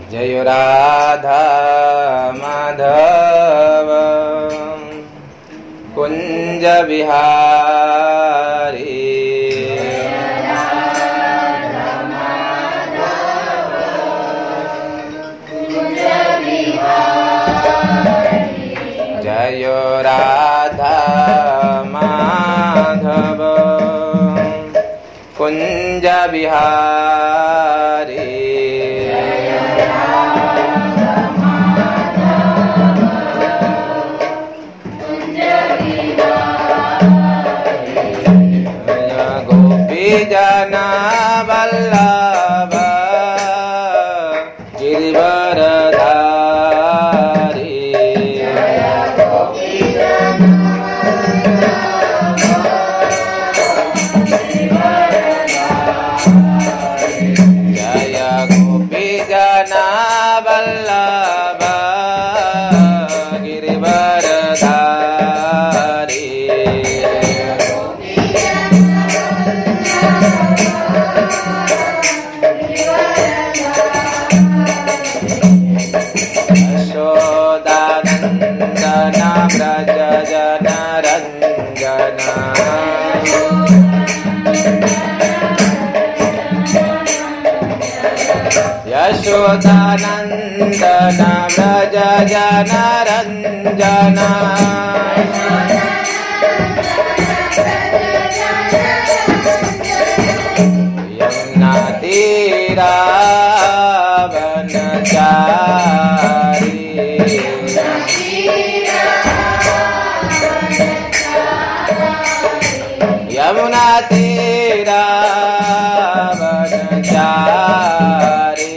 जय राधा माधव कुंज बिहारी। जय राधा माधव कुंज बिहारी। जना वल्लभ गिरिवरधारी। जय गोपी जना वल्लभ गिरिवरधारी। व्रज जन रंजना। यशोदानंदन व्रज जन रंजना। यमुना तीरा वनचारी। यमुना तीरा वनचारी।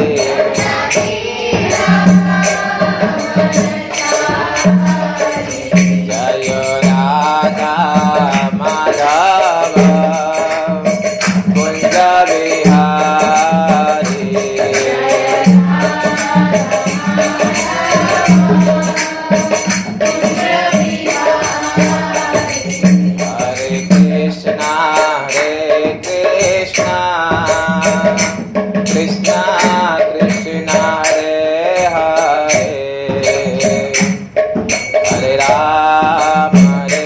जय Radha Madhav Kunj Bihari. Krishna Krishna Hare Hare Hare Ram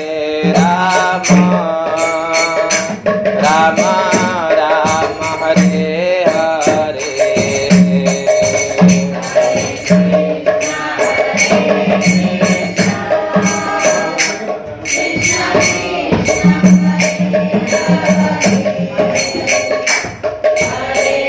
Ram Ram Hare Hare. Hare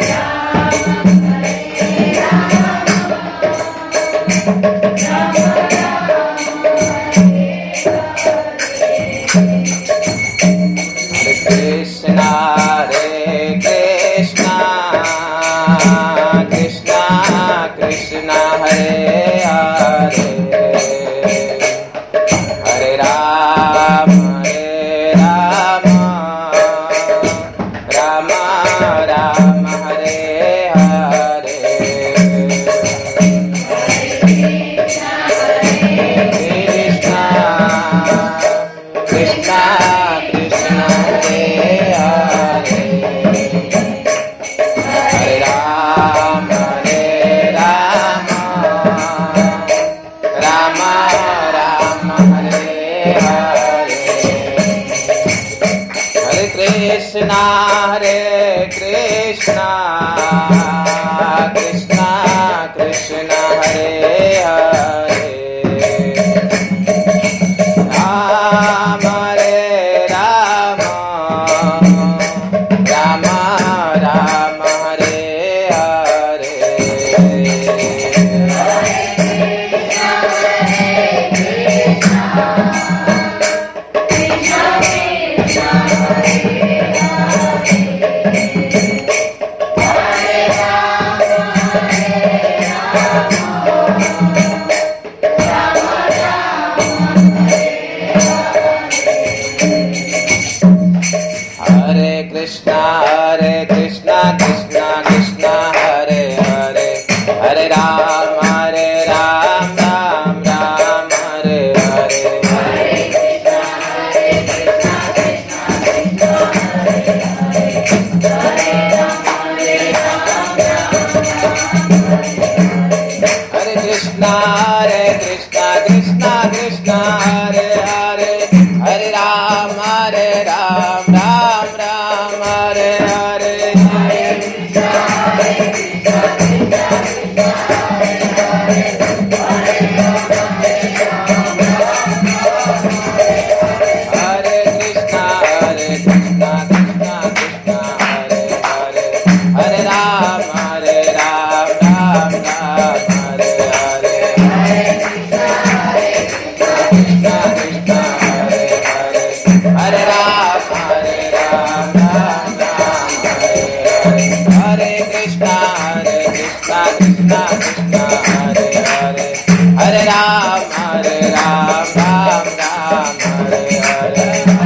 Hare Ram, Ram Ram, Hare Hare. Hare Krishna, Krishna Krishna, Hare Hare. Hare Ram, Ram Ram, Hare Hare. Hare Krishna, Krishna Krishna, Hare Hare. Hare Ram, Ram Ram, Hare Hare.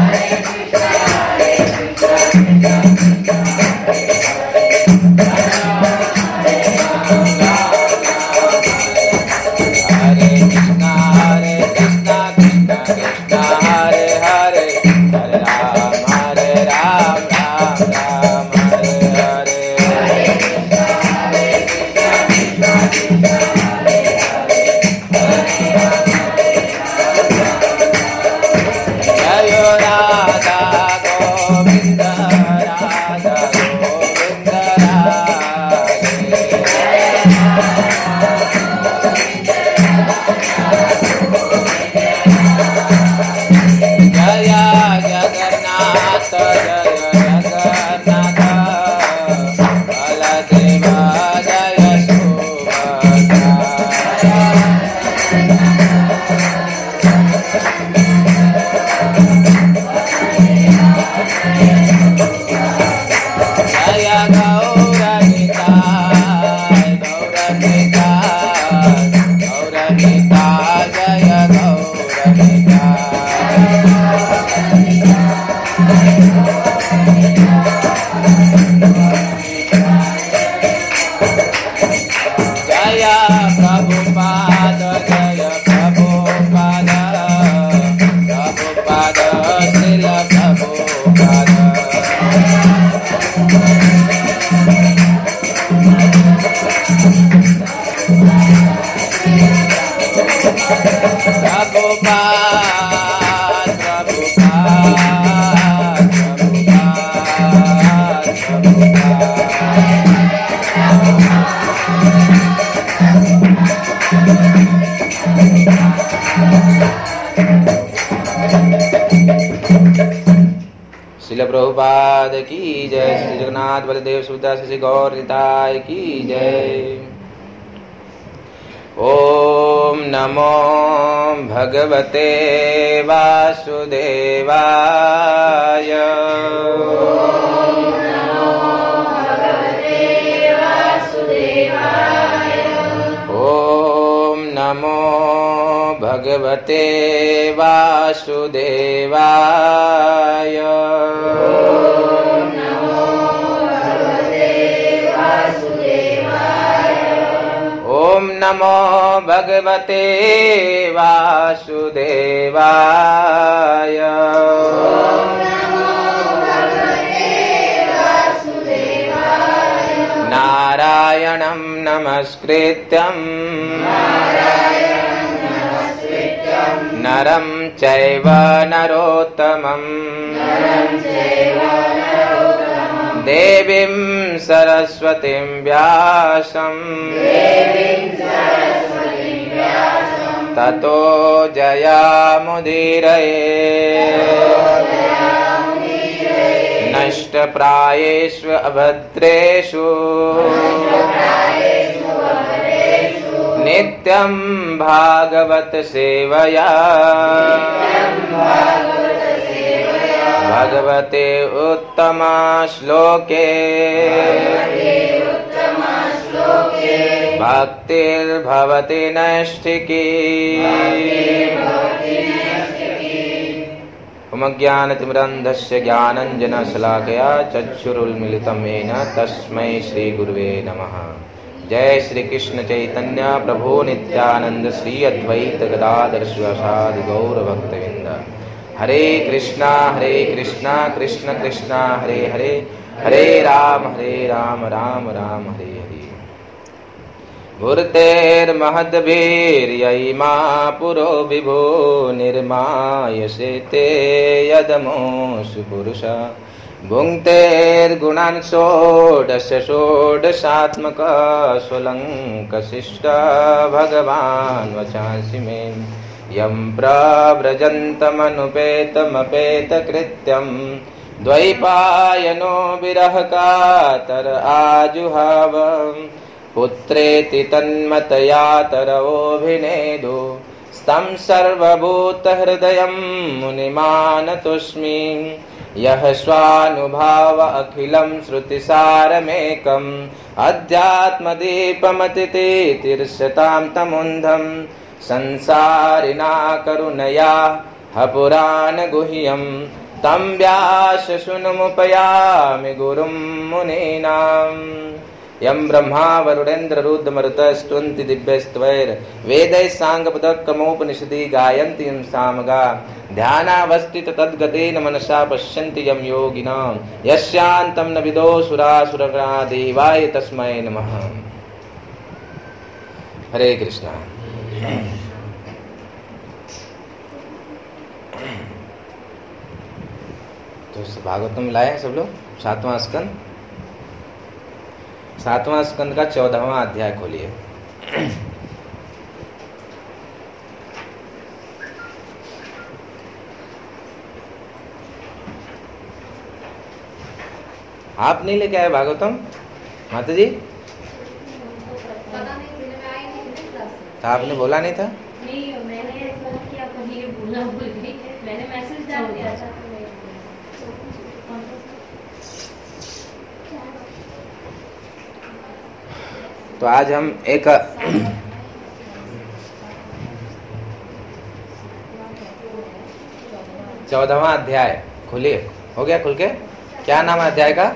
Srila Prabhupada की जय। श्री जगन्नाथ बलदेव सुभद्रा श्री गौर निताय की जय। ओम नमो भगवते वासुदेवाय। ओम नमो भगवते वासुदेवाय। ओम नमो भगवते वासुदेवाय। नारायणं नमस्कृत्यं नरं चैव नरोत्तमं देवीं सरस्वतीं व्यासं ततो जयामुदीरये। नष्टप्रायेषु अभद्रेषु नित्यं भागवत सेवया भगवते उत्तमा श्लोके भक्तिर्भवति नैष्ठिकी। ज्ञानतिमिरन्धस्य ज्ञानञ्जनशलाकया चक्षुरुन्मीलितं येन तस्मै श्रीगुरुवे नमः। जय श्री कृष्ण चैतन्य प्रभु नित्यानंद श्री अद्वैत गदाधर शिवासादि गौर भक्तवृंद। हरे कृष्णा कृष्ण कृष्ण हरे हरे, हरे राम राम राम हरे हरे। भूर्तेर्महद्भिर्यैमा पुरो विभो निर्मायसे ते यदमोऽसु पुरुष। भुङ्क्तेर्गुणान् षोडश षोडशात्मक स्वलङ्कशिष्ट भगवान् वचांसि मे। यं प्रव्रजन्तमनुपेतमपेतकृत्यं द्वैपायनो विरह कातर आजुहाव पुत्रेति तन्मतया तरवोऽभिनेदो स्तं सर्वभूतहृदयं मुनिमानतोऽस्मि यः स्वानुभाव अखिलं श्रुतिसारमेकम् अध्यात्मदीपमतिते तीर्षतां तमुन्धं संसारिणा करुणया पुराणगुह्यं तं व्यासशृणुमुपयामि गुरुं मुनीनाम् यं ब्रह्मा वरुणेन्द्र रुद्रमरुतस्तुन्ति दिव्यस्त्वैर्वेदैः साङ्गपदक्रमोपनिषदि गायन्ति यं सामगा ध्यानावस्थित तद्गतेन मनसा पश्यन्ति यं योगिनां यस्यान्तं न विदो सुरासुरगणा देवाय तस्मै नमः। हरे कृष्णा। तो भागवतम लाए सब लोग 7वां स्कंद। 7वां स्कंद का 14वां अध्याय खोलिए। आप नहीं लेके आए भागवतम माता जी? था आपने बोला नहीं था? नहीं, मैंने फोन किया तो ये बोलना भूल गई। मैंने मैसेज डाल दिया था। तो आज हम एक 14वां अध्याय खोलिए। हो गया खुल के? क्या नाम है अध्याय का?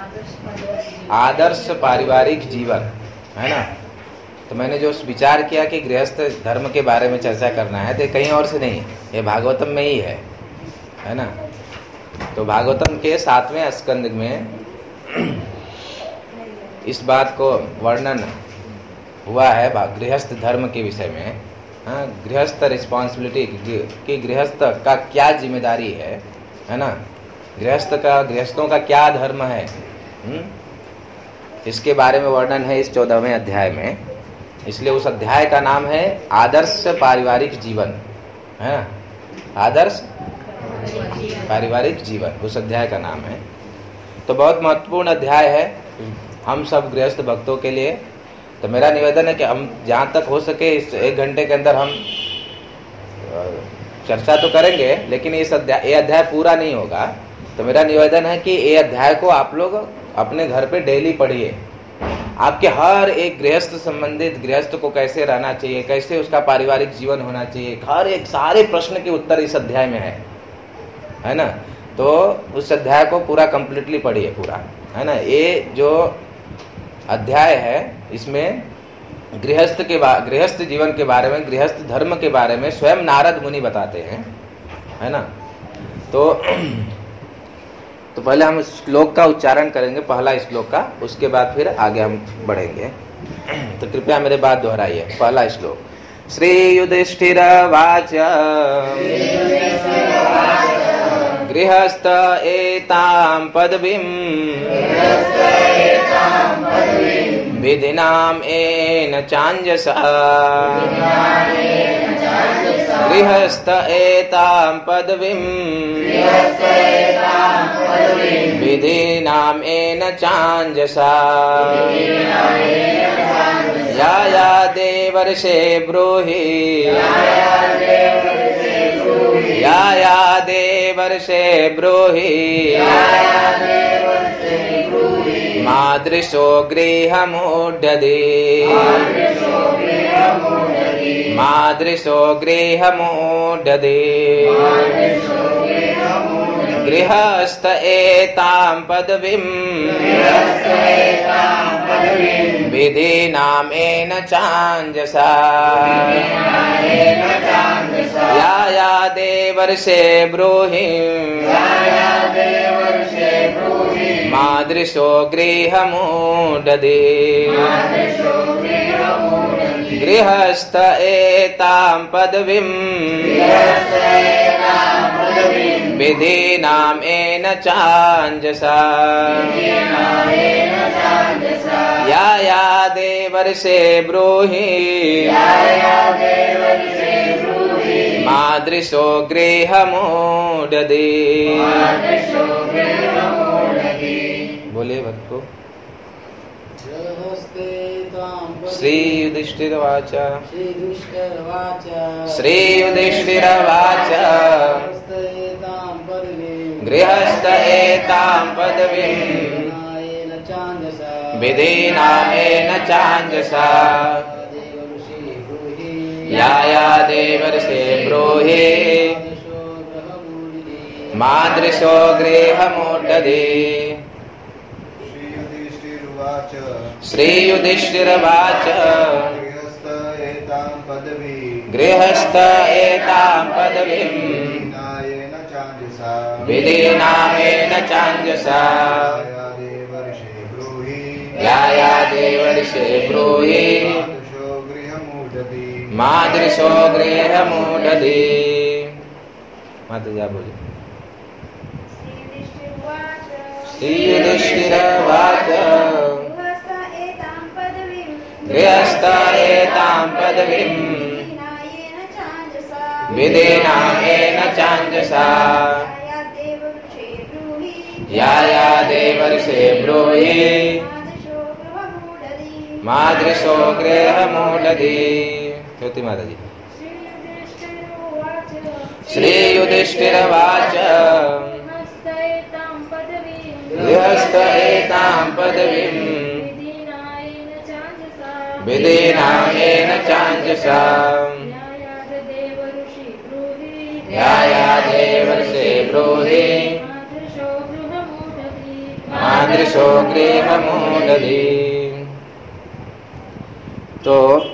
आदर्श पारिवारिक जीवन, है ना। तो मैंने जो विचार किया कि गृहस्थ धर्म के बारे में चर्चा करना है, तो कहीं और से नहीं, ये भागवतम में ही है ना। तो भागवतम के 7वें स्कंद में इस बात को वर्णन हुआ है गृहस्थ धर्म के विषय में। हाँ, गृहस्थ रिस्पॉन्सिबिलिटी कि गृहस्थ का क्या जिम्मेदारी है ना। गृहस्थों का क्या धर्म है, इसके बारे में वर्णन है इस 14वें अध्याय में। इसलिए उस अध्याय का नाम है आदर्श पारिवारिक जीवन, है ना। आदर्श पारिवारिक जीवन उस अध्याय का नाम है। तो बहुत महत्वपूर्ण अध्याय है हम सब गृहस्थ भक्तों के लिए। तो मेरा निवेदन है कि हम जहाँ तक हो सके इस 1 घंटे के अंदर हम चर्चा तो करेंगे, लेकिन ये अध्याय पूरा नहीं होगा। तो मेरा निवेदन है कि ये अध्याय को आप लोग अपने घर पे डेली पढ़िए। आपके हर एक गृहस्थ संबंधित, गृहस्थ को कैसे रहना चाहिए, कैसे उसका पारिवारिक जीवन होना चाहिए, हर एक सारे प्रश्न के उत्तर इस अध्याय में है ना। तो उस अध्याय को पूरा कंप्लीटली पढ़िए पूरा, है ना। ये जो अध्याय है इसमें गृहस्थ जीवन के बारे में, गृहस्थ धर्म के बारे में स्वयं नारद मुनि बताते हैं, है ना। तो पहले हम श्लोक का उच्चारण करेंगे, पहला श्लोक का, उसके बाद फिर आगे हम बढ़ेंगे। तो कृपया मेरे बात दोहराइए। पहला श्लोक। श्री युधिष्ठिरवाच गृहस्थ एतां पदवीं विधिनाम येन चाञ्जसा गृहस्थ एतां पदवीं विधिनाम येन चाञ्जसा या देवर्षे ब्रूहि या देवर्षे ब्रूहि मादृशो गृहमूढ्यते मादृशो गृहमूढ्यते गृहस्थ एतां पदवीं विधिनाम येन चाञ्जसा या देवर्षे ब्रूहि मादृशो गृहमूढ्यते गृहस्थ एतां पदवीं विधिनाम येन चाञ्जसा या देवर्षे ब्रूहि मादृशो गृहमूढदे। बोलिए भक्त को। श्री युधिष्ठिरवाच श्री युधिष्ठिरवाच गृहस्थ एतां पदवीं विधिनामेन चाञ्जसा या देवर्षे ब्रूहि मादृशो गृहमूढदे। श्री युधिष्ठिरवाच गृहस्थ एतां पदवीं विधिनामेन चाञ्जसा या देवर्षे ब्रूहि मादृशो गृहमूढदे। माता जी बोलिए। श्री युधिष्ठिरवाच गृहस्थ एतां पदवीं विधिनामेन चाञ्जसा या देवर्षे ब्रूहि मादृशो गृहमूढदे। ज्योति माता जी। श्री युधिष्ठिरवाच गृहस्थ एतां पदवीं विधिनामेन चाञ्जसा या देवर्षे ब्रूहि मादृशो गृहमूढदे। तो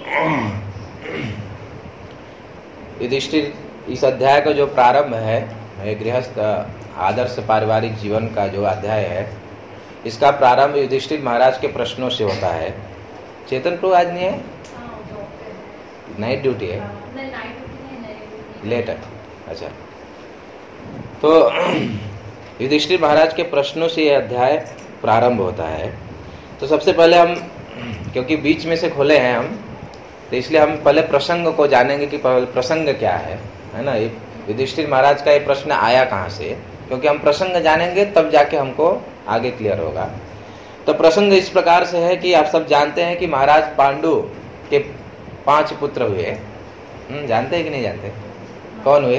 युधिष्ठिर इस अध्याय का जो प्रारंभ है गृहस्थ आदर्श पारिवारिक जीवन का जो अध्याय है, इसका प्रारंभ युधिष्ठिर महाराज के प्रश्नों से होता है। चेतन प्रभु आज नहीं है, नाइट ड्यूटी है, लेट है। अच्छा, तो युधिष्ठिर महाराज के प्रश्नों से यह अध्याय प्रारंभ होता है। तो सबसे पहले हम, क्योंकि बीच में से खोले हैं हम, तो इसलिए हम पहले प्रसंग को जानेंगे कि प्रसंग क्या है ना। युधिष्ठिर महाराज का ये प्रश्न आया कहाँ से, क्योंकि हम प्रसंग जानेंगे तब जाके हमको आगे क्लियर होगा। तो प्रसंग इस प्रकार से है कि आप सब जानते हैं कि महाराज पांडु के 5 पुत्र हुए। जानते हैं कि नहीं जानते? कौन हुए?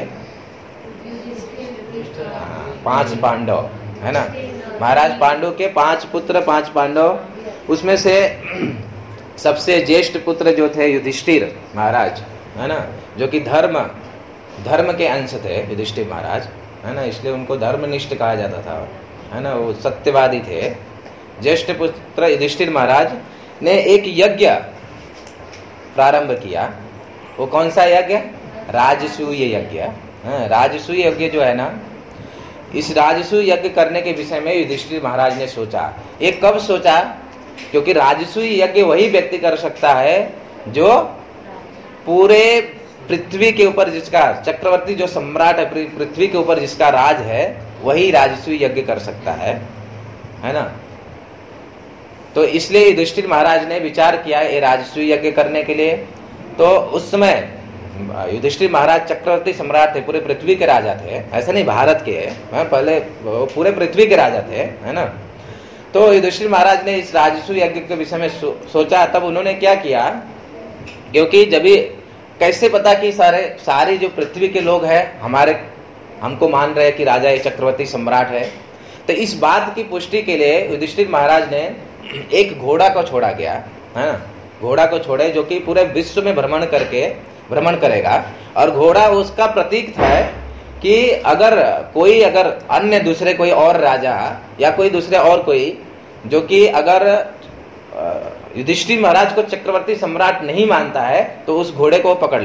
5 पांडव है ना। महाराज पांडु के 5 पुत्र, 5 पांडव। उसमें से सबसे ज्येष्ठ पुत्र जो थे युधिष्ठिर महाराज है ना, जो कि धर्म के अंश थे युधिष्ठिर महाराज है ना, इसलिए उनको धर्मनिष्ठ कहा जाता था है ना, वो सत्यवादी थे। ज्येष्ठ पुत्र युधिष्ठिर महाराज ने एक यज्ञ प्रारंभ किया। वो कौन सा यज्ञ? राजसूय यज्ञ। राजसूय यज्ञ जो है ना, इस राजसूय यज्ञ करने के विषय में युधिष्ठिर महाराज ने सोचा। ये कब सोचा? क्योंकि राजसूय यज्ञ वही व्यक्ति कर सकता है जो पूरे पृथ्वी के ऊपर, जिसका चक्रवर्ती जो सम्राट है पृथ्वी के ऊपर जिसका राज है, वही राजसूय यज्ञ कर सकता है ना। तो इसलिए युधिष्ठिर महाराज ने विचार किया ये राजसूय यज्ञ करने के लिए। तो उस समय युधिष्ठिर महाराज चक्रवर्ती सम्राट थे, पूरे पृथ्वी के राजा थे, ऐसा नहीं भारत के, पहले पूरे पृथ्वी के राजा थे है ना। तो युधिष्ठिर महाराज ने इस राजसूय यज्ञ के विषय में सोचा। तब उन्होंने क्या किया, क्योंकि जब कैसे पता कि सारे जो पृथ्वी के लोग हैं हमको मान रहे हैं कि राजा ये चक्रवर्ती सम्राट है, तो इस बात की पुष्टि के लिए युधिष्ठिर महाराज ने एक घोड़ा को छोड़ा गया है ना। घोड़ा को छोड़े जो कि पूरे विश्व में भ्रमण करेगा। और घोड़ा उसका प्रतीक था कि अगर अन्य दूसरे कोई और राजा या कोई दूसरे और कोई जो कि अगर युधिष्ठिर महाराज को चक्रवर्ती सम्राट नहीं मानता है, तो उस घोड़े को पकड़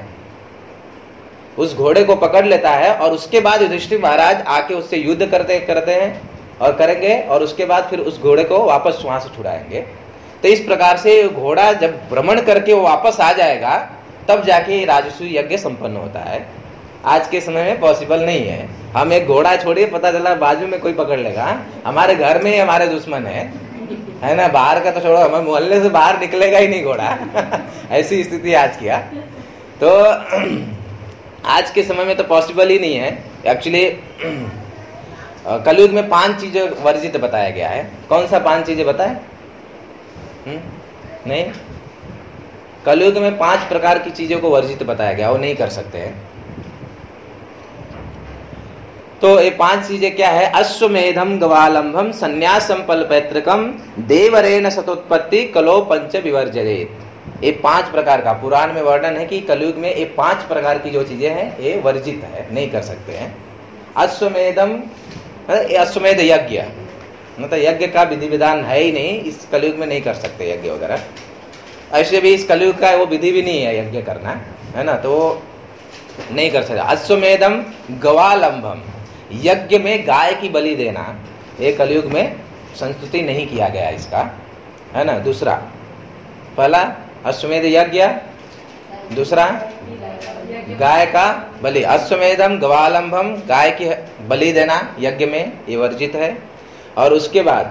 लेता है और उसके बाद युधिष्ठिर महाराज आके उससे युद्ध करते हैं और करेंगे, और उसके बाद फिर उस घोड़े को वापस वहां से छुड़ाएंगे। तो इस प्रकार से घोड़ा जब भ्रमण करके वो वापस आ जाएगा, तब जाके राजसूय यज्ञ संपन्न होता है। आज के समय में पॉसिबल नहीं है। हम एक घोड़ा छोड़िए, पता चला बाजू में कोई पकड़ लेगा, हमारे घर में ही हमारे दुश्मन है ना। बाहर का तो छोड़ो, हमें मोहल्ले से बाहर निकलेगा ही नहीं घोड़ा ऐसी स्थिति आज किया। तो आज के समय में तो पॉसिबल ही नहीं है एक्चुअली। कलयुग में 5 चीजें वर्जित बताया गया है। कौन सा 5 चीजें बताए? नहीं, कलयुग में 5 प्रकार की चीजों को वर्जित बताया गया, वो नहीं कर सकते हैं। तो ये 5 चीजें क्या है? अश्वमेधम गवालंभम संन्यासम पलपैत्रकम देवरेण शतोत्पत्ति कलो पंच विवर्जयेत। ये 5 प्रकार का पुराण में वर्णन है कि कलयुग में ये 5 प्रकार की जो चीजें हैं ये वर्जित है, नहीं कर सकते हैं। अश्वमेधम, अश्वमेध यज्ञ, मतलब यज्ञ का विधि विधान है ही नहीं, इस कलयुग में नहीं कर सकते यज्ञ वगैरह। ऐसे भी इस कलयुग का वो विधि भी नहीं है यज्ञ करना, है ना, तो नहीं कर सकते। अश्वमेधम गवालंभम, यज्ञ में गाय की बलि देना, ये कलयुग में संस्तुति नहीं किया गया इसका, है ना। दूसरा, पहला अश्वमेध यज्ञ, दूसरा गाय का बलि। अश्वमेधम गवालंभम, गाय की बलि देना यज्ञ में, ये वर्जित है। और उसके बाद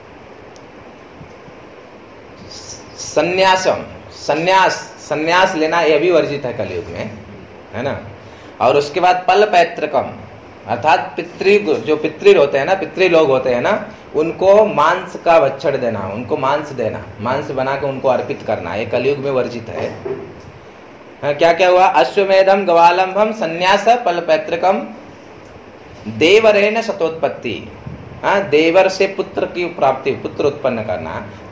संन्यासम, संन्यास लेना, यह भी वर्जित है कलयुग में, है ना। और उसके बाद पलपैत्रकम, अर्थात जो पितृ होते हैं ना, पितृ लोग होते हैं ना, उनको मांस का भक्षण देना, उनको मांस देना, मांस बना के उनको अर्पित करना, ये कलयुग में वर्जित है। क्या क्या हुआ? अश्वमेधम गवालंभम संन्यास पलपैत्रकम देवरेण शतोत्पत्ति, देवर से पुत्र की प्राप्ति, पुत्र उत्पन्न करना।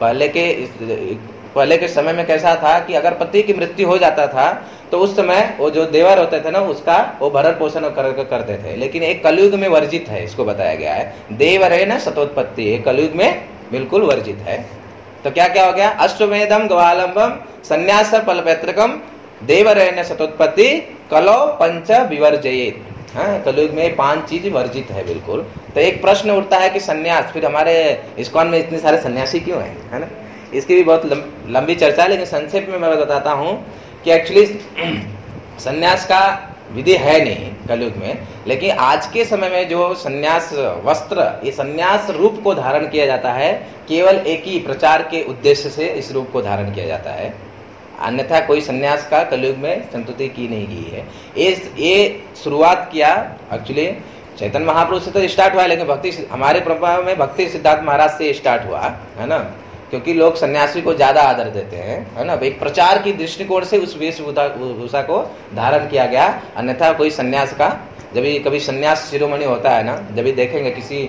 पहले के समय में कैसा था कि अगर पति की मृत्यु हो जाता था तो उस समय वो जो देवर होते थे ना, उसका वो भरण पोषण करते थे, लेकिन एक कलयुग में वर्जित है, इसको बताया गया है। देवरेण शतोत्पत्ति, एक कलयुग में बिल्कुल वर्जित है। तो क्या क्या हो गया? अश्वमेधम गवालंबम संन्यास पलपैत्रकम देवरेण शतोत्पत्ति कलो पंच विवर्जयेत। कलयुग में 5 चीज वर्जित है बिल्कुल। तो एक प्रश्न उठता है कि सन्यास, फिर हमारे इस्कॉन में इतने सारे सन्यासी क्यों हैं, है ना। इसकी भी बहुत लंबी चर्चा है, लेकिन संक्षेप में मैं बताता हूँ कि एक्चुअली सन्यास का विधि है नहीं कलयुग में, लेकिन आज के समय में जो सन्यास वस्त्र, ये सन्यास रूप को धारण किया जाता है, केवल एक ही प्रचार के उद्देश्य से इस रूप को धारण किया जाता है, अन्यथा कोई सन्यास का कलयुग में संतुति की नहीं गई है। ये शुरुआत किया एक्चुअली चैतन्य महाप्रभु से तो स्टार्ट हुआ, लेकिन भक्ति हमारे प्रभाव में भक्ति सिद्धार्थ महाराज से स्टार्ट हुआ, है ना, क्योंकि लोग सन्यासी को ज्यादा आदर देते हैं, है ना। एक प्रचार की दृष्टिकोण से उस वेशभूषा को धारण किया गया, अन्यथा कोई सन्यास का, जब भी कभी सन्यास शिरोमणि होता है ना, जब भी देखेंगे किसी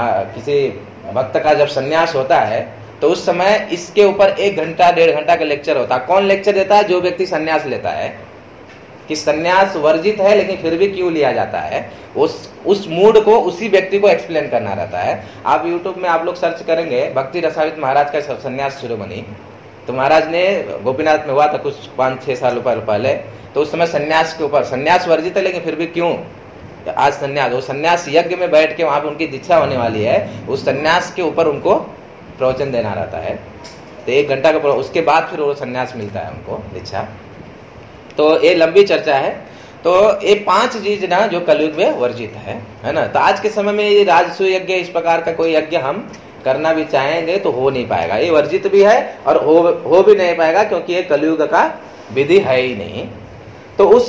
भक्त का जब सन्यास होता है तो उस समय इसके ऊपर 1 घंटा 1.5 घंटा का लेक्चर होता है। कौन लेक्चर देता है? जो व्यक्ति सन्यास लेता है, कि सन्यास वर्जित है लेकिन फिर भी क्यों लिया जाता है, उस मूड को उसी व्यक्ति को एक्सप्लेन करना रहता है। आप यूट्यूब में आप लोग सर्च करेंगे भक्ति रसावित महाराज का सन्यास शिरोमणि, तो महाराज ने गोपीनाथ में हुआ था कुछ 5-6 साल पहले, तो उस समय सन्यास के ऊपर, सन्यास वर्जित है लेकिन फिर भी क्यों आज सन्यास, वो सन्यास यज्ञ में बैठ के वहां पर उनकी दीक्षा होने वाली है, उस सन्यास के ऊपर उनको प्रवचन देना रहता है। तो 1 घंटा का, उसके बाद फिर वो सन्यास मिलता है उनको दीक्षा। तो ये लंबी चर्चा है। तो ये 5 चीज ना जो कलयुग में वर्जित है ना। तो आज के समय में ये राजसूय यज्ञ, इस प्रकार का कोई यज्ञ हम करना भी चाहेंगे तो हो नहीं पाएगा, ये वर्जित भी है और हो भी नहीं पाएगा, क्योंकि ये कलयुग का विधि है ही नहीं। तो उस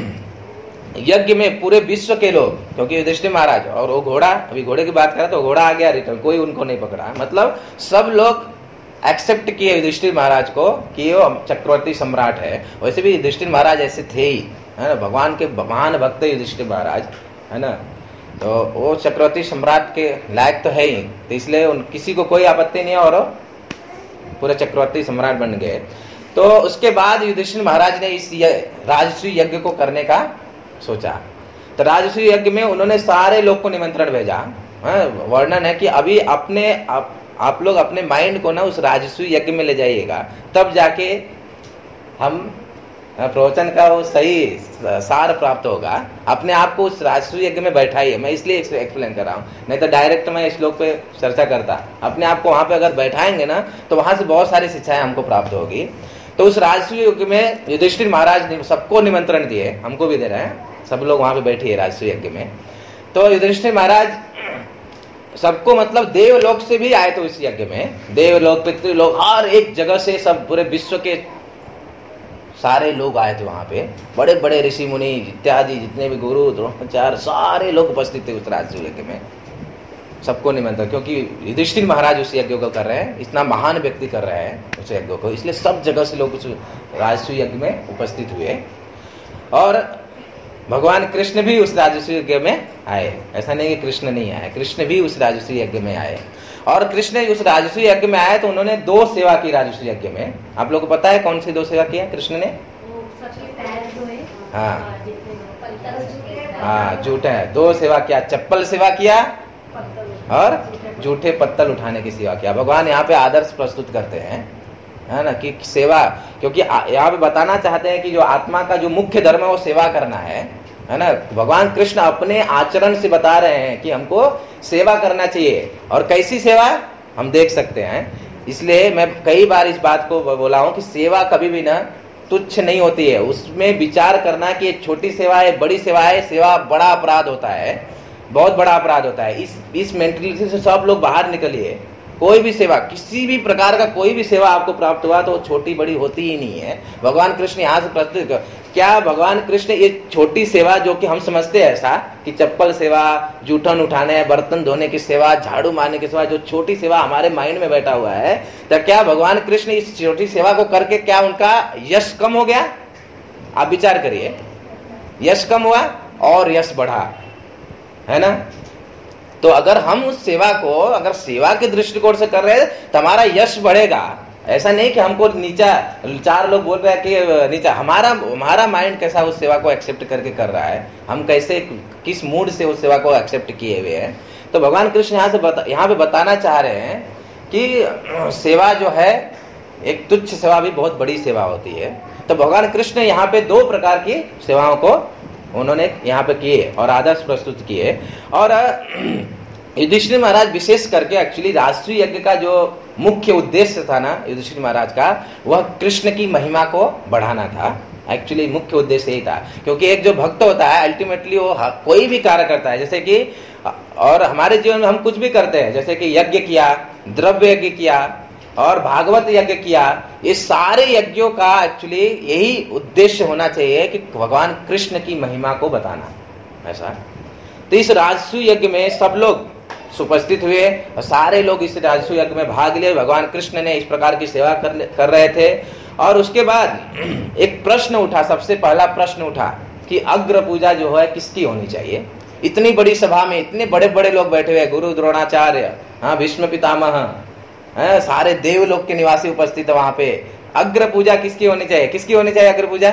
यज्ञ में पूरे विश्व के लोग, क्योंकि युधिष्ठिर महाराज और वो घोड़ा, अभी घोड़े की बात करें तो घोड़ा आ गया रिटर्न, कोई उनको नहीं पकड़ा, मतलब सब लोग एक्सेप्ट किए युधिष्ठिर महाराज को कि वो चक्रवर्ती सम्राट है। वैसे भी युधिष्ठिर महाराज ऐसे थे ही, है ना, भगवान के महान भक्त युधिष्ठिर महाराज, है ना। तो वो चक्रवर्ती सम्राट के लायक तो है ही, तो इसलिए किसी को कोई आपत्ति नहीं है और पूरे चक्रवर्ती सम्राट बन गए। तो उसके बाद युधिष्ठिर महाराज ने इस राजसूय यज्ञ को करने का सोचा। तो राजसूय यज्ञ में उन्होंने सारे लोग को निमंत्रण भेजा। वर्णन है कि अभी आप लोग अपने माइंड को ना उस राजसूय यज्ञ में ले जाइएगा, तब जाके हम प्रवचन का वो सही सार प्राप्त होगा। अपने आप को उस राजसूय यज्ञ में बैठाइए, मैं इसलिए एक्सप्लेन कर रहा हूँ, नहीं तो डायरेक्ट मैं इस श्लोक पे चर्चा करता। अपने आप को वहां पे अगर बैठाएंगे ना तो वहां से बहुत सारी शिक्षाएं हमको प्राप्त होगी। तो उस राजसूय यज्ञ में युधिष्ठिर महाराज ने सबको निमंत्रण दिए, हमको भी दे रहे हैं, सब लोग वहां पे बैठिए राजसूय यज्ञ में। तो युधिष्ठिर महाराज सबको, मतलब देवलोक से भी आए थे इस यज्ञ में, देवलोक पितृलोक हर एक जगह से, सब पूरे विश्व के सारे लोग आए थे वहाँ पे, बड़े बड़े ऋषि मुनि इत्यादि जितने भी गुरु द्रोणाचार्य सारे लोग उपस्थित थे उस राजसूय यज्ञ में। सबको निमंत्रण, क्योंकि युधिष्ठिर महाराज उस यज्ञ को कर रहे हैं, इतना महान व्यक्ति कर रहे हैं उस यज्ञ को, इसलिए सब जगह से लोग उस राजसूय यज्ञ में उपस्थित हुए। और भगवान कृष्ण भी उस राजसूय यज्ञ में आए, ऐसा नहीं कि कृष्ण नहीं आए, कृष्ण भी उस राजसूय यज्ञ में आए। और कृष्ण उस राजसूय यज्ञ में आए तो उन्होंने 2 सेवा की राजसूय यज्ञ में। आप लोगों को पता है कौन सी 2 सेवा की है कृष्ण ने? हाँ जूठे 2 सेवा किया, चप्पल सेवा किया और जूठे पत्तल उठाने की सेवा किया। भगवान यहाँ पे आदर्श प्रस्तुत करते हैं, है ना, कि सेवा, क्योंकि यहाँ पे बताना चाहते हैं कि जो आत्मा का जो मुख्य धर्म है वो सेवा करना है ना। भगवान कृष्ण अपने आचरण से बता रहे हैं कि हमको सेवा करना चाहिए, और कैसी सेवा हम देख सकते हैं। इसलिए मैं कई बार इस बात को बोला हूं कि सेवा कभी भी ना तुच्छ नहीं होती है, उसमें विचार करना कि छोटी सेवा है बड़ी सेवा है, सेवा बड़ा अपराध होता है, बहुत बड़ा अपराध होता है। इस मेंटेलिटी से सब लोग बाहर निकलिए। कोई भी सेवा, किसी भी प्रकार का कोई भी सेवा आपको प्राप्त हुआ तो छोटी बड़ी होती ही नहीं है। भगवान कृष्ण यहाँ से प्रस्तुत, क्या भगवान कृष्ण ये छोटी सेवा जो कि हम समझते हैं ऐसा कि चप्पल सेवा, जूठन उठाने, बर्तन धोने की सेवा, झाड़ू मारने की सेवा, जो छोटी सेवा हमारे माइंड में बैठा हुआ है, तो क्या भगवान कृष्ण इस छोटी सेवा को करके क्या उनका यश कम हो गया? आप विचार करिए, यश कम हुआ और यश बढ़ा, है ना। तो अगर हम उस सेवा को अगर सेवा के दृष्टिकोण से कर रहे हैं तो हमारा यश बढ़ेगा। ऐसा नहीं कि हमको नीचा, 4 लोग बोल रहे हैं कि नीचा, हमारा माइंड कैसा उस सेवा को एक्सेप्ट करके कर रहा है, हम कैसे किस मूड से उस सेवा को एक्सेप्ट किए हुए हैं। तो भगवान कृष्ण यहाँ पे बताना चाह रहे हैं कि सेवा जो है एक तुच्छ सेवा भी बहुत बड़ी सेवा होती है। तो भगवान कृष्ण यहाँ पे 2 प्रकार की सेवाओं को उन्होंने यहाँ पे किए और आदर्श प्रस्तुत किए। और युधिष्ठिर महाराज विशेष करके एक्चुअली राजसूय यज्ञ का जो मुख्य उद्देश्य था ना युधिष्ठिर महाराज का, वह कृष्ण की महिमा को बढ़ाना था। एक्चुअली मुख्य उद्देश्य यही था, क्योंकि एक जो भक्त होता है अल्टीमेटली वो कोई भी कार्य करता है, जैसे कि और हमारे जीवन में हम कुछ भी करते हैं, जैसे कि यज्ञ किया, द्रव्य यज्ञ किया और भागवत यज्ञ किया, ये सारे यज्ञों का एक्चुअली यही उद्देश्य होना चाहिए कि भगवान कृष्ण की महिमा को बताना, ऐसा। तो इस राजसूय यज्ञ में सब लोग उपस्थित हुए और सारे लोग इस राजसूय यज्ञ में भाग लिए। भगवान कृष्ण ने इस प्रकार की सेवा कर रहे थे। और उसके बाद एक प्रश्न उठा, सबसे पहला प्रश्न उठा कि अग्र पूजा जो है किसकी होनी चाहिए। इतनी बड़ी सभा में इतने बड़े बड़े लोग बैठे हुए, गुरु द्रोणाचार्य, हाँ भीष्म पितामह, सारे देवलोक के निवासी उपस्थित है वहां पे। अग्र पूजा किसकी होनी चाहिए? किसकी होनी चाहिए अग्र पूजा?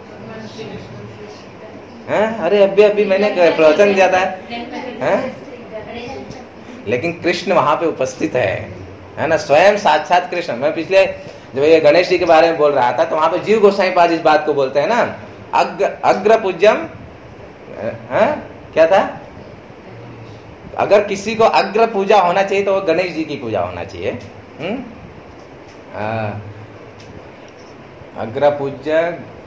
अरे अभी मैंने प्रवचन दिया था, लेकिन कृष्ण वहां पे उपस्थित है ना, स्वयं साक्षात कृष्ण। मैं पिछले जब ये गणेश जी के बारे में बोल रहा था तो वहां पे जीव गोसाई पाद इस बात को बोलते हैं ना, अग्र पूज्यम, क्या था? अगर किसी को अग्र पूजा होना चाहिए तो वो गणेश जी की पूजा होना चाहिए। अग्र पूज्य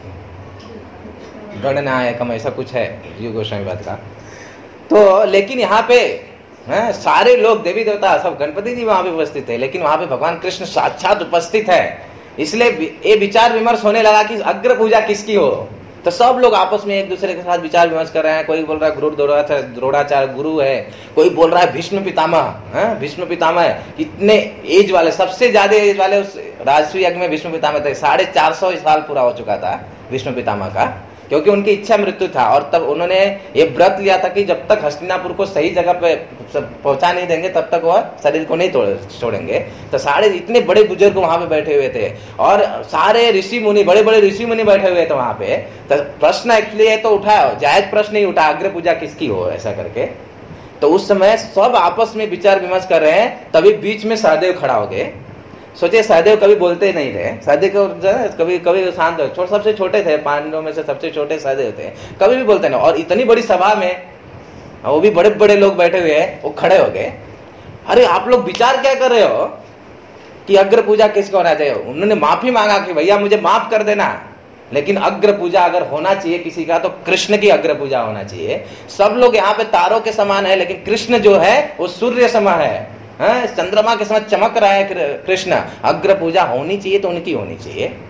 गणनायकम, ऐसा कुछ है जीव गोस्वामी पाद का। तो लेकिन यहाँ पे सारे लोग देवी देवता सब, गणपति जी वहां पे उपस्थित है, लेकिन वहां पे भगवान कृष्ण साक्षात उपस्थित है। इसलिए ये विचार विमर्श होने लगा कि अग्र पूजा किसकी हो। तो सब लोग आपस में एक दूसरे के साथ विचार विमर्श कर रहे हैं। कोई बोल रहा है गुरु द्रोणाचार्य गुरु है, कोई बोल रहा है भीष्म पितामह, भीष्म पितामह इतने एज वाले, सबसे ज्यादा एज वाले उस राजसूय यज्ञ में भीष्म पितामह थे। 450 साल पूरा हो चुका था भीष्म पितामह का, क्योंकि उनकी इच्छा मृत्यु था। और तब उन्होंने ये व्रत लिया था कि जब तक हस्तिनापुर को सही जगह पे पहुंचा नहीं देंगे तब तक वह शरीर को नहीं छोड़ेंगे। तो सारे इतने बड़े बुजुर्ग वहां पे बैठे हुए थे और सारे ऋषि मुनि, बड़े बड़े ऋषि मुनि बैठे हुए थे वहां पे। तो प्रश्न एक्चुअली तो उठा, जायज प्रश्न नहीं उठा, अग्र पूजा किसकी हो ऐसा करके। तो उस समय सब आपस में विचार विमर्श कर रहे हैं, तभी बीच में सहदेव खड़ा हो गए। सोचे सहदेव कभी बोलते नहीं थे, सहदेव को कभी कभी शांत, सबसे छोटे थे पांडवों में से, सबसे छोटे सहदेव थे, कभी भी बोलते नहीं। और इतनी बड़ी सभा में वो भी बड़े बड़े लोग बैठे हुए हैं, वो खड़े हो गए। अरे आप लोग विचार क्या कर रहे हो कि अग्र पूजा किसको होना चाहिए? उन्होंने माफी मांगा कि भैया मुझे माफ कर देना, लेकिन अग्र पूजा अगर होना चाहिए किसी का तो कृष्ण की अग्र पूजा होना चाहिए। सब लोग यहाँ पे तारों के समान है, लेकिन कृष्ण जो है वो सूर्य समान है, चंद्रमा के साथ चमक रहा है कृष्ण। अग्र पूजा होनी चाहिए तो उनकी होनी चाहिए।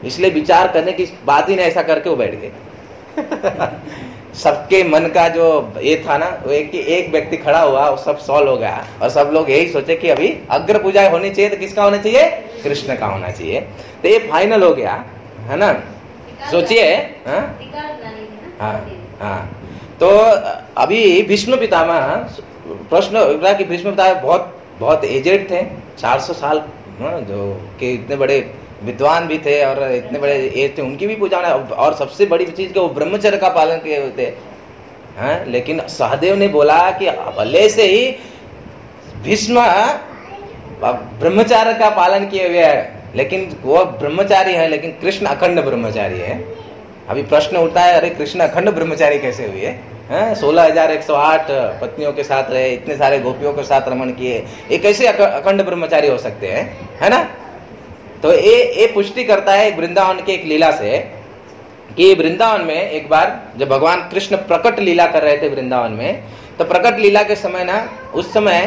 इसलिए विचार करने की बात ही नहीं, ऐसा करके वो बैठ गए। सबके मन का जो ये था ना, वो एक व्यक्ति खड़ा हुआ, वो सब सॉल्व हो गया, और सब लोग यही सोचे कि अभी अग्र पूजा होनी चाहिए तो किसका होना चाहिए? कृष्ण का होना चाहिए। तो ये फाइनल हो गया, है ना। सोचिए, हाँ हाँ। तो अभी भीष्म पितामह, प्रश्न उठा कि भीष्म पितामह बहुत बहुत एजेड थे, 400 साल, जो कि इतने बड़े विद्वान भी थे और इतने बड़े एज थे, उनकी भी पूजा होना, और सबसे बड़ी चीज कि वो ब्रह्मचर्य का पालन किए हुए थे, हैं। लेकिन सहदेव ने बोला कि भले से ही भीष्म ब्रह्मचार्य का पालन किए हुए है, लेकिन वो ब्रह्मचारी है, लेकिन कृष्ण अखंड ब्रह्मचारी है। अभी प्रश्न उठता है, अरे कृष्ण अखंड ब्रह्मचारी कैसे हुए हैं? 16,108 पत्नियों के साथ रहे, इतने सारे गोपियों के साथ रमण किए, ये कैसे अखंड ब्रह्मचारी हो सकते हैं, है ना। तो ये पुष्टि करता है वृंदावन के एक लीला से, कि वृंदावन में एक बार जब भगवान कृष्ण प्रकट लीला कर रहे थे वृंदावन में, तो प्रकट लीला के समय ना, उस समय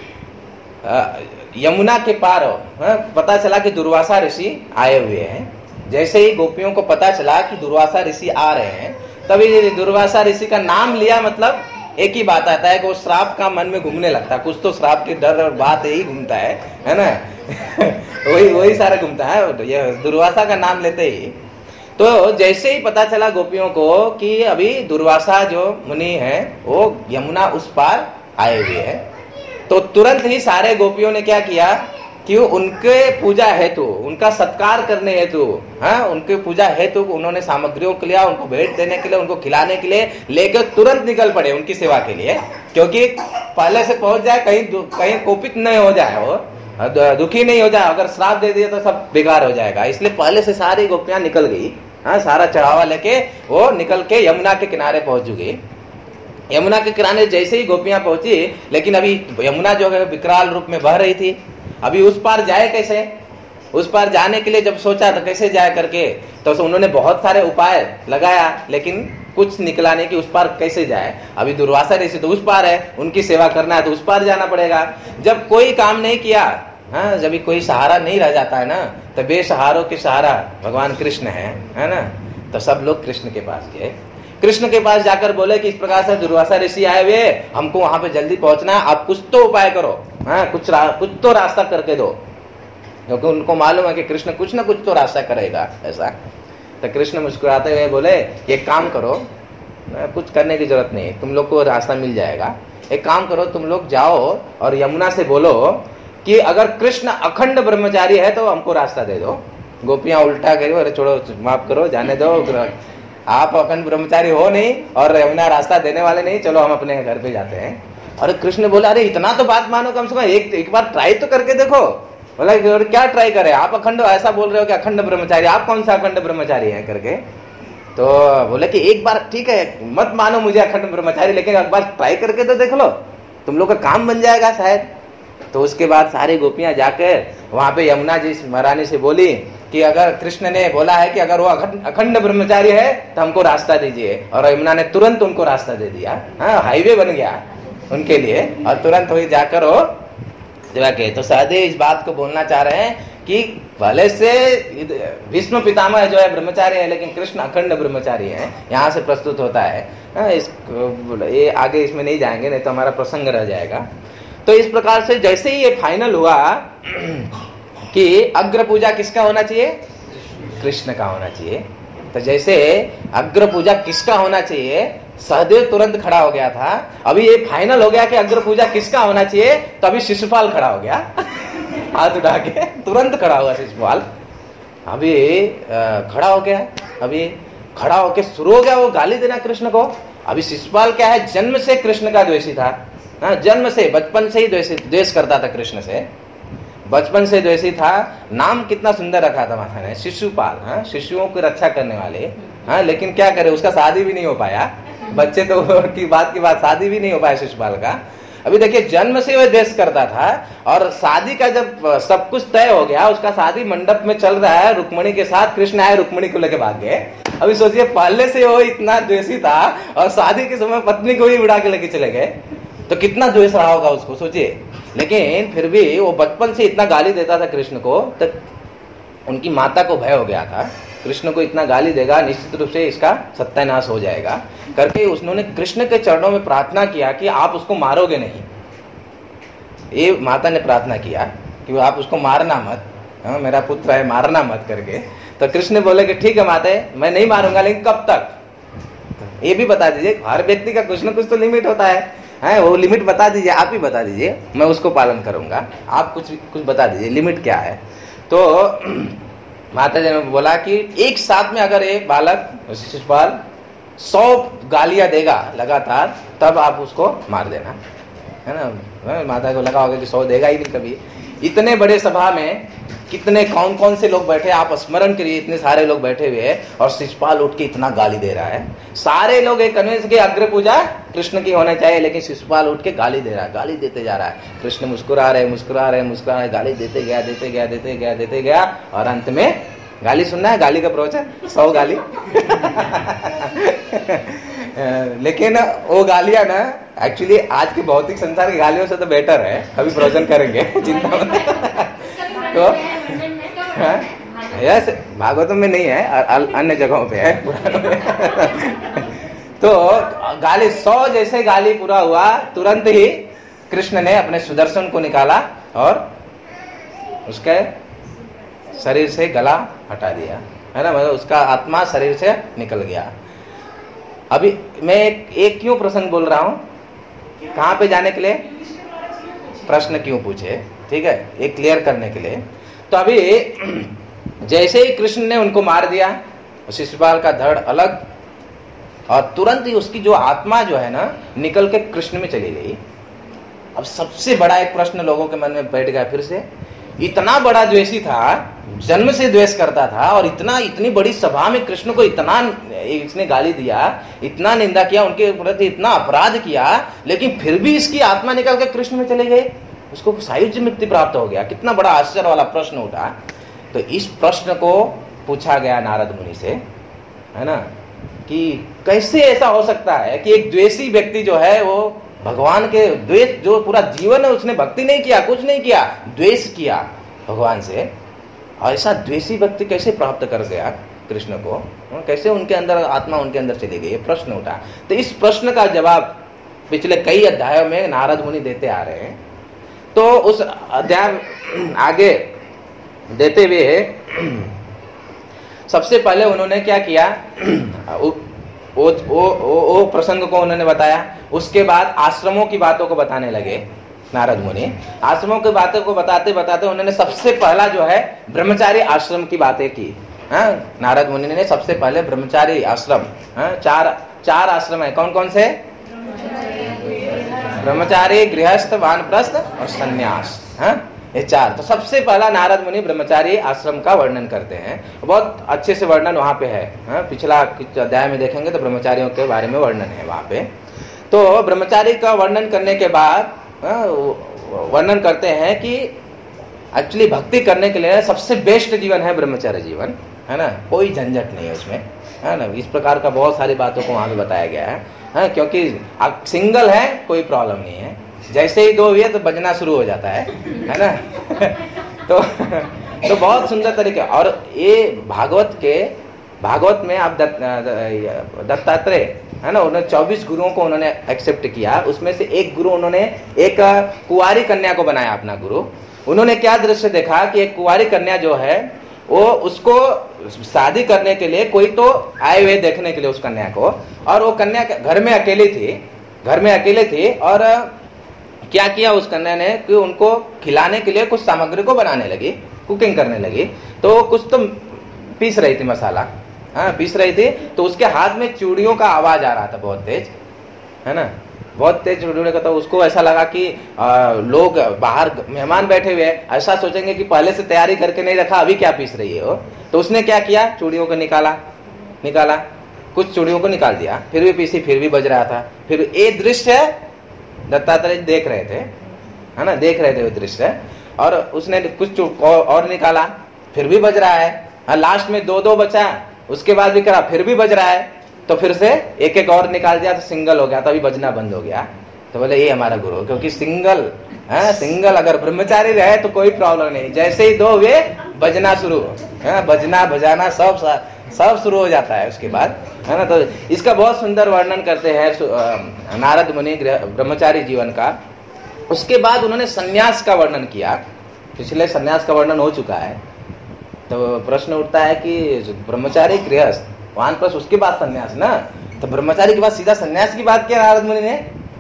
यमुना के पार पता चला कि दुर्वासा ऋषि आए हुए हैं। जैसे ही गोपियों को पता चला कि दुर्वासा ऋषि आ रहे हैं, तभी दुर्वासा ऋषि का नाम लिया, मतलब एक ही बात आता है कि वो श्राप का मन में घूमने लगता है, कुछ तो श्राप के डर और बात यही घूमता है ना। वही सारा घूमता है, ये दुर्वासा का नाम लेते ही। तो जैसे ही पता चला गोपियों को कि अभी दुर्वासा जो मुनि है वो यमुना उस पार आए हुए हैं, तो तुरंत ही सारे गोपियों ने क्या किया कि उनके पूजा हेतु, उनका सत्कार करने हेतु, हाँ, उनके पूजा हेतु उन्होंने सामग्रियों को लिया, उनको भेंट देने के लिए, उनको खिलाने के लिए लेकर तुरंत निकल पड़े उनकी सेवा के लिए, क्योंकि पहले से पहुंच जाए, कहीं कोपित नहीं हो जाए, वो दुखी नहीं हो जाए, अगर श्राप दे दिए तो सब बेकार हो जाएगा। इसलिए पहले से सारी गोपियां निकल गई, हाँ, सारा चढ़ावा लेके वो निकल के यमुना के किनारे पहुंच गई। यमुना के किनारे जैसे ही गोपियां पहुंची, लेकिन अभी यमुना जो है विकराल रूप में बह रही थी, अभी उस पार जाए कैसे? उस पार जाने के लिए जब सोचा तो कैसे जाए करके, तो उन्होंने बहुत सारे उपाय लगाया, लेकिन कुछ निकला नहीं कि उस पार कैसे जाए। अभी दुर्वासा ऋषि तो उस पार है, उनकी सेवा करना है तो उस पार जाना पड़ेगा। जब कोई काम नहीं किया, हाँ, जब भी कोई सहारा नहीं रह जाता है ना, तो बेसहारों के सहारा भगवान कृष्ण है ना। तो सब लोग कृष्ण के पास गए, कृष्ण के पास जाकर बोले कि इस प्रकार से दुर्वासा ऋषि आए हुए, हमको वहां पे जल्दी पहुंचना है, आप कुछ तो उपाय करो, हाँ, कुछ तो रास्ता करके दो, क्योंकि उनको मालूम है कि कृष्ण कुछ ना कुछ तो रास्ता करेगा ऐसा। तो कृष्ण मुस्कुराते हुए बोले, एक काम करो, कुछ करने की जरूरत नहीं, तुम लोग को रास्ता मिल जाएगा। एक काम करो, तुम लोग जाओ और यमुना से बोलो कि अगर कृष्ण अखंड ब्रह्मचारी है तो हमको रास्ता दे दो। गोपियां उल्टा करो, अरे छोड़ो, माफ करो, जाने दो, आप अखंड ब्रह्मचारी हो नहीं और यमुना रास्ता देने वाले नहीं, चलो हम अपने घर पे जाते हैं। और कृष्ण बोला, अरे इतना तो बात मानो, कम से कम एक बार ट्राई तो करके देखो। बोला क्या ट्राई करे, आप अखंड ऐसा बोल रहे हो कि अखंड ब्रह्मचारी, आप कौन सा अखंड ब्रह्मचारी है करके। तो बोले कि एक बार ठीक है, मत मानो मुझे अखंड ब्रह्मचारी, लेकिन एक बार ट्राई करके तो देख लो, तुम लोग का काम बन जाएगा शायद। तो उसके बाद सारी गोपियां जाकर वहां पे यमुना जी महारानी से बोली कि अगर कृष्ण ने बोला है कि अगर वो अखंड ब्रह्मचारी है तो हमको रास्ता दीजिए, और यमुना ने तुरंत उनको रास्ता दे दिया। हाँ, हाईवे बन गया उनके लिए, और तुरंत वही जाकर वो के। तो सहदेव इस बात को बोलना चाह रहे हैं कि भले से भीष्म पितामह जो है ब्रह्मचारी है, लेकिन कृष्ण अखंड ब्रह्मचारी है, यहाँ से प्रस्तुत होता है। ये आगे इसमें नहीं जाएंगे, नहीं तो हमारा प्रसंग रह जाएगा। तो इस प्रकार से जैसे ही ये फाइनल हुआ कि अग्र पूजा किसका होना चाहिए? कृष्ण का होना चाहिए। तो जैसे अग्र पूजा किसका होना चाहिए, सहदेव तुरंत खड़ा हो गया था। अभी ये फाइनल हो गया कि अग्र पूजा किसका होना चाहिए, तो अभी शिशुपाल खड़ा हो गया हाथ उठा के, तुरंत खड़ा हुआ शिशुपाल। अभी खड़ा हो गया, अभी खड़ा होके शुरू हो गया वो गाली देना कृष्ण को। अभी शिशुपाल क्या है, जन्म से कृष्ण का द्वेषी था, जन्म से, बचपन से ही द्वेष करता था कृष्ण से, बचपन से द्वेषी था। नाम कितना सुंदर रखा था माता ने, शिशुपाल, शिशुओं की रक्षा करने वाले। लेकिन क्या करे, उसका शादी भी नहीं हो पाया, बच्चे तो की बात शादी भी नहीं हो पाया शिशुपाल का। अभी देखिए, जन्म से वह द्वेष करता था, और शादी का जब सब कुछ तय हो गया, उसका शादी मंडप में चल रहा है रुक्मणी के साथ, कृष्ण आए रुक्मणी को लेके भाग गए। अभी सोचिए, पहले से वो इतना द्वेषी था और शादी के समय पत्नी को ही उड़ा के लेके चले गए, तो कितना द्वेष रहा होगा उसको, सोचिए। लेकिन फिर भी वो बचपन से इतना गाली देता था कृष्ण को, तो उनकी माता को भय हो गया था, कृष्ण को इतना गाली देगा निश्चित रूप से इसका सत्यानाश हो जाएगा करके उन्होंने कृष्ण के चरणों में प्रार्थना किया कि आप उसको मारोगे नहीं। ये माता ने प्रार्थना किया कि आप उसको मारना मत, मेरा पुत्र है, मारना मत करके। तो कृष्ण बोले कि ठीक है माता, मैं नहीं मारूंगा, लेकिन कब तक ये भी बता दीजिए। हर व्यक्ति का कुछ न कुछ तो लिमिट होता है, वो लिमिट बता दीजिए, आप ही बता दीजिए, मैं उसको पालन करूंगा। आप कुछ बता दीजिए लिमिट क्या है। तो माता जी ने बोला कि एक साथ में अगर एक बालक शिशुपाल 100 गालियां देगा लगातार, तब आप उसको मार देना, है ना। माता को लगा होगा कि 100 देगा ही नहीं कभी। इतने बड़े सभा में कितने कौन कौन से लोग बैठे, आप स्मरण करिए, इतने सारे लोग बैठे हुए हैं और शिशुपाल उठ के इतना गाली दे रहा है। सारे लोग एक कन्विंस के अग्र पूजा कृष्ण की होना चाहिए, लेकिन शिशुपाल उठ के गाली दे रहा है, गाली देते जा रहा है। कृष्ण मुस्कुरा रहे, गाली देते गया और अंत में गाली सुनना है, गाली का प्रवचन 100 गाली लेकिन वो गालियां ना एक्चुअली आज के भौतिक संसार की गालियों से तो बेटर है। कभी प्रवचन करेंगे चिंता मत। तो यस, भागवतम में नहीं है, अन्य जगहों पे है, पुराणों में। तो गाली 100 जैसे गाली पूरा हुआ, तुरंत ही कृष्ण ने अपने सुदर्शन को निकाला और उसके शरीर से गला हटा दिया, है ना, मतलब उसका आत्मा शरीर से निकल गया। अभी मैं एक क्यों प्रसंग बोल रहा हूं, कहां पे जाने के लिए, प्रश्न क्यों पूछे, ठीक है, एक क्लियर करने के लिए। तो अभी जैसे ही कृष्ण ने उनको मार दिया, शिशुपाल का धड़ अलग, और तुरंत ही उसकी जो आत्मा जो है ना निकल के कृष्ण में चली गई। अब सबसे बड़ा एक प्रश्न लोगों के मन में बैठ गया फिर से, इतना बड़ा द्वेषी था, जन्म से द्वेष करता था, और इतनी बड़ी सभा में कृष्ण को इतना इसने गाली दिया, इतना निंदा किया, उनके प्रति इतना अपराध किया, लेकिन फिर भी इसकी आत्मा निकल के कृष्ण में चले गए, उसको सायुज्य मुक्ति प्राप्त हो गया। कितना बड़ा आश्चर्य वाला प्रश्न उठा। तो इस प्रश्न को पूछा गया नारद मुनि से, है ना, कि कैसे ऐसा हो सकता है कि एक द्वेषी व्यक्ति जो है वो भगवान के द्वेष, जो पूरा जीवन है उसने भक्ति नहीं किया, कुछ नहीं किया, द्वेष किया भगवान से, ऐसा द्वेषी व्यक्ति कैसे प्राप्त कर गया कृष्ण को, कैसे उनके अंदर आत्मा उनके अंदर चली गई, ये प्रश्न उठा। तो इस प्रश्न का जवाब पिछले कई अध्यायों में नारद मुनि देते आ रहे हैं। तो उस अध्याय आगे देते हुए सबसे पहले उन्होंने क्या किया, वो प्रसंग को उन्होंने बताया। उसके बाद आश्रमों की बातों को बताने लगे नारद मुनि। आश्रमों की बातों को बताते बताते उन्होंने सबसे पहला जो है ब्रह्मचारी आश्रम की बातें की। नारद मुनि ने सबसे पहले ब्रह्मचारी आश्रम, चार आश्रम है, कौन कौन से, ब्रह्मचारी, गृहस्थ, वानप्रस्थ और सन्यास, ये 4। तो सबसे पहला नारद मुनि ब्रह्मचारी आश्रम का वर्णन करते हैं। बहुत अच्छे से वर्णन वहां पे है, पिछला अध्याय में देखेंगे तो ब्रह्मचारियों के बारे में वर्णन है वहां पे। तो ब्रह्मचारी का वर्णन करने के बाद वर्णन करते हैं कि एक्चुअली भक्ति करने के लिए सबसे बेस्ट जीवन है ब्रह्मचारी जीवन, है ना, कोई झंझट नहीं है उसमें, है ना। इस प्रकार का बहुत सारी बातों को वहां पे बताया गया है, क्योंकि आप सिंगल है कोई प्रॉब्लम नहीं है, जैसे ही 2 हुए तो बजना शुरू हो जाता है ना। तो बहुत सुंदर तरीके। और ये भागवत में आप दत्तात्रेय, है ना, उन्होंने 24 गुरुओं को उन्होंने एक्सेप्ट किया। उसमें से एक गुरु, उन्होंने एक कुंवारी कन्या को बनाया अपना गुरु। उन्होंने क्या दृश्य देखा कि एक कुंवारी कन्या जो है वो, उसको शादी करने के लिए कोई तो आए हुए देखने के लिए उस कन्या को, और वो कन्या घर में अकेली थी। और क्या किया उस कन्या ने कि उनको खिलाने के लिए कुछ सामग्री को बनाने लगी, कुकिंग करने लगी। तो कुछ तो पीस रही थी मसाला, पीस रही थी। तो उसके हाथ में चूड़ियों का आवाज आ रहा था बहुत तेज, है ना, बहुत तेज चूड़ियों का। तो उसको ऐसा लगा कि लोग बाहर मेहमान बैठे हुए हैं, ऐसा सोचेंगे कि पहले से तैयारी करके नहीं रखा, अभी क्या पीस रही है वो। तो उसने क्या किया, चूड़ियों को निकाला, कुछ चूड़ियों को निकाल दिया, फिर भी पीसी, फिर भी बज रहा था। फिर ये दृश्य दत्तात्रेय देख रहे थे, है ना, देख रहे थे वो दृश्य। और उसने कुछ और निकाला, फिर भी बज रहा है। लास्ट में 2 बचा, उसके बाद भी करा, फिर भी बज रहा है। तो फिर से एक और निकाल दिया, तो सिंगल हो गया, तभी बजना बंद हो गया। तो बोले ये हमारा गुरु, क्योंकि सिंगल अगर ब्रह्मचारी रहे तो कोई प्रॉब्लम नहीं, जैसे ही 2 हुए बजना शुरू, बजना बजाना सब शुरू हो जाता है उसके बाद, है ना। तो इसका बहुत सुंदर वर्णन करते हैं नारद मुनि ब्रह्मचारी जीवन का। उसके बाद उन्होंने सन्यास का वर्णन किया। पिछले सन्यास का वर्णन हो चुका है, तो प्रश्न उठता है कि ब्रह्मचारी गृहस्थ वानप्रस्थ उसके बाद सन्यास ना, तो ब्रह्मचारी के बाद सीधा सन्यास की बात किया नारद मुनि ने।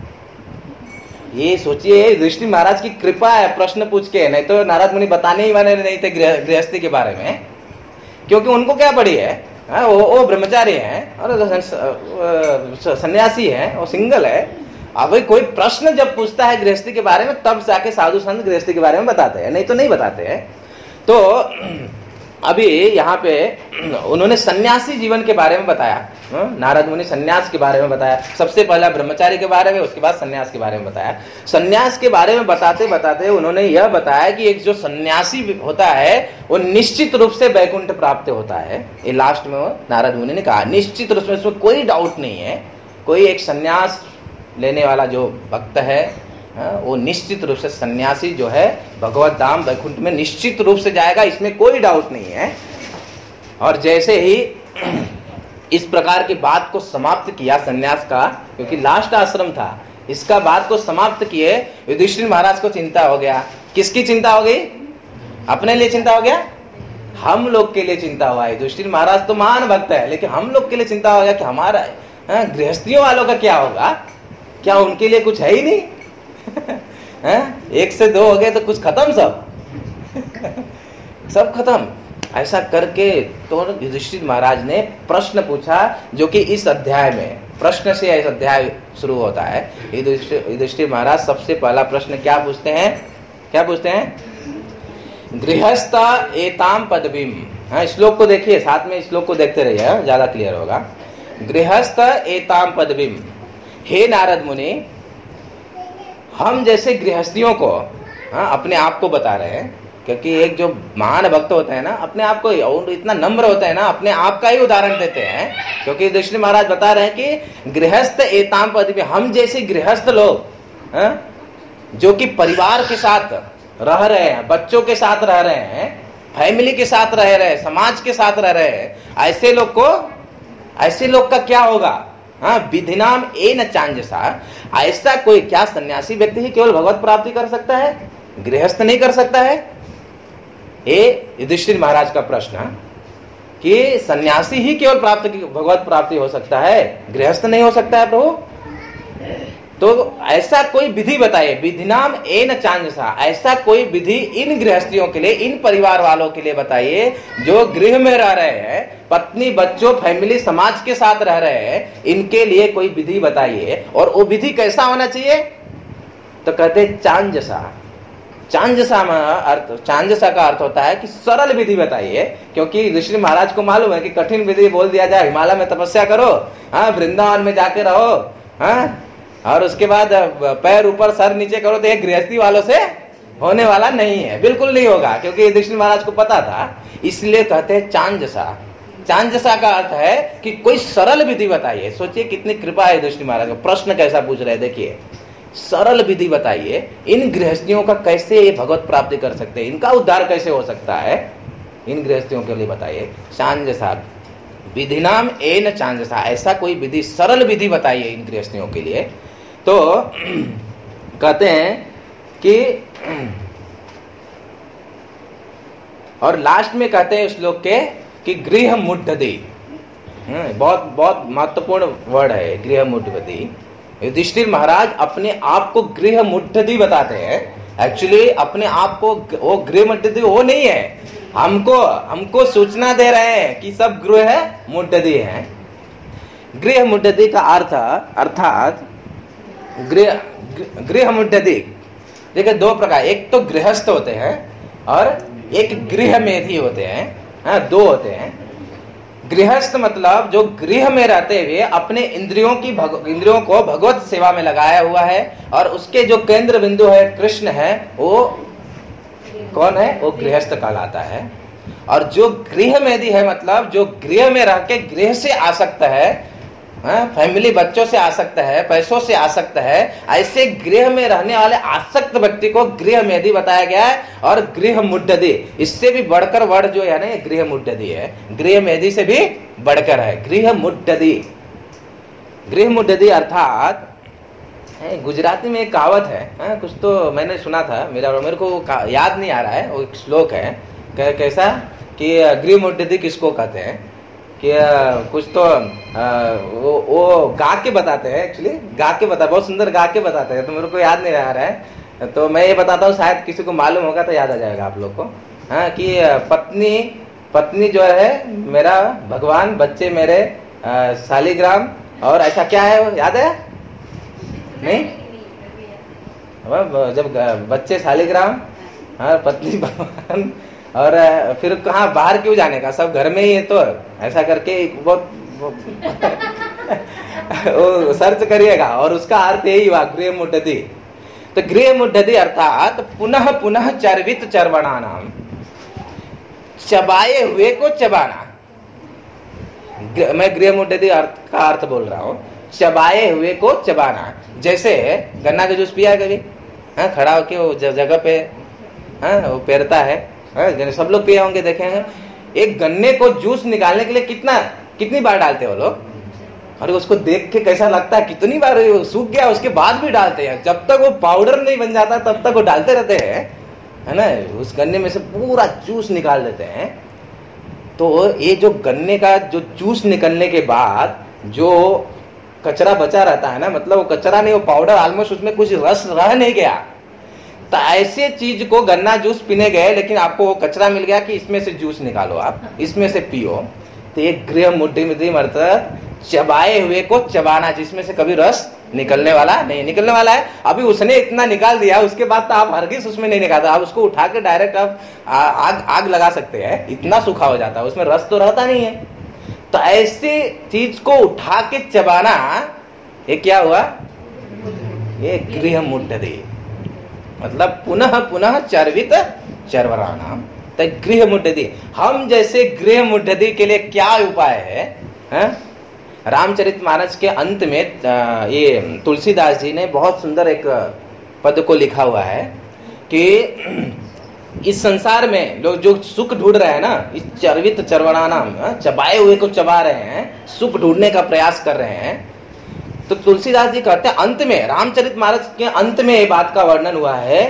ये सोचिए युधिष्ठिर महाराज की कृपा है प्रश्न पूछ के, नहीं तो नारद मुनि बताने ही वाले नहीं थे गृहस्थी के बारे में, क्योंकि उनको क्या पड़ी है, वो ब्रह्मचारी हैं और सन्यासी हैं, वो सिंगल है। अब कोई प्रश्न जब पूछता है गृहस्थी के बारे में, तब जाके साधु संत गृहस्थी के बारे में बताते हैं, नहीं तो नहीं बताते हैं। तो अभी यहाँ पे उन्होंने सन्यासी जीवन के बारे में बताया, नारद मुनि सन्यास के बारे में बताया। सबसे पहला ब्रह्मचारी के बारे में, उसके बाद सन्यास के बारे में बताया। सन्यास के बारे में बताते बताते उन्होंने यह बताया कि एक जो सन्यासी होता है वो निश्चित रूप से वैकुंठ प्राप्त होता है। ये लास्ट में नारद मुनि ने कहा निश्चित रूप से, इसमें कोई डाउट नहीं है। कोई एक सन्यास लेने वाला जो भक्त है वो निश्चित रूप से सन्यासी जो है भगवत धाम वैकुंठ में निश्चित रूप से जाएगा, इसमें कोई डाउट नहीं है। और जैसे ही इस प्रकार की बात को समाप्त किया सन्यास का, क्योंकि लास्ट आश्रम था, इसका बात को समाप्त किए, युधिष्ठिर महाराज को चिंता हो गया। किसकी चिंता हो गई? अपने लिए चिंता हो गया, हम लोग के लिए चिंता हुआ। युधिष्ठिर महाराज तो महान भक्त है, लेकिन हम लोग के लिए चिंता हो गया कि हमारा गृहस्थियों वालों का क्या होगा, क्या उनके लिए कुछ है ही नहीं? एक से दो हो गए तो कुछ खत्म, सब खत्म। ऐसा करके तो युधिष्ठिर महाराज ने प्रश्न पूछा, जो कि इस अध्याय में प्रश्न से इस अध्याय शुरू होता है। युधिष्ठिर महाराज सबसे पहला प्रश्न क्या पूछते हैं? गृहस्थ एताम पदवीम। श्लोक को देखिए, साथ में श्लोक को देखते रहिए, ज्यादा क्लियर होगा। गृहस्थ एताम पदवीम, हे नारद मुनि, हम जैसे गृहस्थियों को अपने आप को बता रहे हैं, क्योंकि एक जो महान भक्त होता है ना, अपने आप को इतना नम्र होता है ना, अपने आप का ही उदाहरण देते हैं। क्योंकि युधिष्ठिर महाराज बता रहे हैं कि गृहस्थ एताम पदवी, हम जैसे गृहस्थ लोग जो कि परिवार के साथ रह रहे हैं, बच्चों के साथ रह रहे हैं, फैमिली के साथ रह रहे हैं, समाज के साथ रह रहे हैं, ऐसे लोग का क्या होगा? विधिनाम ए न चांजसा, ऐसा कोई क्या सन्यासी व्यक्ति ही केवल भगवत प्राप्ति कर सकता है, गृहस्थ नहीं कर सकता है? ये युधिष्ठिर महाराज का प्रश्न कि सन्यासी ही केवल भगवत प्राप्ति हो सकता है, गृहस्थ नहीं हो सकता है प्रभु? तो ऐसा कोई विधि बताइए, विधिनाम ए न चांजसा, ऐसा कोई विधि इन गृहस्थियों के लिए, इन परिवार वालों के लिए बताइए जो गृह में रह रहे हैं, पत्नी बच्चों फैमिली समाज के साथ रह रहे हैं, इनके लिए कोई विधि बताइए। और वो विधि कैसा होना चाहिए? तो कहते चांजसा। चांजसा का अर्थ होता है कि सरल विधि बताइए, क्योंकि ऋषि महाराज को मालूम है कि कठिन विधि बोल दिया जाए, हिमालय में तपस्या करो, वृंदावन में जाके रहो, और उसके बाद पैर ऊपर सर नीचे करो, तो एक गृहस्थी वालों से होने वाला नहीं है, बिल्कुल नहीं होगा, क्योंकि युधिष्ठिर महाराज को पता था। इसलिए कहते हैं चांजसा। चांजसा का अर्थ है कि कोई सरल विधि बताइए। सोचिए कितनी कृपा है युधिष्ठिर महाराज का, प्रश्न कैसा पूछ रहे हैं, देखिए। सरल विधि बताइए, इन गृहस्थियों का कैसे ये भगवत प्राप्ति कर सकते हैं, इनका उद्धार कैसे हो सकता है, इन गृहस्थियों के लिए बताइए। चांजसा, विधिनाम ए न चांजसा, ऐसा कोई विधि, सरल विधि बताइए इन गृहस्थियों के लिए। तो कहते हैं कि, और लास्ट में कहते हैं श्लोक के कि गृह मुद्धति, बहुत बहुत महत्वपूर्ण वर्ड है गृह मुद्धति। युधिष्ठिर महाराज अपने आप को गृह मुद्धति बताते हैं। एक्चुअली अपने आप को वो गृह मुद्धति वो नहीं है, हमको सूचना दे रहे हैं कि सब गृह मुद्धति हैं। गृह मुद्धति का अर्थ अर्थात गृह मुद्धति देखिए दो प्रकार, एक तो गृहस्थ होते हैं और एक गृह मेधी होते हैं, दो होते हैं। गृहस्थ मतलब जो गृह में रहते हुए अपने इंद्रियों को भगवत सेवा में लगाया हुआ है, और उसके जो केंद्र बिंदु है कृष्ण है, वो कौन है? वो गृहस्थ कहलाता है। और जो गृह मेधी है मतलब जो गृह में रह के गृह से आसक्त है, फैमिली बच्चों से आसक्त है, पैसों से आसक्त है, ऐसे गृह में रहने वाले आसक्त व्यक्ति को गृह मेधी बताया गया है। और गृह मुड्डधी, इससे भी बढ़कर वर्ड जो है ना गृह मुड्डधी है, गृह मेधी से भी बढ़कर है गृह मुड्डधी। गृह मुड्डधी अर्थात गुजराती में एक कहावत है, कुछ तो मैंने सुना था, मेरे को याद नहीं आ रहा है, वो एक श्लोक है कैसा कि गृह मुड्डधी किसको कहते हैं कि कुछ तो वो गा के बताते हैं, एक्चुअली गा के बता, बहुत सुंदर गा के बताते हैं, तो मेरे को याद नहीं आ रहा है, तो मैं ये बताता हूँ, शायद किसी को मालूम होगा तो याद आ जाएगा आप लोग को। हाँ, कि पत्नी जो है मेरा भगवान, बच्चे मेरे शालिग्राम, और ऐसा क्या है वो याद है नहीं? जब बच्चे शालिग्राम, हाँ, पत्नी भगवान, और फिर कहाँ बाहर क्यों जाने का, सब घर में ही है, तो ऐसा करके बहुत वो सर्च करिएगा, और उसका अर्थ यही हुआ गृह मुड्डधी। तो गृह मुड्डधी अर्थात पुनः पुनः चर्वित चर्वणा नाम, चबाए हुए को चबाना। मैं गृह मुड्डधी अर्थ का अर्थ बोल रहा हूँ, चबाए हुए को चबाना। जैसे गन्ना का जूस पिया कभी, खड़ा होके वो जगह पे वो पेरता है, सब लोग पिए होंगे, देखेंगे। एक गन्ने को जूस निकालने के लिए कितनी बार डालते हैं वो लोग, और उसको देख के कैसा लगता है, कितनी बार सूख गया उसके बाद भी डालते हैं, जब तक वो पाउडर नहीं बन जाता तब तक वो डालते रहते हैं, है ना। उस गन्ने में से पूरा जूस निकाल देते हैं। तो ये जो गन्ने का जो जूस निकलने के बाद जो कचरा बचा रहता है ना, मतलब वो कचरा नहीं, वो पाउडर, ऑलमोस्ट उसमें कुछ रस रह नहीं गया, तो ऐसे चीज को गन्ना जूस पीने गए, लेकिन आपको वो कचरा मिल गया कि इसमें से जूस निकालो, आप इसमें से पियो। तो एक गृह मुड्डधी मतलब चबाए हुए को चबाना, जिसमें से कभी रस निकलने वाला नहीं, निकलने वाला है। अभी उसने इतना निकाल दिया, उसके बाद तो आप हरगिज उसमें नहीं निकालते, आप उसको उठा के डायरेक्ट आप आग लगा सकते हैं, इतना सूखा हो जाता है, उसमें रस तो रहता नहीं है। तो ऐसे चीज को उठा के चबाना, ये क्या हुआ, ये गृह मुड्डधी मतलब पुनः पुनः चर्वित चर्वराना। तो गृह मुड्डधी, हम जैसे गृह मुड्डधी के लिए क्या उपाय है? रामचरितमानस के अंत में ये तुलसीदास जी ने बहुत सुंदर एक पद को लिखा हुआ है कि इस संसार में लोग जो सुख ढूंढ रहे हैं ना, इस चर्वित चर्वणाना, चबाए हुए को चबा रहे हैं, सुख ढूंढने का प्रयास कर रहे हैं। तो तुलसीदास जी कहते हैं अंत में, रामचरितमानस के अंत में ये बात का वर्णन हुआ है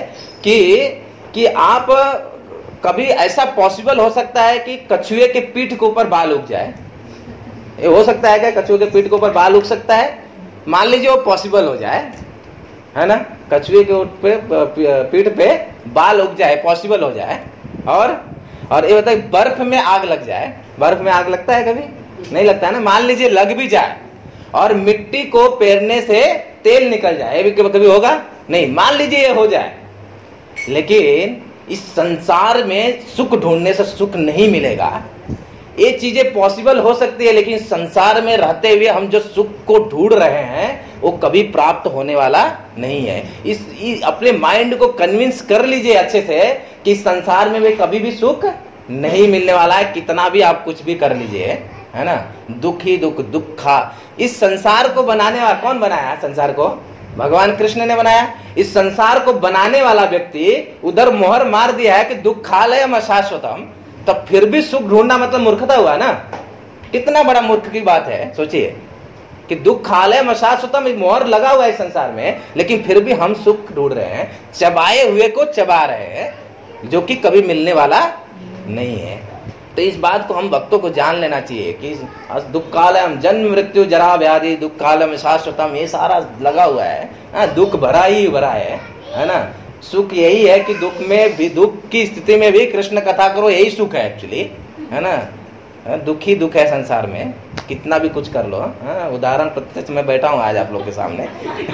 कि आप कभी ऐसा पॉसिबल हो सकता है कि कछुए के पीठ के ऊपर बाल उग जाए। ये हो सकता है क्या, कछुए के पीठ के ऊपर बाल उग सकता है? मान लीजिए वो पॉसिबल हो जाए, है ना, कछुए के पीठ पे बाल उग जाए, पॉसिबल हो जाए। और ये बताइए बर्फ में आग लग जाए, बर्फ में आग लगता है कभी? नहीं लगता है ना। मान लीजिए लग भी जाए और मिट्टी को पेरने से तेल निकल जाए, ये भी कभी होगा नहीं। मान लीजिए ये हो जाए, लेकिन इस संसार में सुख ढूंढने से सुख नहीं मिलेगा। ये चीजें पॉसिबल हो सकती है, लेकिन संसार में रहते हुए हम जो सुख को ढूंढ रहे हैं वो कभी प्राप्त होने वाला नहीं है। इस अपने माइंड को कन्विंस कर लीजिए अच्छे से कि संसार में भी कभी भी सुख नहीं मिलने वाला है, कितना भी आप कुछ भी कर लीजिए, है ना। दुख ही दुख, दुखा। इस संसार को बनाने वाला कौन बनाया? संसार को भगवान कृष्ण ने बनाया। इस संसार को बनाने वाला व्यक्ति उधर मोहर मार दिया है कि दुखालयम अशाश्वतम, तब फिर भी सुख ढूंढना मतलब मूर्खता हुआ ना। कितना बड़ा मूर्ख की बात है, सोचिए कि दुखालयम अशाश्वतम मोहर लगा हुआ है संसार में, लेकिन फिर भी हम सुख ढूंढ रहे हैं, चबाए हुए को चबा रहे हैं, जो कि कभी मिलने वाला नहीं है। तो इस बात को हम भक्तों को जान लेना चाहिए कि दुख कालम, जन्म मृत्यु जरा व्याधि, दुख कालम शाश्वतम, ये सारा लगा हुआ है, दुख भरा ही भरा है ना। सुख यही है कि दुख में भी, दुख की स्थिति में भी कृष्ण कथा करो, यही सुख है एक्चुअली, है ना। दुख ही दुख है संसार में, कितना भी कुछ कर लो। उदाहरण प्रत्यक्ष में बैठा हूँ आज आप लोग के सामने।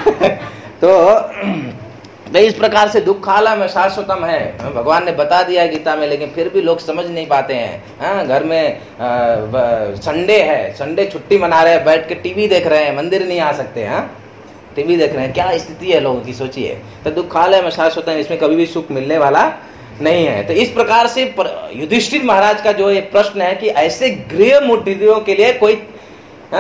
तो इस प्रकार से दुख खाला में शाश्वतम है, भगवान ने बता दिया है गीता में, लेकिन फिर भी लोग समझ नहीं पाते हैं। घर में संडे है, संडे छुट्टी मना रहे हैं, बैठ के टीवी देख रहे हैं, मंदिर नहीं आ सकते हैं, टीवी देख रहे हैं। क्या स्थिति है लोगों की, सोचिए। तो दुख खाला में शाश्वतम, इसमें कभी भी सुख मिलने वाला नहीं है। तो इस प्रकार से युधिष्ठिर महाराज का जो ये प्रश्न है कि ऐसे गृह मुड्डधियों के लिए कोई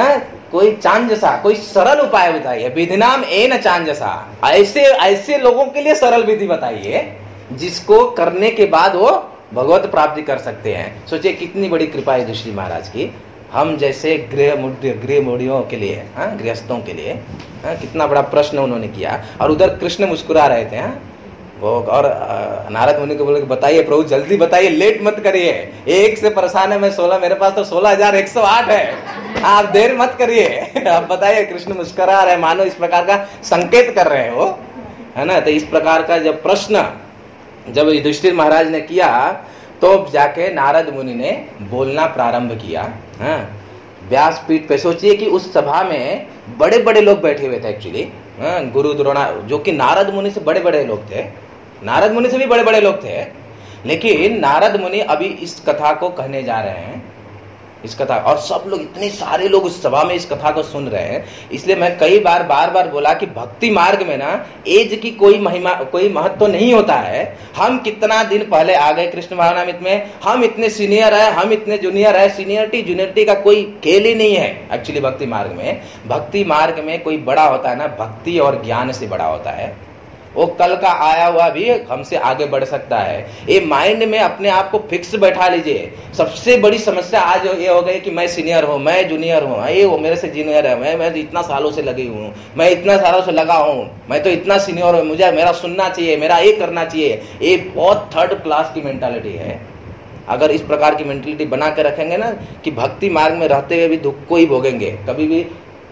कोई चांजसा, कोई सरल उपाय बताइए। विधिनाम एन चांजसा, ऐसे ऐसे लोगों के लिए सरल विधि बताइए जिसको करने के बाद वो भगवत प्राप्ति कर सकते हैं। सोचिए कितनी बड़ी कृपा है युधिष्ठिर महाराज की, हम जैसे गृह मोड़ियों के लिए, गृहस्थों के लिए, कितना बड़ा प्रश्न उन्होंने किया। और उधर कृष्ण मुस्कुरा रहे थे, वो और नारद मुनि को बोले बताइए प्रभु जल्दी बताइए, लेट मत करिए, एक से परेशान है मैं 16, मेरे पास तो 16,108 है, आप देर मत करिए, आप बताइए। कृष्ण मुस्कुरा रहे, मानो इस प्रकार का संकेत कर रहे हो, है ना। तो इस प्रकार का जब प्रश्न जब युधिष्ठिर महाराज ने किया तो जाके नारद मुनि ने बोलना प्रारंभ किया। व्यासपीठ पे सोचिए कि उस सभा में बड़े बड़े लोग बैठे हुए थे एक्चुअली, गुरु द्रोणा जो कि नारद मुनि से बड़े बड़े लोग थे, नारद मुनि से भी बड़े बड़े लोग थे, लेकिन नारद मुनि अभी इस कथा को कहने जा रहे हैं, इस कथा, और सब लोग, इतने सारे लोग उस सभा में इस कथा को सुन रहे हैं। इसलिए मैं कई बार बार बोला कि भक्ति मार्ग में ना एज की कोई महिमा, कोई महत्व तो नहीं होता है। हम कितना दिन पहले आ गए कृष्ण भावनामृत में, हम इतने सीनियर है, हम इतने जूनियर है, सीनियरिटी जूनियरिटी का कोई खेल ही नहीं है एक्चुअली भक्ति मार्ग में। भक्ति मार्ग में कोई बड़ा होता है ना, भक्ति और ज्ञान से बड़ा होता है। वो कल का आया हुआ भी हमसे आगे बढ़ सकता है। ये माइंड में अपने आप को फिक्स बैठा लीजिए। सबसे बड़ी समस्या आज ये हो गई कि मैं सीनियर हूँ, मैं जूनियर हूँ, ये वो मेरे से जूनियर है, मैं इतना सालों से लगी हूँ, मैं इतना सालों से लगा हूँ, मैं तो इतना सीनियर हूँ, मुझे मेरा सुनना चाहिए, मेरा ये करना चाहिए। ये बहुत थर्ड क्लास की मेंटालिटी है। अगर इस प्रकार की मेंटालिटी बना के रखेंगे ना कि भक्ति मार्ग में रहते हुए भी दुख को ही भोगेंगे, कभी भी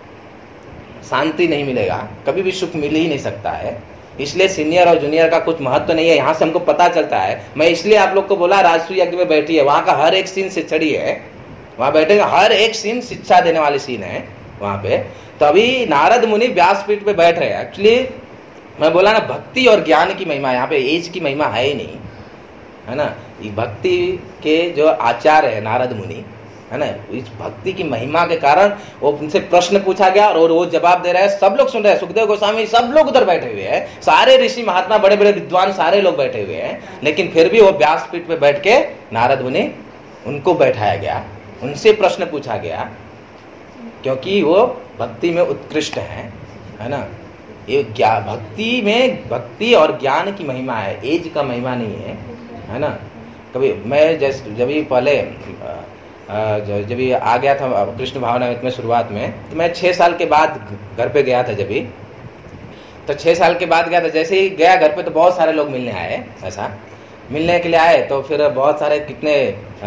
शांति नहीं मिलेगा, कभी भी सुख मिल ही नहीं सकता है। इसलिए सीनियर और जूनियर का कुछ महत्व नहीं है, यहाँ से हमको पता चलता है। मैं इसलिए आप लोग को बोला राजसूय यज्ञ में बैठी है, वहाँ का हर एक सीन शिक्षणी है, वहाँ बैठेंगे हर एक सीन शिक्षा देने वाले सीन है वहाँ पे। तभी नारद मुनि व्यासपीठ पे बैठ रहे हैं। एक्चुअली मैं बोला ना, भक्ति और ज्ञान की महिमा, यहाँ पे एज की महिमा है ही नहीं, है ना। भक्ति के जो आचार्य है नारद मुनि, है ना, इस भक्ति की महिमा के कारण वो उनसे प्रश्न पूछा गया और वो जवाब दे रहे हैं, सब लोग सुन रहे हैं, सुखदेव गोस्वामी सब लोग उधर बैठे हुए हैं, सारे ऋषि महात्मा बड़े बड़े विद्वान सारे लोग बैठे हुए हैं, लेकिन फिर भी वो व्यासपीठ पे बैठ के नारद मुनि उनको बैठाया गया, उनसे प्रश्न पूछा गया, क्योंकि वो भक्ति में उत्कृष्ट है ना। ये भक्ति में भक्ति और ज्ञान की महिमा है, एज का महिमा नहीं है ना। कभी मैं जब भी पहले जब ये आ गया था कृष्ण भावनामृत में शुरुआत में, तो मैं 6 साल के बाद घर पे गया था। जब भी तो 6 साल के बाद गया था, जैसे ही गया घर पे तो बहुत सारे लोग मिलने आए, ऐसा मिलने के लिए आए। तो फिर बहुत सारे कितने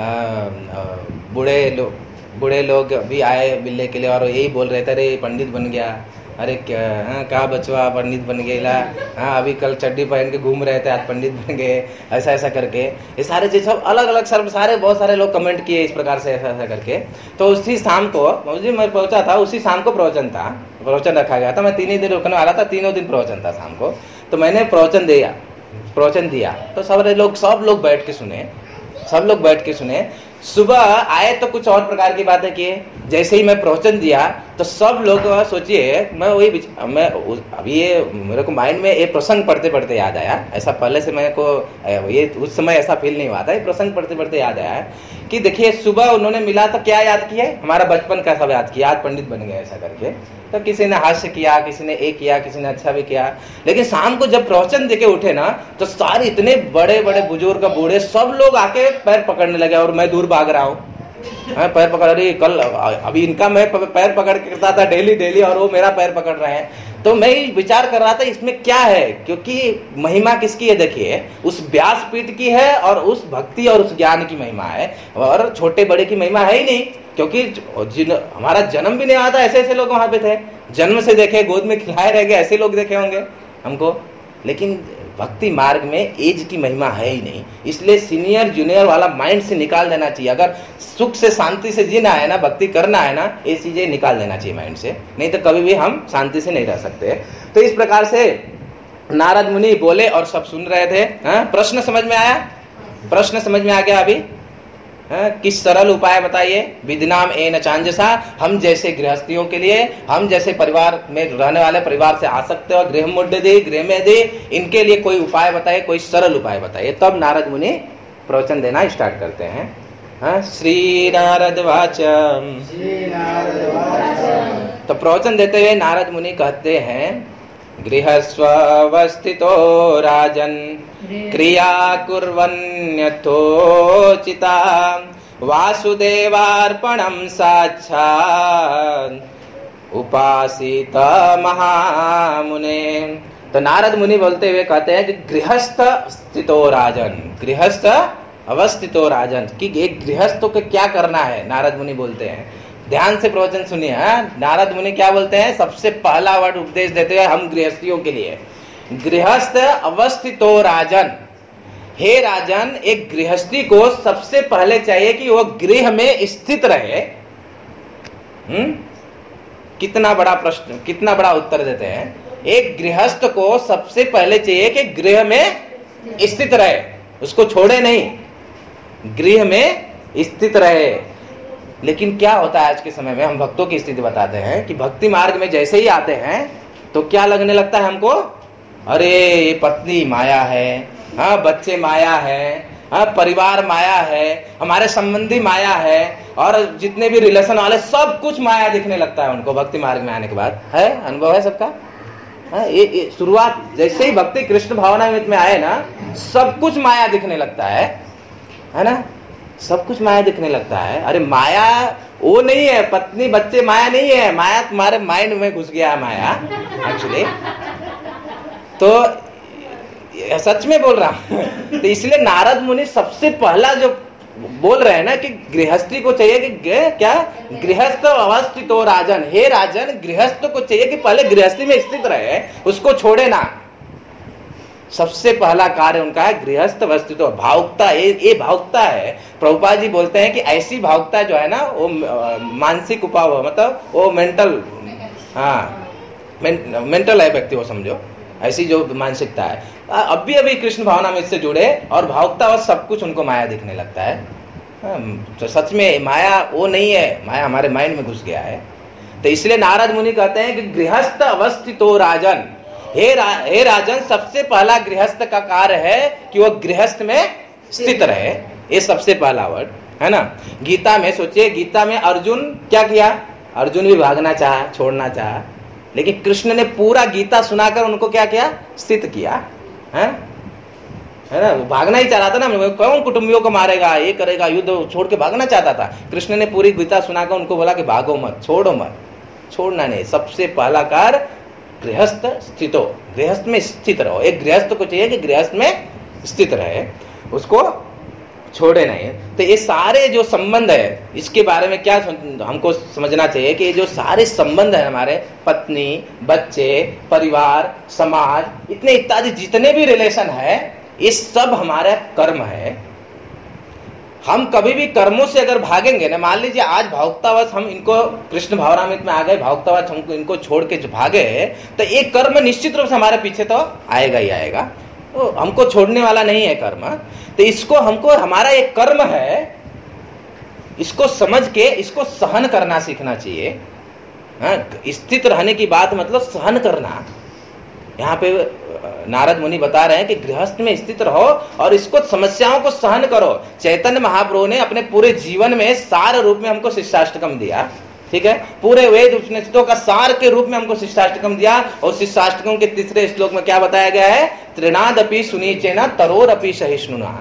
बूढ़े लोग भी आए मिलने के लिए, और यही बोल रहे थे अरे पंडित बन गया, अरे क्या बचवा पंडित बन गया, अभी कल चड्डी पहन के घूम रहे थे आज पंडित बन गए, ऐसा ऐसा करके ये सारे चीज सब अलग अलग सारे बहुत सारे लोग कमेंट किए इस प्रकार से, ऐसा ऐसा करके। तो उसी शाम को मुझे मैं पहुंचा था, उसी शाम को प्रवचन रखा गया था। मैं 3 ही दिन रुकने वाला था, 3 दिन प्रवचन था शाम को। तो मैंने प्रवचन दिया तो सब लोग बैठ के सुने। सुबह आए तो कुछ और प्रकार की बातें किए। जैसे ही मैं प्रवचन दिया तो सब लोग, सोचिए मैं अभी ये मेरे को माइंड में ये प्रसंग पढ़ते पढ़ते याद आया। ऐसा पहले से मेरे को ये उस समय ऐसा फील नहीं हुआ था, ये प्रसंग पढ़ते पढ़ते याद आया कि देखिए सुबह उन्होंने मिला तो क्या याद किया, हमारा बचपन का सब याद किया, आज पंडित बन गए ऐसा करके। तो किसी ने हास्य किया, किसी ने एक किया, किसी ने अच्छा भी किया। लेकिन शाम को जब प्रवचन देके उठे ना तो सारे इतने बड़े बड़े बुजुर्ग बूढ़े सब लोग आके पैर पकड़ने लगे, और मैं दूर भाग रहा हूँ, पैर पकड़ रही। कल अभी इनका मैं पैर पकड़ के करता था डेली, और वो मेरा पैर पकड़ रहे हैं। तो मैं विचार कर रहा था इसमें क्या है, क्योंकि महिमा किसकी है, देखिए उस व्यासपीठ की है और उस भक्ति और उस ज्ञान की महिमा है, और छोटे बड़े की महिमा है ही नहीं। क्योंकि हमारा जन्म भी नहीं आता, ऐसे लोग वहां पे थे, जन्म से देखे, गोद में खिलाए रह गए, ऐसे लोग देखे होंगे हमको। लेकिन भक्ति मार्ग में एज की महिमा है ही नहीं, इसलिए सीनियर जूनियर वाला माइंड से निकाल देना चाहिए। अगर सुख से शांति से जीना है ना, भक्ति करना है ना, ये चीजें निकाल देना चाहिए माइंड से, नहीं तो कभी भी हम शांति से नहीं रह सकते। तो इस प्रकार से नारद मुनि बोले और सब सुन रहे थे। प्रश्न समझ में आया? प्रश्न समझ में आ गया अभी? किस सरल उपाय बताइए। विधिनाम एन चांजसा, हम जैसे गृहस्थियों के लिए, हम जैसे परिवार में रहने वाले, परिवार से आसक्त और गृह में दे, इनके लिए कोई उपाय बताइए, कोई सरल उपाय बताइए। तब नारद मुनि प्रवचन देना स्टार्ट करते हैं। हाँ, श्री नारद वाचम। तो प्रवचन देते हुए नारद मुनि कहते हैं, गृहस्वस्थितो राजन क्रिया कुर्वन्यथोचिता वासुदेवार्पणं साक्षात् उपासित महामुने। तो नारद मुनि बोलते हुए कहते हैं कि गृहस्थ स्थितो राजन, गृहस्थ अवस्थितो राजन, कि एक गृहस्थों को क्या करना है, नारद मुनि बोलते हैं। ध्यान से प्रवचन सुनिए। नारद मुनि क्या बोलते हैं, सबसे पहला वर्ड उपदेश देते हैं हम गृहस्थियों के लिए, गृहस्थ अवस्थितो राजन। हे राजन, एक गृहस्थी को सबसे पहले चाहिए कि वो गृह में स्थित रहे। कितना बड़ा प्रश्न, कितना बड़ा उत्तर देते हैं। एक गृहस्थ को सबसे पहले चाहिए कि गृह में स्थित रहे, उसको छोड़े नहीं, गृह में स्थित रहे। लेकिन क्या होता है आज के समय में, हम भक्तों की स्थिति बताते हैं कि भक्ति मार्ग में जैसे ही आते हैं तो क्या लगने लगता है हमको, अरे ये पत्नी माया है, हाँ बच्चे माया है, हाँ परिवार माया है, हमारे संबंधी माया है, और जितने भी रिलेशन वाले सब कुछ माया दिखने लगता है उनको भक्ति मार्ग में आने के बाद। है अनुभव है सबका। हाँ, ये शुरुआत जैसे ही भक्ति कृष्ण भावनामृत में आए ना, सब कुछ माया दिखने लगता है ना, सब कुछ माया दिखने लगता है। अरे माया वो नहीं है, पत्नी बच्चे माया नहीं है, माया तुम्हारे माइंड में घुस गया है माया एक्चुअली। तो सच में बोल रहा हूं। तो इसलिए नारद मुनि सबसे पहला जो बोल रहे हैं ना कि गृहस्थी को चाहिए कि क्या, गृहस्थ अवस्थितो राजन, हे राजन गृहस्थ को चाहिए कि पहले गृहस्थी में स्थित रहे, उसको छोड़े ना। सबसे पहला कार्य उनका है गृहस्थ अवस्थितो। भावुकता, ये भावुकता है। प्रभुपाद जी बोलते हैं कि ऐसी भावुकता जो है ना, वो मानसिक उपाव, मतलब वो मेंटल, हाँ मेंटल है व्यक्ति, वो समझो ऐसी जो मानसिकता है। अभी अभी कृष्ण भावना में इससे जुड़े और भावुकता और सब कुछ उनको माया दिखने लगता है। तो सच में माया वो नहीं है, माया हमारे माइंड में घुस गया है। तो इसलिए नारद मुनि कहते हैं कि गृहस्थ अवस्थितो राजन, हे राजन, सबसे पहला गृहस्थ का कार्य है कि वो गृहस्थ में स्थित रहे। ये सबसे पहला वर्ड है ना। गीता में सोचिए, गीता में अर्जुन क्या किया, अर्जुन भी भागना चाहा, छोड़ना चाहा, लेकिन कृष्ण ने पूरा गीता सुनाकर उनको क्या किया, स्थित किया है ना। भागना ही चाह रहा था ना, कौन कुटुंबियों को मारेगा, ये करेगा, युद्ध छोड़ के भागना चाहता था। कृष्ण ने पूरी गीता सुनाकर उनको बोला कि भागो मत, छोड़ो मत, छोड़ना नहीं। सबसे पहला कार्य गृहस्थ स्थितो, गृहस्थ में स्थित रहो। एक गृहस्थ को चाहिए कि गृहस्थ में स्थित रहे, उसको छोड़े नहीं। तो ये सारे जो संबंध है, इसके बारे में क्या हमको समझना चाहिए कि ये जो सारे संबंध है हमारे, पत्नी, बच्चे, परिवार, समाज, इतने इत्यादि जितने भी रिलेशन है, ये सब हमारा कर्म है। हम कभी भी कर्मों से अगर भागेंगे ना, मान लीजिए आज भावुकतावश हम इनको कृष्ण भावनामृत में आ गए, भावुकतावश हमको इनको छोड़ के भागे, तो एक कर्म निश्चित रूप से हमारे पीछे तो आएगा ही आएगा, तो हमको छोड़ने वाला नहीं है कर्म। तो इसको हमको, हमारा एक कर्म है, इसको समझ के इसको सहन करना सीखना चाहिए। स्थित रहने की बात मतलब सहन करना। यहाँ पे नारद मुनि बता रहे हैं कि गृहस्थ में स्थित रहो और इसको, समस्याओं को सहन करो। चैतन्य महाप्रभु ने अपने पूरे जीवन में सार रूप में हमको शिष्टाष्टकम दिया, ठीक है, पूरे वेद उपनिषदों का सार के रूप में हमको शिष्टाष्टकम दिया। और शिष्टाष्टकम के तीसरे श्लोक में क्या बताया गया है, त्रिनादपि सुनीचेना तरोरपि सहिष्णुना।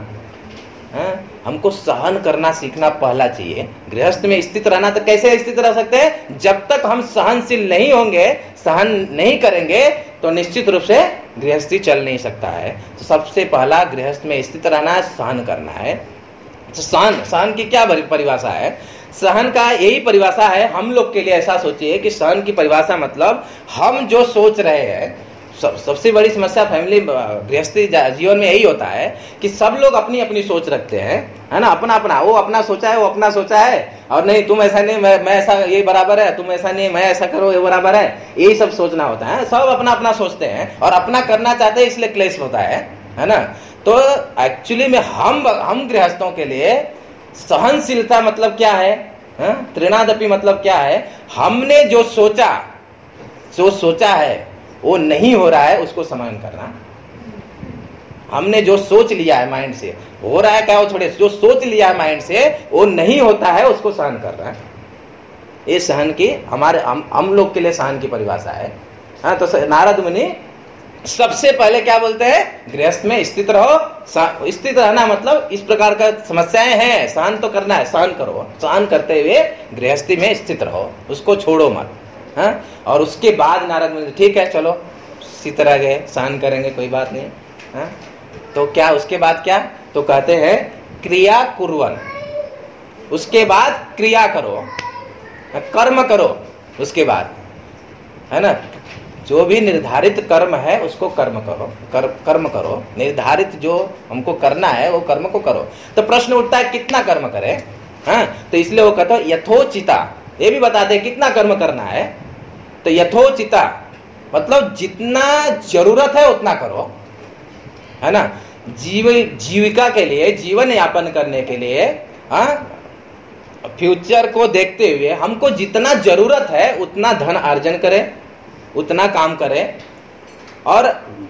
हमको सहन करना सीखना पहला चाहिए। गृहस्थ में स्थित रहना, तो कैसे स्थित रह सकते हैं, जब तक हम सहनशील नहीं होंगे, सहन नहीं करेंगे, तो निश्चित रूप से गृहस्थी चल नहीं सकता है। तो सबसे पहला गृहस्थ में स्थित रहना है, सहन करना है। तो सहन की क्या परिभाषा है, सहन का यही परिभाषा है हम लोग के लिए। ऐसा सोचिए कि सहन की परिभाषा मतलब हम जो सोच रहे हैं, सबसे बड़ी समस्या फैमिली गृहस्थी जीवन में यही होता है कि सब लोग अपनी अपनी सोच रखते हैं, है ना, अपना अपना, वो अपना सोचा है, वो अपना सोचा है, और नहीं तुम ऐसा नहीं, मैं ऐसा, ये बराबर है, तुम ऐसा नहीं, मैं ऐसा करो, ये बराबर है, यही सब सोचना होता है। सब अपना अपना सोचते हैं और अपना करना चाहते हैं, इसलिए क्लेश होता है ना। तो एक्चुअली में हम गृहस्थों के लिए सहनशीलता मतलब क्या है, त्रिनादपि मतलब क्या है, हमने जो सोचा है वो नहीं हो रहा है, उसको समाधान करना। हमने जो सोच लिया है माइंड से, हो रहा है क्या वो छोड़े, जो सोच लिया है माइंड से वो नहीं होता है उसको सहन कर रहा है। ये सहन की हमारे हम लोग के लिए सहन की परिभाषा है। हाँ, तो नारद मुनि सबसे पहले क्या बोलते हैं, गृहस्थ में स्थित रहो। स्थित रहना मतलब इस प्रकार का समस्याएं हैं, सहन तो करना है, सहन करो, सहन करते हुए गृहस्थी में स्थित रहो, उसको छोड़ो मत। हाँ, और उसके बाद नारद मुनि ठीक है चलो सीत रह गए, सहन करेंगे, कोई बात नहीं। हाँ, तो क्या उसके बाद क्या, तो कहते हैं क्रिया कुर्वन्, उसके बाद क्रिया करो, कर्म करो। उसके बाद है ना, जो भी निर्धारित कर्म है उसको कर्म करो, कर्म करो, निर्धारित जो हमको करना है वो कर्म को करो। तो प्रश्न उठता है कितना कर्म करें। हाँ, तो इसलिए वो कहते हैं यथोचिता, ये भी बताते हैं कितना कर्म करना है। तो यथोचिता मतलब जितना जरूरत है उतना करो, है ना। जीविका के लिए, जीवन यापन करने के लिए, हाँ, फ्यूचर को देखते हुए हमको जितना जरूरत है उतना धन अर्जन करें, उतना काम करें, और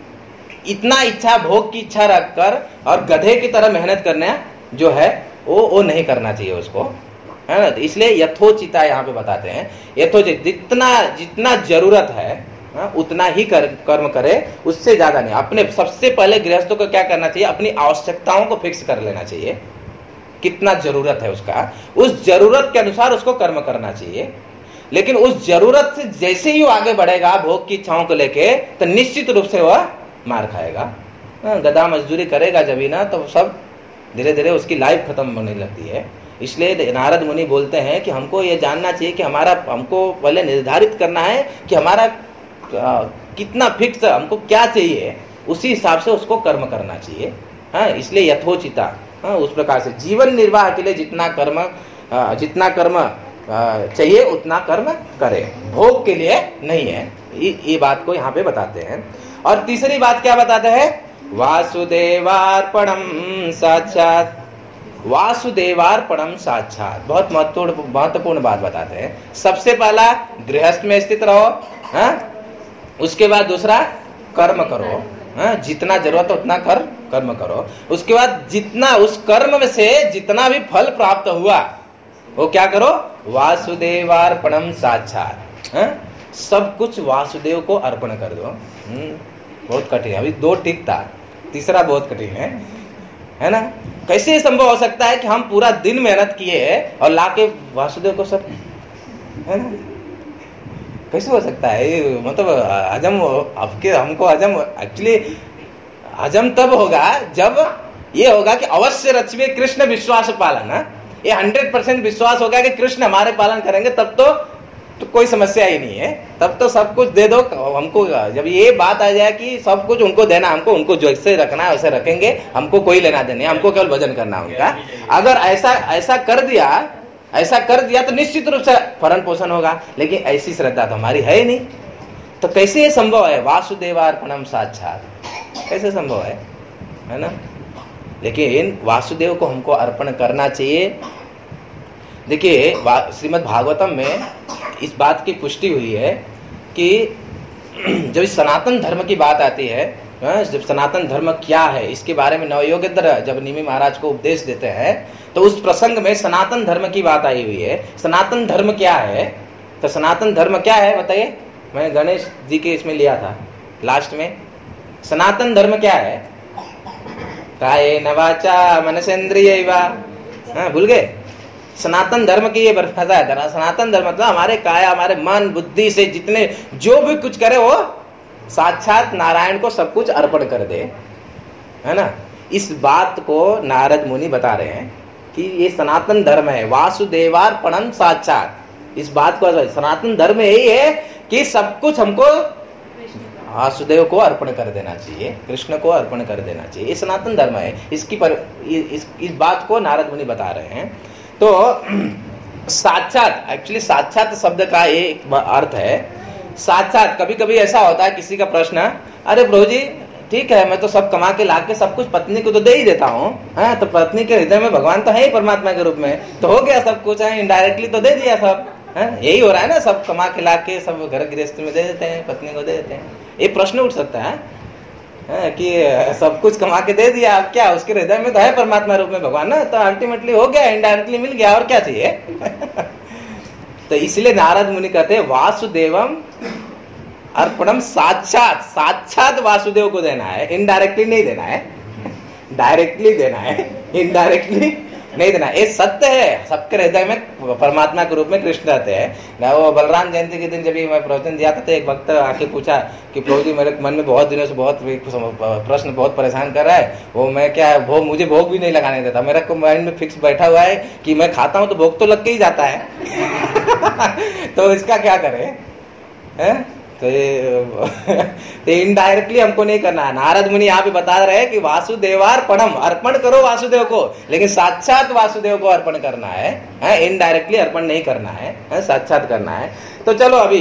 इतना इच्छा, भोग की इच्छा रखकर और गधे की तरह मेहनत करना जो है वो नहीं करना चाहिए उसको, है ना। तो इसलिए यथोचिता यहाँ पे बताते हैं, यथोचित जितना जरूरत है उतना ही कर्म करे, उससे ज्यादा नहीं। अपने सबसे पहले गृहस्थों को क्या करना चाहिए, अपनी आवश्यकताओं को फिक्स कर लेना चाहिए, कितना जरूरत है उसका, उस जरूरत के अनुसार उसको कर्म करना चाहिए। लेकिन उस जरूरत से जैसे ही वो आगे बढ़ेगा भोग की इच्छाओं को लेके, तो निश्चित रूप से वह मार खाएगा। गधा मजदूरी करेगा जब ही ना, तो सब धीरे धीरे उसकी लाइफ खत्म होने लगती है। इसलिए नारद मुनि बोलते हैं कि हमको ये जानना चाहिए कि हमको पहले निर्धारित करना है कि हमारा कितना फिक्स, हमको क्या चाहिए, उसी हिसाब से उसको कर्म करना चाहिए। हाँ, इसलिए यथोचिता, हाँ, उस प्रकार से जीवन निर्वाह के लिए जितना कर्म चाहिए उतना कर्म करे, भोग के लिए नहीं है। ये बात को यहाँ पे बताते हैं। और तीसरी बात क्या बताते हैं, वासुदेवार्पणम साक्षात, वासुदेवार्पणम साक्षात, बहुत महत्वपूर्ण बात बताते हैं। सबसे पहला गृहस्थ में स्थित रहो, हाँ? उसके बाद दूसरा कर्म करो, हाँ? जितना जरूरत है उतना कर्म करो। उसके बाद जितना उस कर्म में से जितना भी फल प्राप्त हुआ वो क्या करो, वासुदेवार्पणम साक्षात, हाँ? सब कुछ वासुदेव को अर्पण कर दो। बहुत कठिन है, अभी 2 ठीक था, तीसरा बहुत कठिन है ना। कैसे संभव हो सकता है कि हम पूरा दिन मेहनत किए और लाके वासुदेव को सब, है ना, कैसे हो सकता है। मतलब हजम हमको हजम एक्चुअली हजम तब होगा जब ये होगा कि अवश्य रचवे कृष्ण विश्वास पालन, ये 100% विश्वास होगा कि कृष्ण हमारे पालन करेंगे, तब तो कोई समस्या ही नहीं है। तब तो सब कुछ दे दो हमको। जब ये बात आ जाए कि सब कुछ उनको देना, उनको जैसे रखना है वैसे रखेंगे, हमको कोई लेना देना, हमको केवल भजन करना उनका। अगर ऐसा कर दिया तो निश्चित रूप से भरण पोषण होगा। लेकिन ऐसी श्रद्धा तो हमारी है ही नहीं, तो कैसे ये संभव है। वासुदेवार्पणम साक्षात कैसे संभव है ना। लेकिन वासुदेव को हमको अर्पण करना चाहिए। देखिए श्रीमद् भागवतम में इस बात की पुष्टि हुई है कि जब सनातन धर्म की बात आती है, जब सनातन धर्म क्या है इसके बारे में नवयोगेंद्र जब निमि महाराज को उपदेश देते हैं, तो उस प्रसंग में सनातन धर्म की बात आई हुई है। सनातन धर्म क्या है, तो सनातन धर्म क्या है बताइए। मैं गणेश जी के इसमें लिया था लास्ट में। सनातन धर्म क्या है, कायेन वाचा मनसेन्द्रियैवा, भूल गए। सनातन धर्म की ये परिभाषा है। सनातन धर्म मतलब हमारे काया, हमारे मन बुद्धि से जितने जो भी कुछ करे वो साक्षात नारायण को सब कुछ अर्पण कर दे, है ना। इस बात को नारद मुनि बता रहे हैं कि ये सनातन धर्म है, वासुदेवार्पणम साक्षात। इस बात को सनातन धर्म यही है कि सब कुछ हमको वासुदेव को अर्पण कर देना चाहिए, कृष्ण को अर्पण कर देना चाहिए। ये सनातन धर्म है। इस बात को नारद मुनि बता रहे हैं। तो साक्षात, एक्चुअली साक्षात शब्द का एक अर्थ है साक्षात। कभी कभी ऐसा होता है किसी का प्रश्न, अरे प्रभु जी ठीक है, मैं तो सब कमा के ला के सब कुछ पत्नी को तो दे ही देता हूँ, तो पत्नी के हृदय में भगवान तो है ही परमात्मा के रूप में, तो हो गया सब कुछ है, इनडायरेक्टली तो दे दिया सब, यही हो रहा है ना। सब कमा के ला के सब घर गृहस्थ में दे देते हैं, पत्नी को दे देते हैं। ये प्रश्न उठ सकता है, कि सब कुछ कमा के दे दिया, अब क्या, उसके हृदय में तो है परमात्मा रूप में भगवान ना, तो अल्टीमेटली हो गया, इनडायरेक्टली मिल गया, और क्या चाहिए। तो इसलिए नारद मुनि कहते हैं वासुदेवम अर्पणम, साक्षात साक्षात वासुदेव को देना है, इनडायरेक्टली नहीं देना है, डायरेक्टली देना है, इनडायरेक्टली नहीं देना। ये सत्य है, सबके हृदय में परमात्मा के रूप में कृष्ण रहते हैं। वो बलराम जयंती के दिन जब मैं प्रवचन दिया था तो एक भक्त आके पूछा कि प्रभु जी मेरे मन में बहुत दिनों से बहुत प्रश्न बहुत परेशान कर रहा है, वो मैं क्या भोग, मुझे भोग भी नहीं लगाने देता, मेरा को माइंड में फिक्स बैठा हुआ है कि मैं खाता हूँ तो भोग तो लग के ही जाता है। तो इसका क्या करें? तो इनडायरेक्टली हमको नहीं करना है। नारद मुनि यहाँ पे बता रहे हैं कि वासुदेवार्पणम, अर्पण करो वासुदेव को, लेकिन साक्षात वासुदेव को अर्पण करना है, इनडायरेक्टली अर्पण नहीं करना है, साक्षात करना है। तो चलो अभी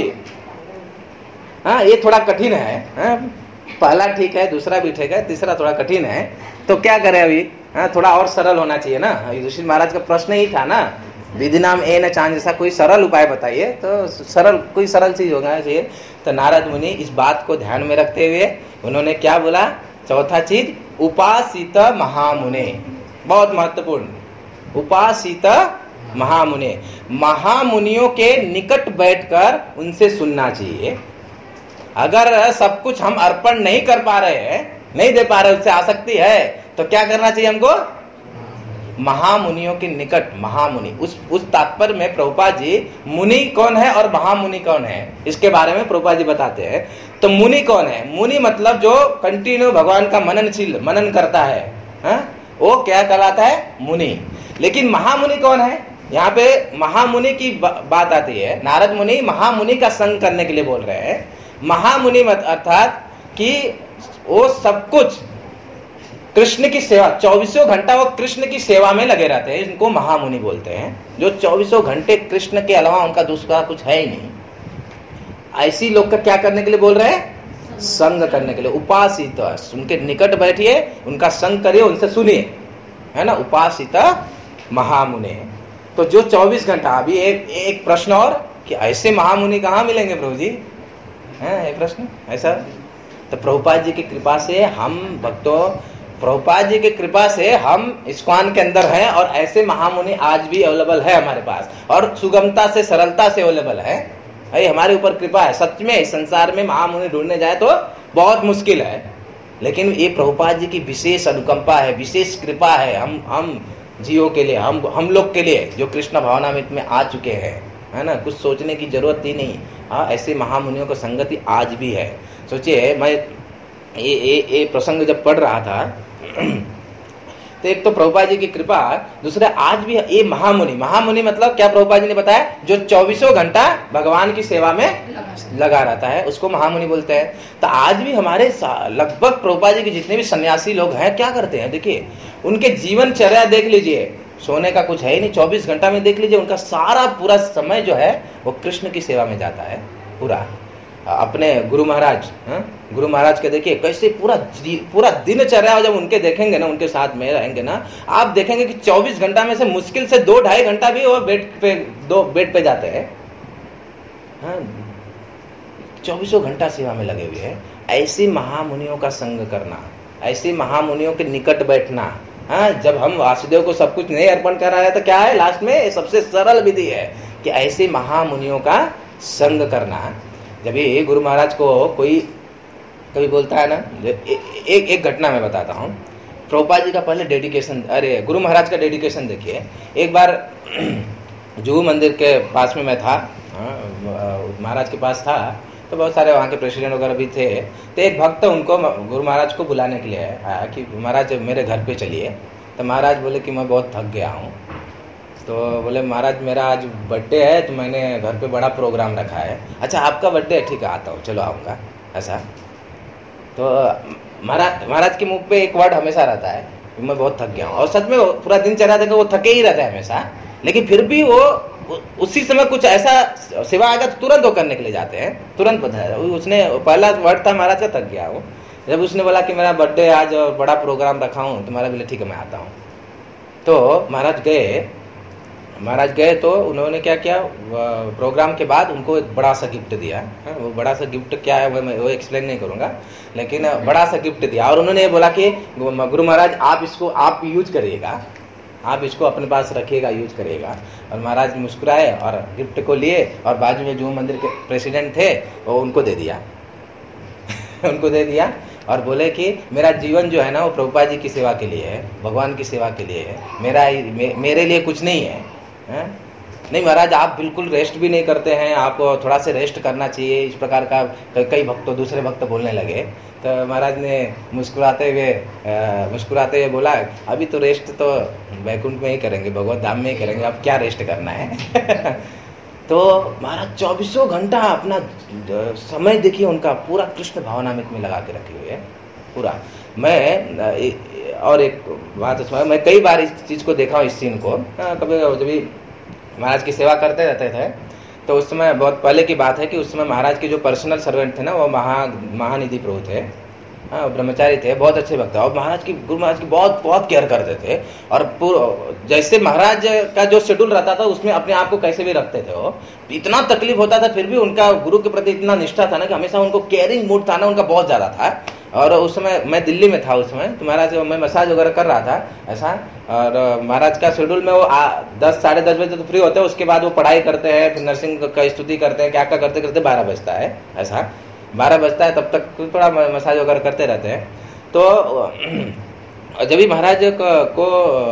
ये थोड़ा कठिन है, पहला ठीक है, दूसरा भी ठीक है, तीसरा थोड़ा कठिन है, तो क्या करें अभी? थोड़ा और सरल होना चाहिए ना। युधिष्ठिर महाराज का प्रश्न ही था ना, विधि नाम ए न चांद, जैसा कोई सरल उपाय बताइए, तो सरल कोई सरल चीज होना चाहिए। तो नारद मुनि इस बात को ध्यान में रखते हुए उन्होंने क्या बोला? चौथा चीज, उपासित महामुने, बहुत महत्वपूर्ण, उपासित महामुने, महामुनियों के निकट बैठकर उनसे सुनना चाहिए। अगर सब कुछ हम अर्पण नहीं कर पा रहे हैं, नहीं दे पा रहे, उससे आसक्ति है, तो क्या करना चाहिए हमको? महामुनियों के निकट, महामुनि, उस तात्पर्य में प्रभुपाद जी मुनि कौन है और महामुनि कौन है इसके बारे में प्रभुपाद जी बताते हैं। तो मुनि कौन है? मुनि मतलब जो कंटिन्यू भगवान का मनन करता है, वो क्या कहलाता है? मुनि। लेकिन महामुनि कौन है? यहाँ पे महामुनि की बात आती है। नारद मुनि महामुनि का संग करने के लिए बोल रहे हैं। महामुनि मत अर्थात कि वो सब कुछ कृष्ण की सेवा, 24 घंटा वो कृष्ण की सेवा में लगे रहते हैं, इनको महामुनि बोलते हैं। जो 24 घंटे कृष्ण के अलावा उनका दूसरा कुछ है ही नहीं। ऐसी लोग का क्या करने के लिए बोल रहे हैं? संग करने के लिए। उपासित, उनके निकट बैठिए, उनका संग करिए, उनसे सुनिए, है ना, उपासित महामुनि। तो जो 24 घंटा, अभी एक प्रश्न और कि ऐसे महामुनि कहाँ मिलेंगे प्रभु जी? है एक प्रश्न ऐसा। तो प्रभुपाद जी की कृपा से हम भक्तों, प्रभुपाद जी की कृपा से हम इस्कॉन के अंदर हैं, और ऐसे महामुनि आज भी अवेलेबल है हमारे पास, और सुगमता से, सरलता से अवेलेबल है। ये हमारे ऊपर कृपा है। सच में इस संसार में महामुनि ढूंढने जाए तो बहुत मुश्किल है, लेकिन ये प्रभुपाद जी की विशेष अनुकंपा है, विशेष कृपा है हम जीवों के लिए, हम लोग के लिए जो कृष्ण भावनामृत में आ चुके हैं, है ना। कुछ सोचने की जरूरत ही नहीं। ऐसे महामुनियों की संगति आज भी है। सोचिए, मैं ये प्रसंग जब पढ़ रहा था तो एक तो प्रभुपाद जी की कृपा, दूसरा आज भी ये महामुनि मतलब क्या? प्रभुपाद जी ने बताया जो 24 घंटा भगवान की सेवा में लगा रहता है, उसको महामुनि बोलते हैं। तो आज भी हमारे लगभग प्रभुपाद जी के जितने भी सन्यासी लोग हैं क्या करते हैं? देखिए, उनके जीवनचर्या देख लीजिए, सोने का कुछ है ही नहीं। 24 घंटा में देख लीजिए, उनका सारा पूरा समय जो है वो कृष्ण की सेवा में जाता है पूरा। अपने गुरु महाराज के देखिए कैसे पूरा दिनचर्या जब उनके देखेंगे ना, उनके साथ में रहेंगे ना, आप देखेंगे कि 24 घंटा में से मुश्किल से 2-2.5 घंटा भी वो बेड पे जाते हैं। 24 घंटा सेवा में लगे हुए हैं। ऐसे महामुनियों का संग करना, ऐसे महामुनियों के निकट बैठना। जब हम वासुदेव को सब कुछ नहीं अर्पण कर रहे हैं तो क्या है लास्ट में? सबसे सरल विधि है कि ऐसे महामुनियों का संग करना। जब ये गुरु महाराज को कोई कभी बोलता है ना, एक घटना मैं बताता हूँ। प्रभुपाद जी का पहले डेडिकेशन, अरे गुरु महाराज का डेडिकेशन देखिए। एक बार जुहू मंदिर के पास में मैं था, महाराज के पास था, तो बहुत सारे वहाँ के प्रेसिडेंट वगैरह भी थे। तो एक भक्त उनको, गुरु महाराज को बुलाने के लिए आया कि महाराज मेरे घर पे चलिए। तो महाराज बोले कि मैं बहुत थक गया हूँ। तो बोले महाराज मेरा आज बर्थडे है, तो मैंने घर पे बड़ा प्रोग्राम रखा है। अच्छा आपका बर्थडे है? ठीक है आता हूँ, चलो आऊँगा। ऐसा तो महाराज के मुख पे एक वर्ड हमेशा रहता है, मैं बहुत थक गया हूँ। और सच में पूरा दिनचर्या देखो वो थके ही रहता है हमेशा, लेकिन फिर भी वो उसी समय कुछ ऐसा सेवा आएगा तो तुरंत वो करने के लिए जाते हैं, तुरंत बताया। उसने पहला वर्ड था महाराज का, थक गया वो। जब उसने बोला कि मेरा बर्थडे आज और बड़ा प्रोग्राम रखा हूँ, तो महाराज बोले ठीक है मैं आता हूँ। तो महाराज गए महाराज गए तो उन्होंने क्या किया, प्रोग्राम के बाद उनको एक बड़ा सा गिफ्ट दिया। वो बड़ा सा गिफ्ट क्या है मैं वो एक्सप्लेन नहीं करूँगा, लेकिन बड़ा सा गिफ्ट दिया। और उन्होंने ये बोला कि गुरु महाराज आप इसको आप यूज करिएगा, आप इसको अपने पास रखिएगा, यूज करिएगा। और महाराज मुस्कुराए और गिफ्ट को लिए और बाजू में जो मंदिर के प्रेसिडेंट थे वो उनको दे दिया उनको दे दिया और बोले कि मेरा जीवन जो है ना वो प्रभुपाद जी की सेवा के लिए है, भगवान की सेवा के लिए है, मेरे लिए कुछ नहीं है। नहीं महाराज आप बिल्कुल रेस्ट भी नहीं करते हैं, आपको थोड़ा से रेस्ट करना चाहिए, इस प्रकार का कई भक्त दूसरे भक्त बोलने लगे। तो महाराज ने मुस्कुराते हुए बोला अभी तो रेस्ट तो वैकुंठ में ही करेंगे, भगवत धाम में ही करेंगे, अब क्या रेस्ट करना है तो महाराज 24 घंटा अपना समय देखिए उनका पूरा कृष्ण भावनामृत में लगा के रखे हुए है पूरा। मैं और एक बात उसमें मैं कई बार इस चीज़ को देखा हूँ, इस सीन को। कभी जब भी महाराज की सेवा करते रहते थे तो उस समय बहुत पहले की बात है कि उस समय महाराज के जो पर्सनल सर्वेंट थे ना वो महानिधि प्रभु थे, ब्रह्मचारी थे, बहुत अच्छे भक्त थे। और गुरु महाराज की बहुत बहुत केयर करते थे। और जैसे महाराज का जो शेड्यूल रहता था उसमें अपने आप को कैसे भी रखते थे। वो इतना तकलीफ होता था फिर भी उनका गुरु के प्रति इतना निष्ठा था ना कि हमेशा उनको केयरिंग मूड था ना उनका बहुत ज़्यादा था। और उस समय मैं दिल्ली में था, उस समय तो महाराज मैं मसाज वगैरह कर रहा था ऐसा। और महाराज का शेड्यूल में वो 10 साढ़े 10 बजे तो फ्री होते हैं, उसके बाद वो पढ़ाई करते हैं, फिर नर्सिंग का स्तुति करते हैं, क्या क्या करते करते 12 बजता है ऐसा। 12 बजता है तब तक थोड़ा मसाज वगैरह करते रहते हैं। तो जब भी महाराज को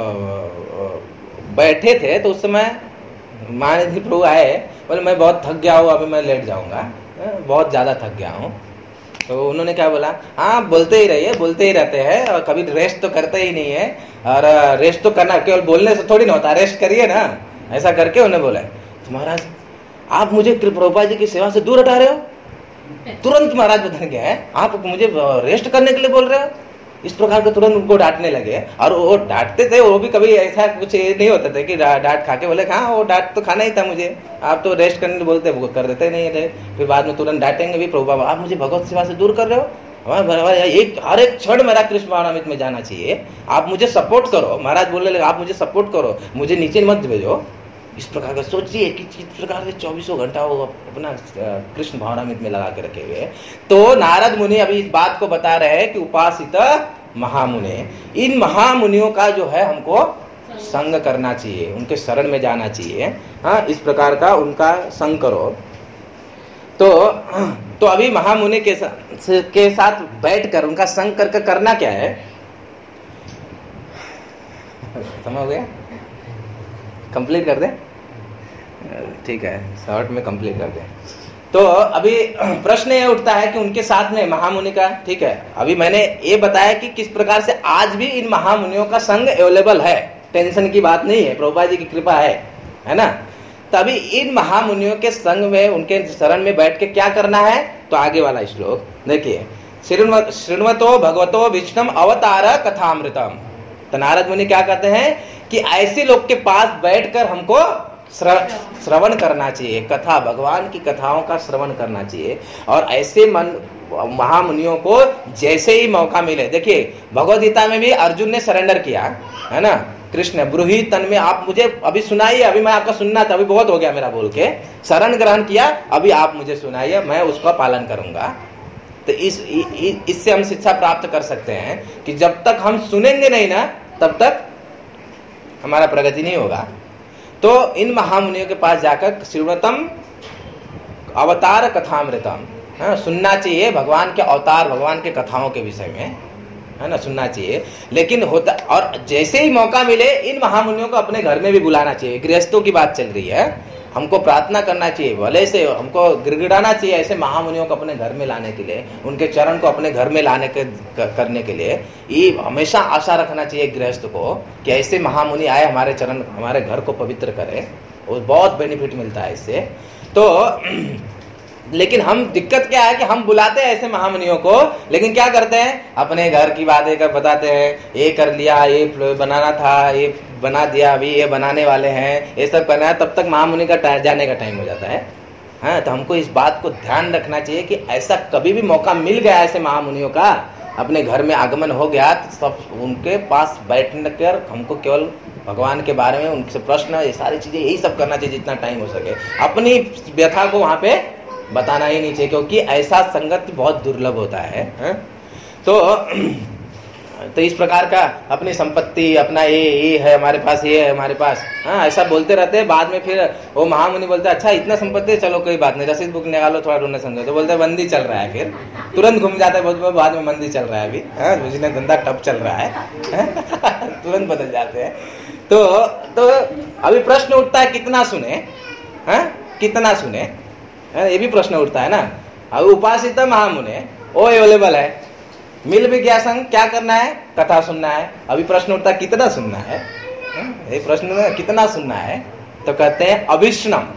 बैठे थे तो उस समय महानिधि प्रभु आए, बोले मैं बहुत थक गया हूँ, अभी मैं लेट जाऊँगा, बहुत ज़्यादा थक गया हूँ। तो उन्होंने क्या बोला, हाँ बोलते ही रहिए, बोलते ही रहते हैं और कभी रेस्ट तो करते ही नहीं है। और रेस्ट तो करना केवल बोलने से थोड़ी ना होता, रेस्ट करिए ना, ऐसा करके उन्हें बोला। तो महाराज आप मुझे प्रभुपाद जी की सेवा से दूर हटा रहे हो। तुरंत महाराज बदल गया है, आप मुझे रेस्ट करने के लिए बोल रहे हो, इस प्रकार के तुरंत उनको डांटने लगे। और वो डांटते थे, वो भी कभी ऐसा कुछ नहीं होता था कि डांट खा के बोले हाँ वो डांट तो खाना ही था मुझे, आप तो रेस्ट करने बोलते वो कर देते नहीं थे। फिर बाद में तुरंत डांटेंगे भी, प्रभु बाबा आप मुझे भगवत सेवा से दूर कर रहे हो, हर एक क्षण मेरा कृष्ण भावनामृत में जाना चाहिए, आप मुझे सपोर्ट करो। महाराज बोलने लगे आप मुझे सपोर्ट करो, मुझे नीचे मत भेजो। इस प्रकार का सोचिए कि इस प्रकार से 24 घंटा वो अपना कृष्ण भावनामृत में लगा के रखे हुए। तो नारद मुनि अभी इस बात को बता रहे हैं कि उपासित महामुने, इन महामुनियों का जो है हमको संग करना चाहिए, उनके शरण में जाना चाहिए। हाँ इस प्रकार का उनका संग करो। तो अभी महामुनि के साथ बैठकर उनका संग करके करना क्या है, समझ गया? कंप्लीट कर दें, ठीक है, शॉर्ट में कंप्लीट कर दें। तो अभी प्रश्न ये उठता है कि उनके साथ में महामुनि का, ठीक है, अभी मैंने ये बताया कि किस प्रकार से आज भी इन महामुनियों का संग अवेलेबल है, टेंशन की बात नहीं है, प्रभुपाद जी की कृपा है ना। तभी इन महामुनियों के संग में उनके शरण में बैठ के क्या करना है, तो आगे वाला श्लोक देखिए, शृण्वतो भगवतो विष्णुम अवतार कथामृतम। तो नारद मुनि क्या कहते हैं कि ऐसे लोग के पास बैठकर हमको श्रवण करना चाहिए, कथा भगवान की कथाओं का श्रवण करना चाहिए। और ऐसे महामुनियों को जैसे ही मौका मिले, देखिए भगवद गीता में भी अर्जुन ने सरेंडर किया है ना, कृष्ण ब्रूहि तन में आप मुझे अभी सुनाइए, अभी मैं आपका सुनना था, अभी बहुत हो गया मेरा बोल के, शरण ग्रहण किया, अभी आप मुझे सुनाइए, मैं उसका पालन करूंगा। तो इससे हम शिक्षा प्राप्त कर सकते हैं कि जब तक हम सुनेंगे नहीं ना तब तक हमारा प्रगति नहीं होगा। तो इन महामुनियों के पास जाकर श्रीमतम अवतार कथामृतम, सुनना चाहिए भगवान के अवतार, भगवान के कथाओं के विषय में, है ना, सुनना चाहिए। लेकिन होता, और जैसे ही मौका मिले इन महामुनियों को अपने घर में भी बुलाना चाहिए। गृहस्थों की बात चल रही है, हमको प्रार्थना करना चाहिए, भले से हमको गिड़गिड़ाना चाहिए ऐसे महामुनियों को अपने घर में लाने के लिए, उनके चरण को अपने घर में लाने के करने के लिए। ये हमेशा आशा रखना चाहिए गृहस्थ को कि ऐसे महामुनि आए हमारे चरण, हमारे घर को पवित्र करे, और बहुत बेनिफिट मिलता है इससे। तो लेकिन हम दिक्कत क्या है कि हम बुलाते हैं ऐसे महामुनियों को, लेकिन क्या करते हैं, अपने घर की बातें कर बताते हैं, ये कर लिया, ये बनाना था, ये बना दिया, अभी ये बनाने वाले हैं, ये सब करना है, तब तक महामुनि का जाने का टाइम हो जाता है। हाँ, तो हमको इस बात को ध्यान रखना चाहिए कि ऐसा कभी भी मौका मिल गया ऐसे महामुनियों का, अपने घर में आगमन हो गया तो सब उनके पास बैठने कर हमको केवल भगवान के बारे में उनसे प्रश्न, ये सारी चीजें यही सब करना चाहिए जितना टाइम हो सके। अपनी व्यथा को वहां पे बताना ही नहीं चाहिए, क्योंकि ऐसा संगत बहुत दुर्लभ होता है? तो इस प्रकार का अपनी संपत्ति, अपना ये है हमारे पास, ये है हमारे पास, हाँ, ऐसा बोलते रहते हैं। बाद में फिर वो महामुनि बोलते हैं अच्छा इतना संपत्ति है, चलो कोई बात नहीं, रसीद बुक निकालो थोड़ा ढूंढने समझो। तो बोलते हैं मंदी चल रहा है, फिर तुरंत घूम जाता है, बहुत बाद में मंदी चल रहा है, अभी बिजनेस धंधा टप चल रहा है तुरंत बदल जाते हैं। तो अभी प्रश्न उठता है कितना सुने, कितना सुने, ये भी प्रश्न उठता है ना। अब उपासित महामुने वो अवेलेबल है, मिल भी गया संग, क्या करना है, कथा सुनना है। अभी प्रश्न उठता है कितना सुनना है, ये प्रश्न कितना सुनना है, तो कहते हैं अभिष्णम,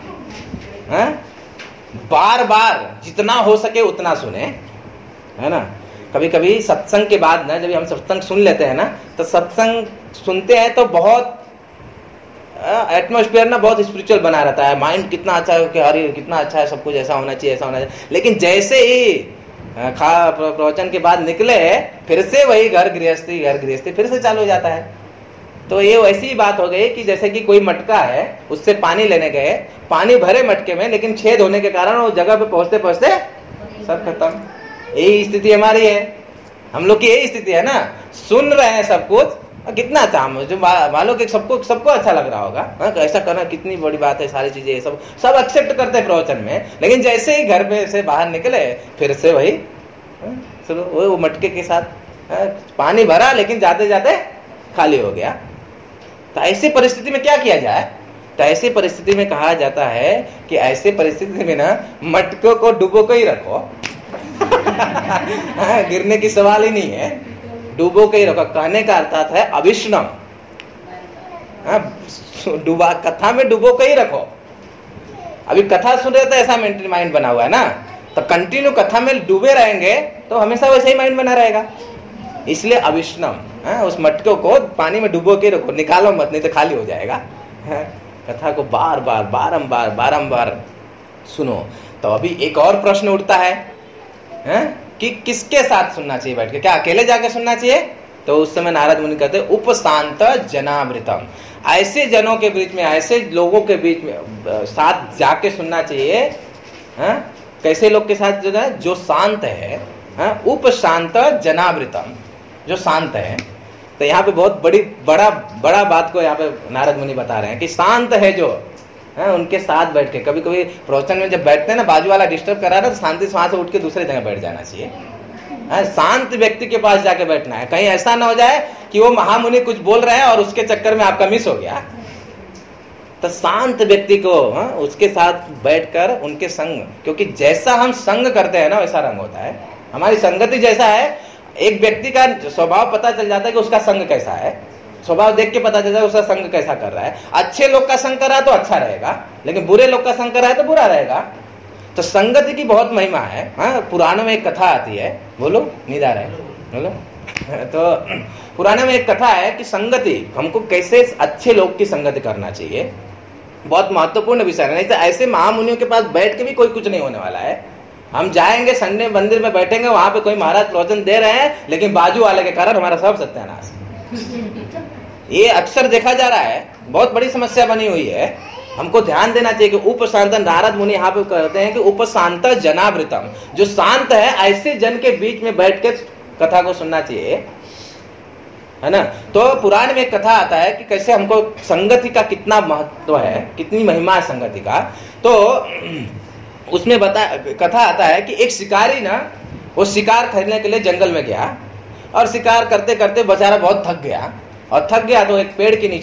बार बार जितना हो सके उतना सुने, है ना। कभी कभी सत्संग के बाद ना, जब हम सत्संग सुन लेते हैं ना, तो सत्संग सुनते हैं तो बहुत एटमॉस्फेयर ना बहुत स्पिरिचुअल बना रहता है, माइंड कितना अच्छा है कि अरे कितना अच्छा है, सब कुछ ऐसा होना चाहिए, ऐसा होना चाहिए। लेकिन जैसे ही प्रवचन के बाद निकले फिर से वही घर गृहस्थी फिर से चालू हो जाता है। तो ये वैसी बात हो गई कि जैसे कि कोई मटका है, उससे पानी लेने गए, पानी भरे मटके में, लेकिन छेद होने के कारण वो जगह पे पहुंचते पहुंचते सब खत्म। यही स्थिति हमारी है, हम लोग की यही स्थिति है ना। सुन रहे हैं सब कुछ, कितना अच्छा, जो मानो कि सबको अच्छा लग रहा होगा, ऐसा करना कितनी बड़ी बात है, सारी चीजें सब एक्सेप्ट करते हैं प्रवचन में। लेकिन जैसे ही घर पे से बाहर निकले फिर से वही वो मटके के साथ पानी भरा, लेकिन जाते जाते खाली हो गया। तो ऐसी परिस्थिति में क्या किया जाए? तो ऐसी परिस्थिति में कहा जाता है कि ऐसी परिस्थिति में ना मटकों को डुबो को ही रखो गिरने की सवाल ही नहीं है, डूबो के ही रखो। कहने का अर्थात है अभिष्णम, डूबा, कथा में डूबो के ही रखो। अभी कथा सुन रहे तो ऐसा मेंटल माइंड बना हुआ है ना, तो कंटिन्यू कथा में डूबे रहेंगे तो हमेशा वैसे ही माइंड बना रहेगा। इसलिए अभिष्णम, उस मटके को पानी में डूबो के रखो, निकालो मत, नहीं तो खाली हो जाएगा। कथा को बार बार बारंबार सुनो। तो अभी एक और प्रश्न उठता है कि किसके साथ सुनना चाहिए बैठ के, क्या अकेले जाके सुनना चाहिए? तो उस समय नारद मुनि कहते हैं उपशांत जनामृतम, ऐसे जनों के बीच में, ऐसे लोगों के बीच में साथ जाके सुनना चाहिए। कैसे लोग के साथ? जो है जो शांत है, उपशांत जनामृतम, जो शांत है। तो यहाँ पे बहुत बड़ा बात को यहाँ पे नारद मुनि बता रहे हैं कि शांत है जो, उनके साथ बैठ के। कभी कभी प्रवचन में जब बैठते हैं ना, बाजू वाला डिस्टर्ब करा रहा, तो शांति से वहां से उठ के दूसरे जगह बैठ जाना चाहिए। शांत व्यक्ति के पास जाके बैठना है। कहीं ऐसा ना हो जाए कि वो महामुनि कुछ बोल रहे हैं और उसके चक्कर में आपका मिस हो गया। तो शांत व्यक्ति को उसके साथ बैठकर उनके संग, क्योंकि जैसा हम संग करते हैं ना वैसा रंग होता है। हमारी संगति जैसा है, एक व्यक्ति का स्वभाव पता चल जाता है कि उसका संग कैसा है, स्वभाव देख के पता चलता है उसका संग कैसा कर रहा है। अच्छे लोग का संग कर रहा है तो अच्छा रहेगा, लेकिन बुरे लोग का संग कर रहा है तो बुरा रहेगा। तो संगति की बहुत महिमा है। पुराणों में एक कथा आती है, बोलो नींद आ रहा है, बोलो। तो पुराने में एक कथा है कि संगति, हमको कैसे अच्छे लोग की संगति करना चाहिए, बहुत महत्वपूर्ण विषय है। नहीं तो ऐसे महामुनियों के पास बैठ के भी कोई कुछ नहीं होने वाला है। हम जाएंगे संडे मंदिर में बैठेंगे, वहां पे कोई महाराज प्रवचन दे रहे हैं, लेकिन बाजू वाले के कारण हमारा सब सत्यानाश। ये अक्सर देखा जा रहा है, बहुत बड़ी समस्या बनी हुई है। हमको ध्यान देना चाहिए कि उपशांत, नारद मुनि यहाँ पे कहते हैं कि उपशांत जनावृतम, जो शांत है ऐसे जन के बीच में बैठ के कथा को सुनना चाहिए, है ना। तो पुराण में एक कथा आता है कि कैसे हमको संगति का कितना महत्व है, कितनी महिमा है संगति का। तो उसमें कथा आता है कि एक शिकारी ना, वो शिकार करने के लिए जंगल में गया और शिकार करते करते बेचारा बहुत थक गया, और थक गया तो एक पेड़ के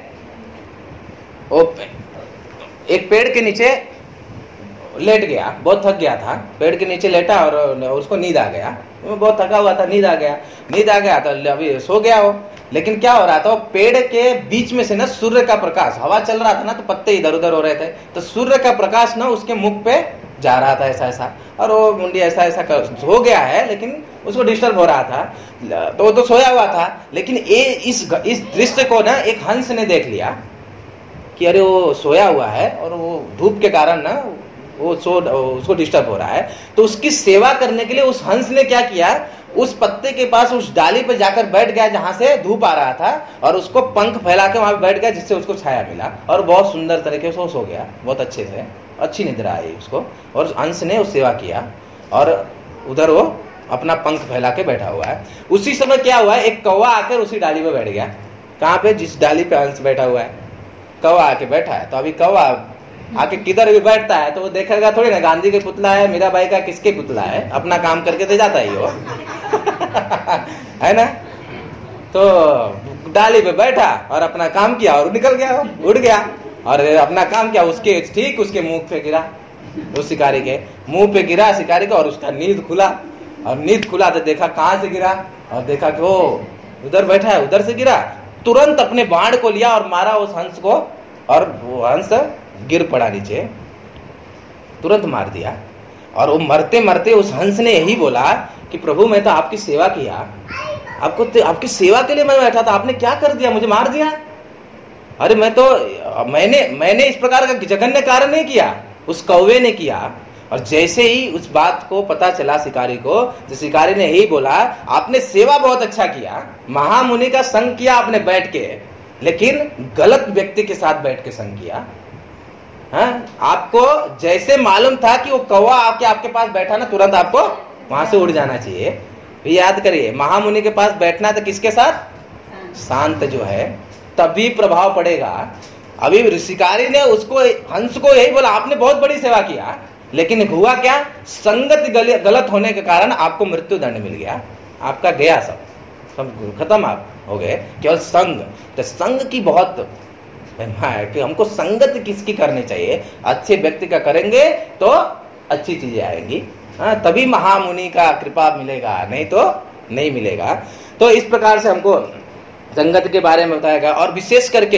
नीचे लेट गया। बहुत थक गया था, पेड़ के नीचे लेटा और उसको नींद आ गया। वो बहुत थका हुआ था, नींद आ गया तो अभी सो गया हो। लेकिन क्या हो रहा था, पेड़ के बीच में से ना सूर्य का प्रकाश, हवा चल रहा था ना तो पत्ते इधर उधर हो रहे थे, तो सूर्य का प्रकाश ना उसके मुख पे जा रहा था ऐसा, और वो मुंडी ऐसा हो गया है, लेकिन उसको डिस्टर्ब हो रहा था। तो वो तो सोया हुआ था, लेकिन इस दृश्य को ना एक हंस ने देख लिया कि अरे वो सोया हुआ है और वो धूप के कारण ना वो उसको डिस्टर्ब हो रहा है, तो उसकी सेवा करने के लिए उस हंस ने क्या किया, उस पत्ते के पास उस डाली पे जाकर बैठ गया जहां से धूप आ रहा था, और उसको पंख फैला के वहां पे बैठ गया, जिससे उसको छाया मिला और बहुत सुंदर तरीके से सो गया, बहुत अच्छे से, अच्छी निद्रा आई उसको, और हंस ने उस सेवा किया और उधर वो अपना पंख फैला के बैठा हुआ है। उसी समय क्या हुआ, एक कौवा आकर उसी डाली पे बैठ गया। कहाँ पे, जिस डाली पे हंस बैठा हुआ है, कौवा आके बैठा है। तो अभी कौवा आके किधर भी बैठता है तो वो देखेगा थोड़ी ना गांधी के पुतला है, मीराबाई का किसके पुतला है, अपना काम करके तो जाता ही वो है ना। तो डाली पे बैठा और अपना काम किया और निकल गया, उड़ गया और अपना काम किया, उसके ठीक उसके मुंह पे गिरा, उस शिकारी के मुंह पे गिरा शिकारी का, और उसका नींद खुला, और नींद खुला तो देखा कहां से गिरा, और देखा कि वो उधर बैठा है, उधर से गिरा। तुरंत अपने बाण को लिया और मारा उस हंस को, और वो हंस गिर पड़ा नीचे, तुरंत मार दिया। और वो मरते मरते उस हंस ने यही बोला कि प्रभु मैं तो आपकी सेवा किया, आपकी सेवा के लिए मैं बैठा था, आपने क्या कर दिया, मुझे मार दिया। अरे मैंने इस प्रकार का जघन्य कार्य नहीं किया, उस कौवे ने किया। और जैसे ही उस बात को पता चला शिकारी को, तो शिकारी ने यही बोला, आपने सेवा बहुत अच्छा किया, महामुनि का संग किया आपने बैठ के, लेकिन गलत व्यक्ति के साथ बैठ के संग किया। हाँ? आपको जैसे मालूम था कि वो कौवा आके आपके पास बैठा ना, तुरंत आपको वहां से उड़ जाना चाहिए। याद करिए, महामुनि के पास बैठना तो किसके साथ, शांत जो है, तभी प्रभाव पड़ेगा। अभी शिकारी ने उसको, हंस को यही बोला, आपने बहुत बड़ी सेवा किया, लेकिन हुआ क्या, संगत गलत होने के कारण आपको मृत्यु दंड मिल गया, आपका गया सब खत्म, आप हो गए। केवल संग, तो संग की बहुत महिमा है कि हमको संगत किसकी करनी चाहिए, अच्छे व्यक्ति का करेंगे तो अच्छी चीजें आएंगी। हाँ, तभी महामुनि का कृपा मिलेगा, नहीं तो नहीं मिलेगा। तो इस प्रकार से हमको संगत के बारे में बताया गया। और विशेष करके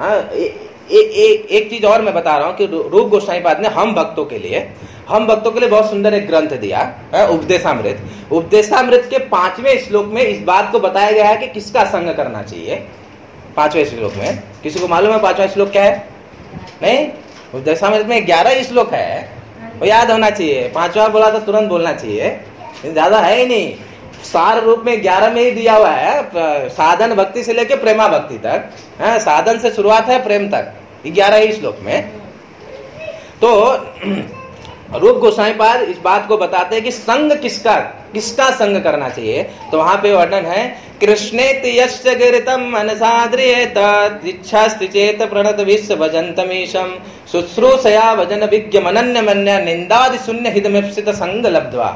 एक चीज और मैं बता रहा हूँ कि रूप गोस्वामी पाद ने हम भक्तों के लिए बहुत सुंदर एक ग्रंथ दिया, उपदेशामृत। उपदेशामृत के 5वें श्लोक में इस बात को बताया गया है कि किसका संग करना चाहिए। 5वें श्लोक में, किसी को मालूम है 5वां श्लोक क्या है? नहीं, उपदेशामृत में 11 श्लोक है, वो याद होना चाहिए। 5वां बोला तो तुरंत बोलना चाहिए, ज्यादा है ही नहीं। सार रूप में 11 में ही दिया हुआ है, साधन भक्ति से लेके प्रेमा भक्ति तक, साधन से शुरुआत है प्रेम तक, 11 ही श्लोक में। तो रूप गोस्वामी पाद इस बात को बताते हैं कि संग किसका संग करना चाहिए। तो वहां पे वर्णन है, कृष्णेति यस्य गिरितं मनसाद्रियेत इच्छास्ति चेत प्रणत विश्व भजन्तमीशं शुश्रूषया भजन विज्ञमनन्य मन्य निंदादि शून्य हितमीप्सित संग लब्ध्वा।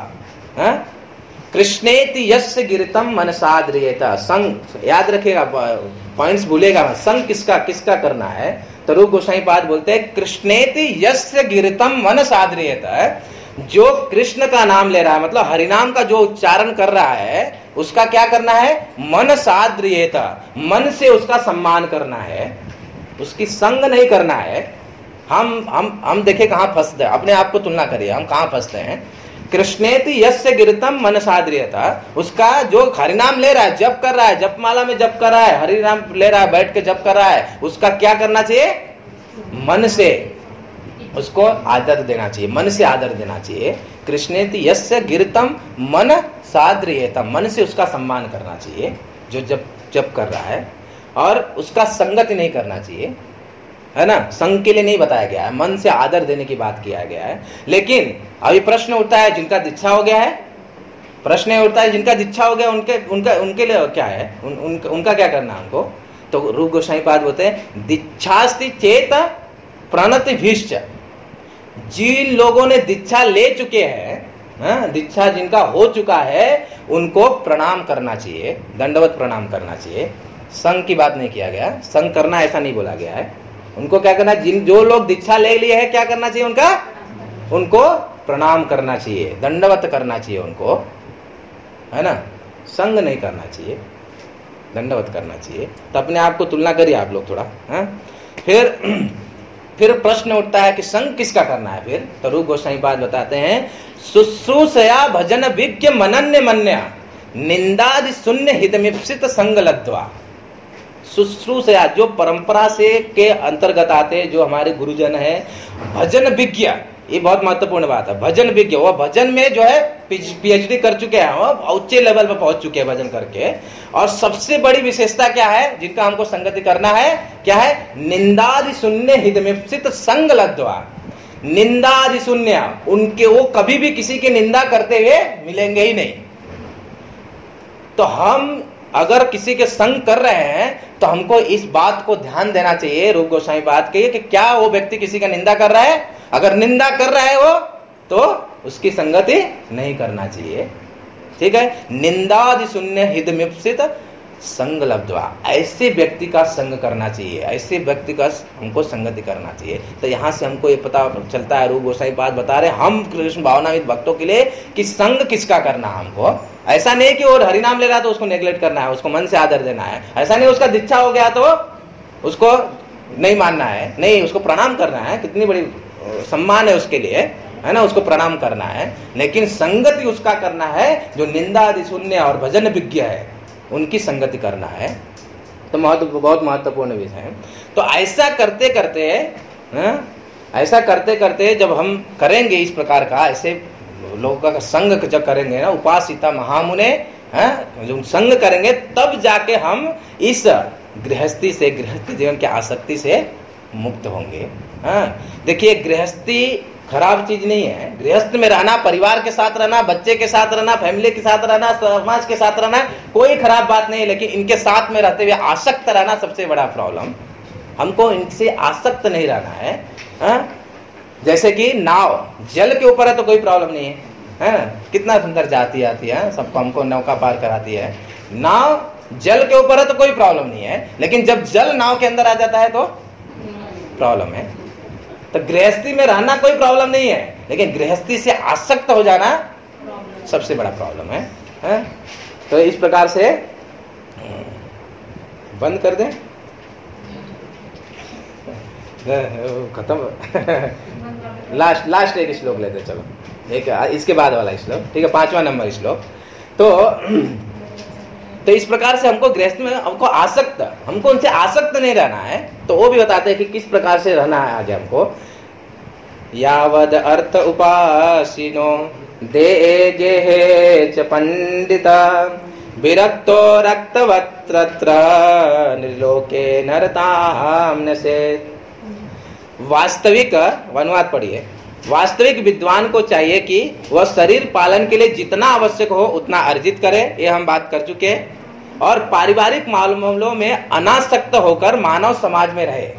कृष्णेति यस्य गिरितं मनसाद्रियेत, संग याद रखिएगा, पॉइंट्स भूलेगा, संग किसका करना है। तो रूप गोस्वामी पाद बोलते हैं, कृष्णेति यस्य गिरितं मनसाद्रियेत, जो कृष्ण का नाम ले रहा है, मतलब हरिनाम का जो उच्चारण कर रहा है, उसका क्या करना है, मन साद्रियेत, मन से उसका सम्मान करना है, उसकी संग नहीं करना है। हम देखे कहां फंसते हैं, अपने आप को तुलना करिए, हम कहां फंसते हैं। कृष्णेति यस्य गिरितं मनसाद्रियेत, उसका जो हरिनाम ले रहा है, जप कर रहा है, जपमाला में जप कर रहा है, हरिनाम ले रहा है, बैठ के जप कर रहा है, उसका क्या करना चाहिए, मन से उसको आदर देना चाहिए, मन से आदर देना चाहिए। कृष्णेति यस्य गिरितं मन साद्रियेत, मन से उसका सम्मान करना चाहिए जो जप कर रहा है, और उसका संगत नहीं करना चाहिए, है ना। संग के लिए नहीं बताया गया है, मन से आदर देने की बात किया गया है। लेकिन अभी प्रश्न उठता है, जिनका दीक्षा हो गया है, प्रश्न उठता है जिनका दीक्षा हो गया, उनके लिए क्या है, उनका क्या करना है उनको। तो रूप गोस्वामी पाद बोलते हैं, दीक्षास्ति चेत प्रणति भीष्ट, जिन लोगों ने दीक्षा ले चुके हैं, दीक्षा जिनका हो चुका है, उनको प्रणाम करना चाहिए, दंडवत प्रणाम करना चाहिए। संग की बात नहीं किया गया, संग करना ऐसा नहीं बोला गया है। उनको क्या करना, जो लोग दीक्षा ले लिए है, क्या करना चाहिए उनको प्रणाम करना चाहिए, दंडवत करना चाहिए उनको, है ना। संग नहीं करना चाहिए, दंडवत करना चाहिए। तो अपने आप को तुलना करिए आप लोग थोड़ा, है? फिर प्रश्न उठता है कि संग किसका करना है। फिर तो रूप गोस्वामी पाद बताते हैं, शुश्रूषया भजन विज्ञ मनन्य मन्य निंदादि शून्य हितमीप्सित संग लब्ध्वा। शुश्रूषया, जो परंपरा से के अंतर्गत आते, जो हमारे गुरुजन है, भजन विज्ञ, ये बहुत महत्वपूर्ण बात है। भजन विज्ञ, वो भजन में जो है पीएचडी कर चुके हैं, वो ऊंचे लेवल पर पहुंच चुके हैं भजन करके। और सबसे बड़ी विशेषता क्या है जिनका हमको संगति करना है, क्या है? निंदादि शून्य हितमिप्सित संग लब्ध्वा। निंदादि शून्य, उनके वो कभी भी किसी की निंदा करते हुए मिलेंगे ही नहीं। तो हम अगर किसी के संग कर रहे हैं तो हमको इस बात को ध्यान देना चाहिए, रूप गोस्वामी बात कही कि क्या वो व्यक्ति किसी का निंदा कर रहा है? अगर निंदा कर रहा है वो, तो उसकी संगति नहीं करना चाहिए। ठीक है, निंदादि शून्य हितमिप्सित संग लब्ध्वा, ऐसे व्यक्ति का संग करना चाहिए, ऐसे व्यक्ति का हमको संगति करना चाहिए। तो यहाँ से हमको ये पता चलता है, रूप गोसाई बात बता रहे हम कृष्ण भावनाविद भक्तों के लिए कि संग किसका करना है हमको। ऐसा नहीं कि और हरिनाम ले रहा तो उसको नेग्लेक्ट करना है, उसको मन से आदर देना है। ऐसा नहीं उसका दीक्षा हो गया तो उसको नहीं मानना है, नहीं, उसको प्रणाम करना है। कितनी बड़ी सम्मान है उसके लिए, है ना, उसको प्रणाम करना है। लेकिन संगति उसका करना है जो निंदादि शून्य और भजन विज्ञ है, उनकी संगति करना है। तो बहुत महत्वपूर्ण विषय है। तो ऐसा करते करते जब हम करेंगे इस प्रकार का, ऐसे लोगों का संग जब करेंगे ना, उपासिता महामुने, जो संग करेंगे, तब जाके हम इस गृहस्थी जीवन की आसक्ति से मुक्त होंगे। देखिए, गृहस्थी खराब चीज नहीं है। गृहस्थ में रहना, परिवार के साथ रहना, बच्चे के साथ रहना, फैमिली के साथ रहना, समाज के साथ रहना, कोई खराब बात नहीं है। लेकिन इनके साथ में रहते हुए आसक्त रहना सबसे बड़ा प्रॉब्लम। हमको इनसे आसक्त नहीं रहना है। जैसे कि नाव जल के ऊपर है तो कोई प्रॉब्लम नहीं है, कितना सुंदर जाती आती है, सबको हमको नौका पार कराती है। नाव जल के ऊपर है तो कोई प्रॉब्लम नहीं है, लेकिन जब जल नाव के अंदर आ जाता है तो प्रॉब्लम है। तो गृहस्थी में रहना कोई प्रॉब्लम नहीं है, लेकिन गृहस्थी से आसक्त हो जाना सबसे बड़ा प्रॉब्लम है। तो इस प्रकार से बंद कर दें, खत्म। लास्ट एक श्लोक लेते, चलो एक इसके बाद वाला श्लोक, ठीक है, 5वां नंबर श्लोक। तो इस प्रकार से हमको गृहस्थ में हमको उनसे आसक्त नहीं रहना है। तो वो भी बताते हैं कि किस प्रकार से रहना है आगे हमको। यावद अर्थ उपासिनो दे गेहे च पंडिता विरक्तो रक्तवत्र निर्लोके नरताम नसेत। वास्तविक, अनुवाद पढ़िए। वास्तविक विद्वान को चाहिए कि वह शरीर पालन के लिए जितना आवश्यक हो उतना अर्जित करे, ये हम बात कर चुके हैं। और पारिवारिक मामलों में अनासक्त होकर मानव समाज में रहे,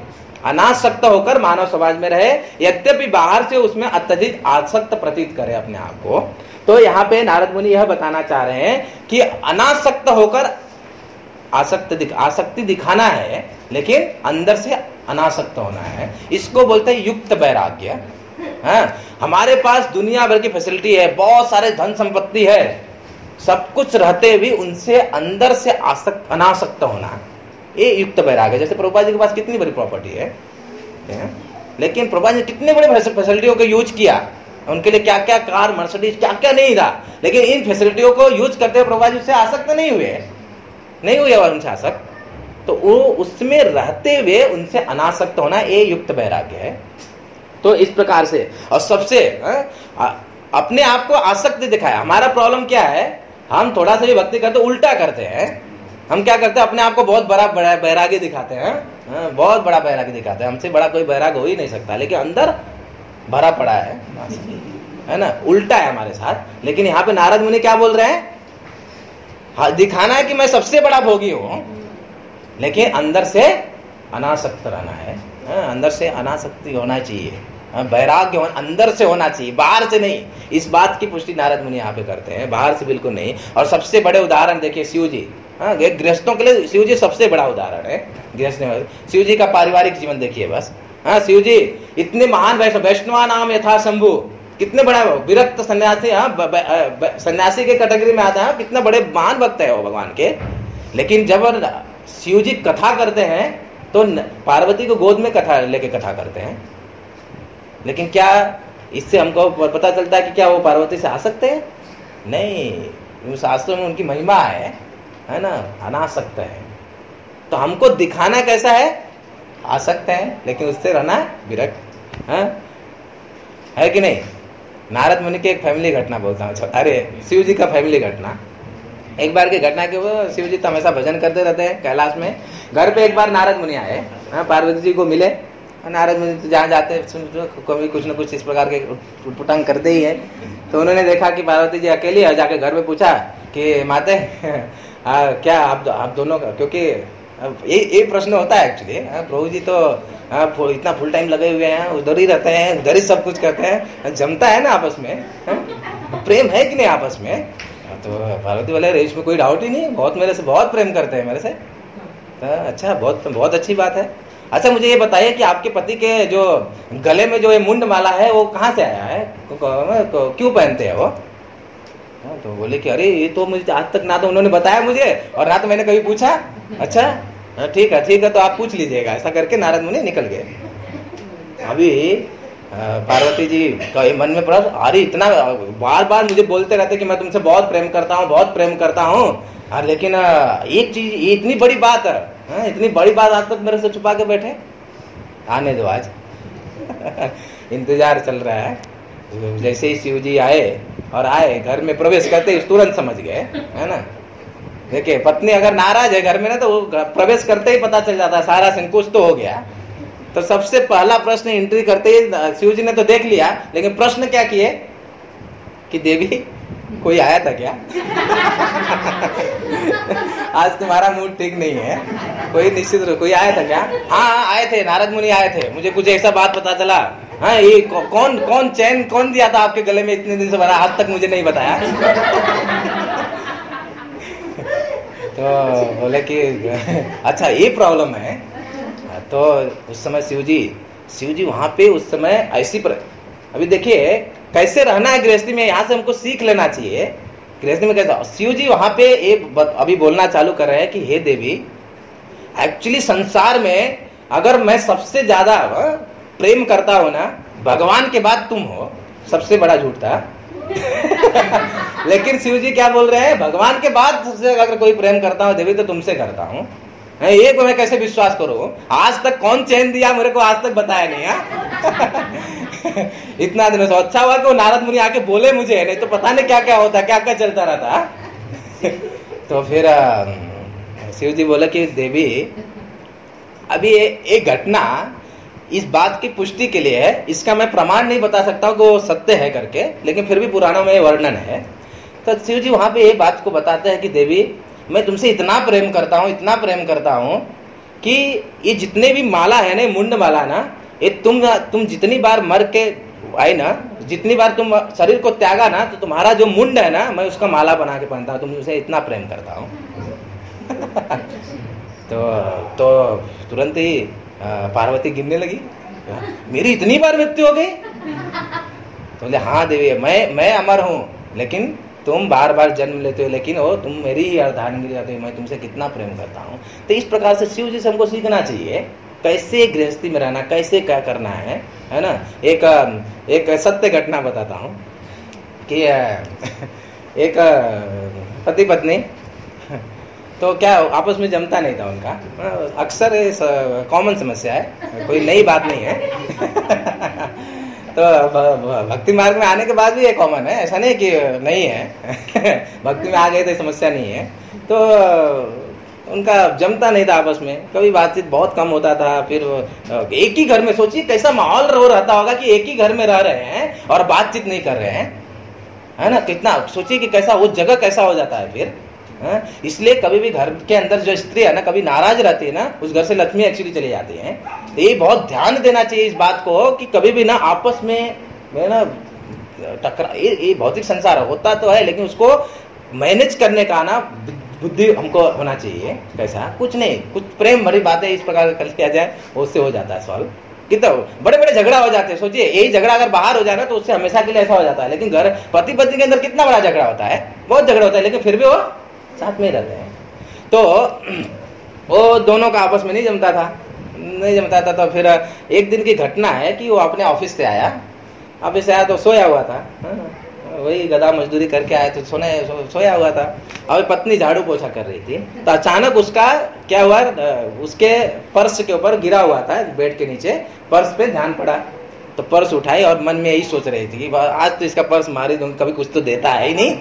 यद्यपि बाहर से उसमें अत्यधिक आसक्त प्रतीत करे अपने आप को। तो यहाँ पे नारद मुनि यह बताना चाह रहे हैं कि अनासक्त होकर आसक्ति दिखाना है, लेकिन अंदर से अनासक्त होना है। इसको बोलते हैं युक्त वैराग्य। हमारे पास दुनिया भर की फैसिलिटी है, बहुत सारे धन संपत्ति है, सब कुछ रहते भी उनसे अंदर से अनासक्त होना, ये युक्त वैराग्य। जैसे प्रभुपाद जी के पास कितनी बड़ी प्रॉपर्टी है, लेकिन प्रभुपाद जी कितने बड़े फैसिलिटियों को यूज किया, उनके लिए क्या क्या कार, मर्सिडीज, क्या क्या नहीं था, लेकिन इन फैसिलिटियों को यूज करते हुए प्रभुपाद जी उससे आसक्त नहीं हुए उनसे आसक्त। तो वो उसमें रहते हुए उनसे अनासक्त होना, ये युक्त वैराग्य है। तो इस प्रकार से, और सबसे अपने आप को आसक्त दिखाया। हमारा प्रॉब्लम क्या है, हम थोड़ा सा भी भक्ति करते उल्टा करते हैं। हम क्या करते हैं, अपने आप को बहुत बड़ा बैरागी दिखाते हैं, बहुत बड़ा बैरागी दिखाते हैं। हमसे बड़ा कोई बैराग हो ही नहीं सकता, लेकिन अंदर भरा पड़ा है ना, उल्टा है हमारे साथ। लेकिन यहाँ पे नारद मुनि क्या बोल रहे हैं, दिखाना है कि मैं सबसे बड़ा भोगी हूं, लेकिन अंदर से अनासक्त रहना है। अंदर से अनासक्ति होना चाहिए, वैराग्य अंदर से होना चाहिए, बाहर से नहीं। इस बात की पुष्टि नारद मुनि यहाँ पे करते हैं, बाहर से बिल्कुल नहीं। और सबसे बड़े उदाहरण देखिए शिव जी, गृहस्थों के लिए शिव जी सबसे बड़ा उदाहरण है। गृहस्थ शिव जी का पारिवारिक जीवन देखिए बस। शिव जी इतने महान वैष्णवा नाम यथा शंभु, कितने बड़ा विरक्त सन्यासी, सन्यासी के कैटेगरी में आता है, कितने बड़े महान भक्त है वो भगवान के। लेकिन जब शिव जी कथा करते हैं तो पार्वती को गोद में लेके कथा करते हैं। लेकिन क्या इससे हमको पता चलता है कि क्या वो पार्वती से आसक्त है? नहीं, शास्त्रों में उनकी महिमा है ना, अनासक्त है। तो हमको दिखाना कैसा है, आसक्त है, लेकिन उससे रहना विरक्त। है कि नहीं? नारद मुनि की एक फैमिली घटना बोलता हूँ, अरे शिव जी का फैमिली घटना। एक बार की घटना के वो शिव जी तो हमेशा भजन करते रहते हैं कैलाश में। घर पे एक बार नारद मुनि आए, पार्वती जी को मिले। नारद मुनि तो जहाँ जाते हैं कभी कुछ न कुछ इस प्रकार के उटपटांग करते ही है। तो उन्होंने देखा कि पार्वती जी अकेली है, जाके घर में पूछा कि माते क्या आप दोनों का, क्योंकि ये प्रश्न होता है एक्चुअली। प्रभु जी तो इतना फुल टाइम लगे हुए हैं, उधर ही रहते हैं, उधर ही सब कुछ करते हैं, जमता है ना आपस में, प्रेम है कि नहीं आपस में? तो पार्वती बोले अरे इसमें कोई डाउट ही नहीं, बहुत मेरे से बहुत प्रेम करते हैं मेरे से। तो अच्छा, बहुत अच्छी बात है। अच्छा मुझे ये बताइए कि आपके पति के जो गले में जो ये मुंड माला है वो कहाँ से आया है, क्यों पहनते हैं वो? तो बोले कि अरे ये तो मुझे आज तक ना तो उन्होंने बताया मुझे और ना तो मैंने कभी पूछा। अच्छा ठीक है तो आप पूछ लीजिएगा। ऐसा करके नारद मुनि निकल गए। अभी पार्वती जी का मन में पड़ा, अरे इतना बार बार मुझे बोलते रहते कि मैं तुमसे बहुत प्रेम करता हूँ, लेकिन एक चीज, इतनी बड़ी बात है, इतनी बड़ी बात आज तक मेरे से छुपा के बैठे। आने दो आज इंतजार चल रहा है। जैसे ही शिव जी आए घर में प्रवेश करते ही तुरंत समझ गए, है ना। देखिए पत्नी अगर नाराज है घर में ना, तो वो प्रवेश करते ही पता चल जाता है सारा संकोच तो हो गया। तो सबसे पहला प्रश्न एंट्री करते ही शिव जी ने तो देख लिया, लेकिन प्रश्न क्या किए कि देवी कोई आया था क्या? आज तुम्हारा मूड ठीक नहीं है, कोई निश्चित रूप कोई आया था क्या? हाँ आए थे, नारद मुनि आए थे, मुझे कुछ ऐसा बात पता चला। हाँ ये कौन चैन कौन दिया था आपके गले में इतने दिन से बना, आज तक मुझे नहीं बताया। तो बोले कि अच्छा ये प्रॉब्लम है। तो उस समय शिव जी वहां पे उस समय ऐसी अभी देखिए कैसे रहना है गृहस्थी में, यहाँ से हमको सीख लेना चाहिए गृहस्थी में कैसा। शिव जी वहां पे अभी बोलना चालू कर रहे हैं कि हे देवी, एक्चुअली संसार में अगर मैं सबसे ज्यादा प्रेम करता हूं ना, भगवान के बाद तुम हो, सबसे बड़ा झूठ था। लेकिन शिव जी क्या बोल रहे हैं, भगवान के बाद सबसे अगर कोई प्रेम करता हूं देवी तो तुमसे करता हूं। ये को मैं कैसे विश्वास करूं? आज तक कौन चैन दिया मेरे को, आज तक बताया नहीं है। इतना दिनों से अच्छा हुआ कि वो नारद मुनि आके बोले मुझे, नहीं तो पता नहीं क्या क्या होता, क्या क्या चलता रहता। तो फिर शिव जी बोले कि देवी अभी एक घटना इस बात की पुष्टि के लिए है, इसका मैं प्रमाण नहीं बता सकता हूँ कि वो सत्य है करके, लेकिन फिर भी पुराणों में वर्णन है। तो शिव जी वहां पे ये बात को बताते हैं कि देवी मैं तुमसे इतना प्रेम करता हूँ कि ये जितने भी माला है ना, मुंड माला ना, ये तुम जितनी बार मर के आई ना, जितनी बार तुम शरीर को त्यागा ना, तो तुम्हारा जो मुंड है ना, मैं उसका माला बना के पहनता हूँ, तुमसे इतना प्रेम करता हूँ। तो तुरंत ही पार्वती गिरने लगी, मेरी इतनी बार मृत्यु हो गई? तो बोले हाँ देवी मैं अमर हूँ, लेकिन तुम बार बार जन्म लेते हो, लेकिन वो तुम मेरी ही अर्धांगिनी रहते हो, मैं तुमसे कितना प्रेम करता हूँ। तो इस प्रकार से शिव जी से हमको सीखना चाहिए कैसे गृहस्थी में रहना, कैसे क्या करना है ना। एक सत्य घटना बताता हूँ कि एक पति पत्नी तो क्या आपस में जमता नहीं था उनका, अक्सर कॉमन समस्या है, कोई नई बात नहीं है। तो भक्ति मार्ग में आने के बाद भी ये कॉमन है, ऐसा नहीं कि नहीं है। भक्ति में आ गए तो समस्या नहीं है। तो उनका जमता नहीं था आपस में, कभी बातचीत बहुत कम होता था। फिर एक ही घर में, सोचिए कैसा माहौल रहता होगा कि एक ही घर में रह रहे हैं और बातचीत नहीं कर रहे हैं, है ना। कितना सोचिए कि कैसा वो जगह कैसा हो जाता है फिर। इसलिए कभी भी घर के अंदर जो स्त्री है ना, कभी नाराज रहती है ना, उस घर से लक्ष्मी एक्चुअली चली जाती है। तो ये बहुत ध्यान देना चाहिए इस बात को कि कभी भी ना आपस में ना टकरा, ये भौतिक संसार होता तो है, लेकिन उसको मैनेज करने का ना बुद्धि हमको होना चाहिए। कैसा कुछ नहीं, कुछ प्रेम भरी बातें इस प्रकार कर लिया जाए, उससे हो जाता है सॉल्व। कितना बड़े बड़े झगड़ा हो जाते हैं, सोचिए यही झगड़ा अगर बाहर हो जाए ना तो उससे हमेशा के लिए ऐसा हो जाता है। लेकिन घर पति पत्नी के अंदर कितना बड़ा झगड़ा होता है, बहुत झगड़ा होता है, लेकिन फिर भी वो साथ में रहते हैं। तो वो दोनों का आपस में नहीं जमता था। तो फिर एक दिन की घटना है कि वो अपने ऑफिस से आया तो सोया हुआ था, वही गधा मजदूरी करके आया तो सोया हुआ था। और पत्नी झाड़ू पोछा कर रही थी, तो अचानक उसका क्या हुआ, उसके पर्स के ऊपर गिरा हुआ था, बेड के नीचे पर्स पे ध्यान पड़ा। तो पर्स उठाई और मन में यही सोच रही थी कि आज तो इसका पर्स मारी दूंगी, कभी कुछ तो देता है ही नहीं।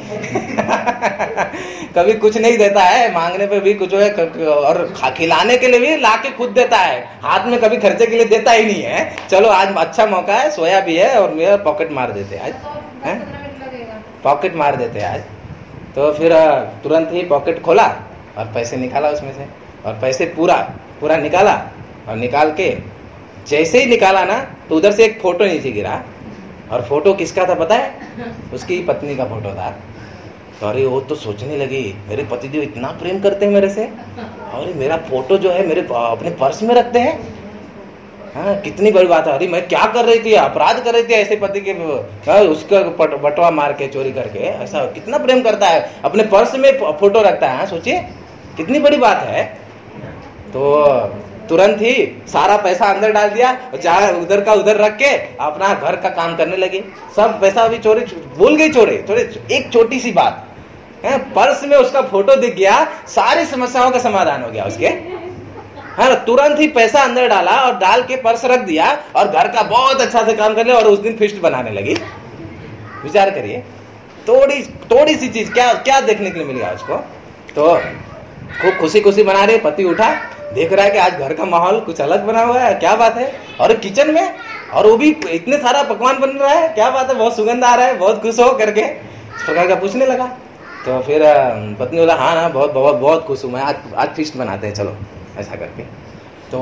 कभी कुछ नहीं देता है, मांगने पे भी कुछ है, और खिलाने के लिए भी लाके खुद देता है, हाथ में कभी खर्चे के लिए देता ही नहीं है। चलो आज अच्छा मौका है, सोया भी है और मेरा पॉकेट मार देते आज, पॉकेट मार देते आज। तो फिर तुरंत ही पॉकेट खोला और पैसे निकाला उसमें से, और पैसे पूरा निकाला, और निकाल के जैसे ही निकाला ना तो उधर से एक फोटो नीचे गिरा, और फोटो किसका था पता है? उसकी पत्नी का फोटो था। तो अरे वो तो सोचने लगी, मेरे पतिदेव इतना प्रेम करते हैं मेरे से, अरे मेरा फोटो जो है मेरे अपने पर्स में रखते हैं, हाँ कितनी बड़ी बात है। अरे मैं क्या कर रही थी, अपराध कर रही थी ऐसे पति के, उसका बटवा मार के चोरी करके, ऐसा कितना प्रेम करता है, अपने पर्स में फोटो रखता है, सोचिए कितनी बड़ी बात है। तो तुरंत ही सारा पैसा अंदर डाल दिया, जहाँ उधर का उधर रख के अपना घर का काम करने लगी। सब पैसा अभी चोरी भूल गई, चोरी एक छोटी सी बात है, पर्स में उसका फोटो दिख गया, सारी समस्याओं का समाधान हो गया उसके। हाँ, तुरंत ही पैसा अंदर डाला और डाल के पर्स रख दिया, और घर का बहुत अच्छा से काम कर लिया, और उस दिन फिस्ट बनाने लगी। विचार करिए, थोड़ी सी चीज क्या देखने के लिए मिल गया उसको। तो खूब खुशी बना रही, पति उठा, देख रहा है कि आज घर का माहौल कुछ अलग बना हुआ है, क्या बात है, और किचन में, और वो भी इतने सारा पकवान बन रहा है, क्या बात है, बहुत सुगंध आ रहा है, बहुत खुश हो करके इस प्रकार का पूछने लगा। तो फिर पत्नी बोला हाँ बहुत खुश हूँ मैं, आज फीस्ट बनाते हैं, चलो ऐसा करके। तो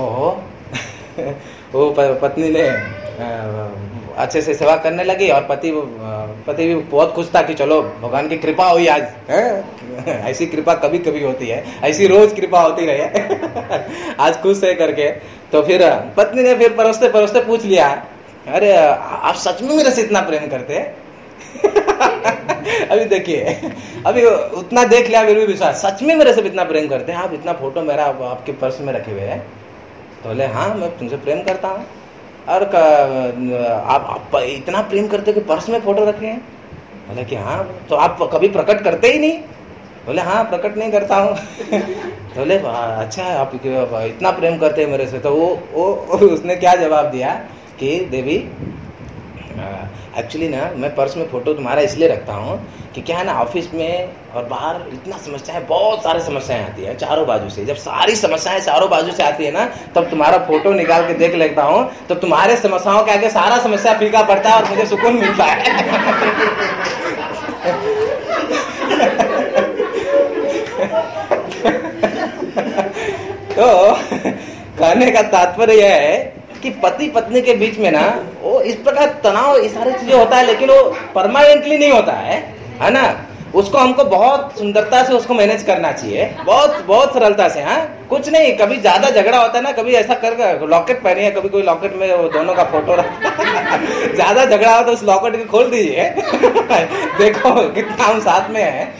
वो पत्नी ने अच्छे से सेवा करने लगी, और पति भी बहुत खुश था कि चलो भगवान की कृपा हुई आज, ऐसी कृपा कभी कभी होती है, ऐसी रोज कृपा होती रहे। आज खुश है करके। तो फिर पत्नी ने फिर परोसते पूछ लिया, अरे आप सच में मेरे से इतना प्रेम करते हैं? अभी देखिए, अभी उतना देख लिया फिर भी विश्वास, सच में मेरे से इतना प्रेम करते हैं आप? इतना फोटो मेरा आपके पर्स में रखे हुए है। तो बोले हाँ मैं तुमसे प्रेम करता हूँ। और आप इतना प्रेम करते कि पर्स में फोटो रखे हैं? बोले कि हाँ। तो आप कभी प्रकट करते ही नहीं? बोले हाँ प्रकट नहीं करता हूँ। तो बोले अच्छा आप इतना प्रेम करते हैं मेरे से। तो वो उसने क्या जवाब दिया कि देवी एक्चुअली ना मैं पर्स में फोटो तुम्हारा इसलिए रखता हूँ कि क्या है ना, ऑफिस में और बाहर इतना समस्याएं, बहुत सारी समस्याएं आती है चारों बाजू से। जब सारी समस्याएं चारों बाजू से आती है ना, तब तुम्हारा फोटो निकाल के देख लेता हूँ, तो तुम्हारे समस्याओं के आगे सारा समस्या फीका पड़ता है और मुझे सुकून मिलता है। तो कहने का तात्पर्य यह है कि पति पत्नी के बीच में ना वो इस प्रकार तनाव, ये सारी चीजें होता है, लेकिन वो परमानेंटली नहीं होता है ना। उसको हमको बहुत सुंदरता से उसको मैनेज करना चाहिए, बहुत सरलता से। हाँ कुछ नहीं, कभी ज्यादा झगड़ा होता है ना, कभी ऐसा कर लॉकेट पहनिए, कभी कोई लॉकेट में वो दोनों का फोटो रख ज्यादा झगड़ा हो तो उस लॉकेट को खोल दीजिए। देखो कितना हम साथ में है।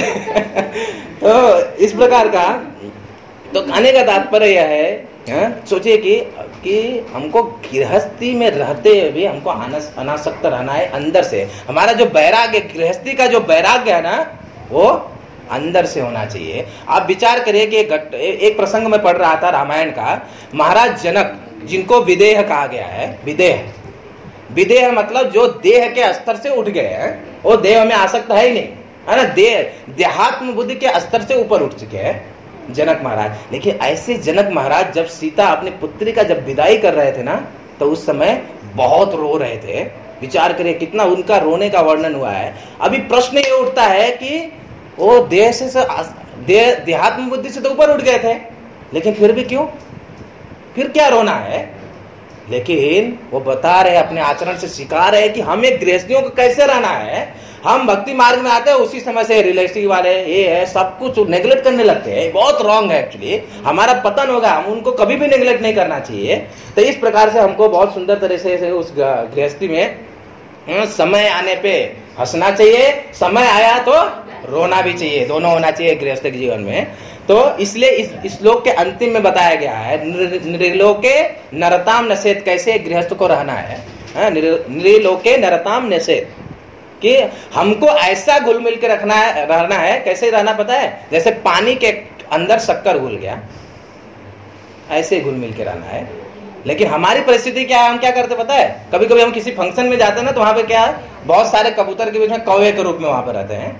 तो इस प्रकार का, तो कहने का तात्पर्य यह है, सोचिए कि हमको गृहस्थी में रहते हुए भी हमको अनासक्त रहना है अंदर से। हमारा जो वैराग्य, गृहस्थी का जो वैराग्य है ना, वो अंदर से होना चाहिए। आप विचार करिए कि एक प्रसंग में पढ़ रहा था रामायण का। महाराज जनक, जिनको विदेह कहा गया है, विदेह मतलब जो देह के स्तर से उठ गए हैं, वो देह में आसक्त है ही नहीं, है ना। देहात्म बुद्धि के स्तर से ऊपर उठ चुके हैं जनक महाराज। लेकिन ऐसे जनक महाराज जब सीता अपनी पुत्री का जब विदाई कर रहे थे ना, तो उस समय बहुत रो रहे थे। विचार करिए कितना उनका रोने का वर्णन हुआ है। अभी प्रश्न ये उठता है कि वो देह से देहात्म बुद्धि से तो ऊपर उठ गए थे, लेकिन फिर भी क्यों, फिर क्या रोना है? लेकिन वो बता रहे, अपने आचरण से सिखा रहे कि हमें गृहस्थियों को कैसे रहना है। हम भक्ति मार्ग में आते हैं, उसी समय से रिलेटिव वाले ये है सब कुछ नेग्लेक्ट करने लगते हैं। बहुत रॉन्ग है एक्चुअली, हमारा पतन होगा। हम उनको कभी भी नेग्लेक्ट नहीं करना चाहिए। तो इस प्रकार से हमको बहुत सुंदर तरह से उस गृहस्थी में समय आने पे हंसना चाहिए, समय आया तो रोना भी चाहिए, दोनों होना चाहिए गृहस्थ के जीवन में। तो इसलिए इस श्लोक के अंतिम में बताया गया है, नृलोके नरताम नसेत, कैसे गृहस्थ को रहना है। नृलोके नरताम नसेत, कि हमको ऐसा घुल मिल के रहना है। कैसे रहना पता है? जैसे पानी के अंदर शक्कर घुल गया, ऐसे घुल मिल के रहना है। लेकिन हमारी परिस्थिति क्या है, हम क्या करते पता है, कभी कभी हम किसी फंक्शन में जाते हैं ना, तो वहां पे क्या है, बहुत सारे कबूतर के बीच में कौवे के रूप में वहां पे रहते हैं।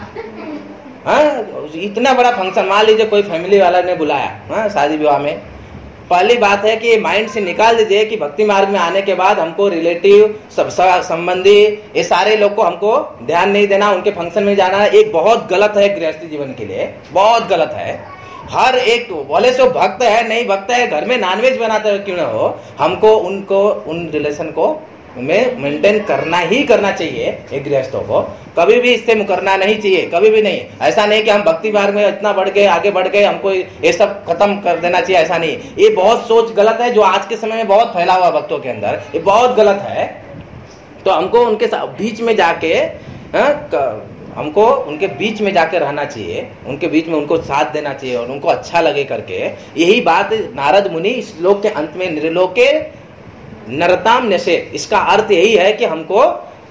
हाँ, इतना बड़ा फंक्शन, मान लीजिए कोई फैमिली वाला ने बुलाया, हाँ, शादी विवाह में, पहली बात है कि माइंड से निकाल दीजिए कि भक्ति मार्ग में आने के बाद हमको रिलेटिव, सब संबंधी, ये सारे लोग को हमको ध्यान नहीं देना, उनके फंक्शन में जाना एक बहुत गलत है, गृहस्थी जीवन के लिए बहुत गलत है। हर एक बोले सो भक्त है नहीं भक्त है, घर में नॉनवेज बनाते हो क्यों ना हो, हमको उनको उन रिलेशन को में मेंटेन करना ही करना चाहिए। एक गृहस्थों को कभी भी इससे मुकरना नहीं चाहिए, कभी भी नहीं। ऐसा नहीं कि हम भक्ति मार्ग में इतना बढ़ गए, आगे बढ़ गए, हमको ये सब खत्म कर देना चाहिए, ऐसा नहीं। ये बहुत सोच गलत है जो आज के समय में बहुत फैला हुआ भक्तों के अंदर, ये बहुत गलत है। तो हमको उनके बीच में जाके हमको उनके बीच में जाके रहना चाहिए, उनके बीच में उनको साथ देना चाहिए और उनको अच्छा लगे करके। यही बात नारद मुनि इस श्लोक के अंत में निर्लोके नरताम नशे, इसका अर्थ यही है कि हमको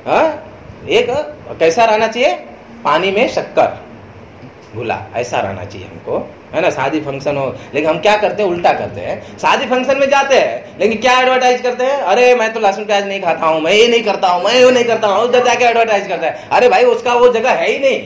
एक कैसा रहना चाहिए, पानी में शक्कर घुला ऐसा रहना चाहिए हमको, है ना। शादी फंक्शन हो, लेकिन हम क्या करते हैं, उल्टा करते हैं। शादी फंक्शन में जाते हैं लेकिन क्या एडवर्टाइज करते हैं, अरे मैं तो लहसुन प्याज नहीं खाता हूँ, मैं ये नहीं करता हूँ, मैं वो नहीं करता हूँ, उधर जाके एडवर्टाइज करता है। अरे भाई उसका वो जगह है ही नहीं,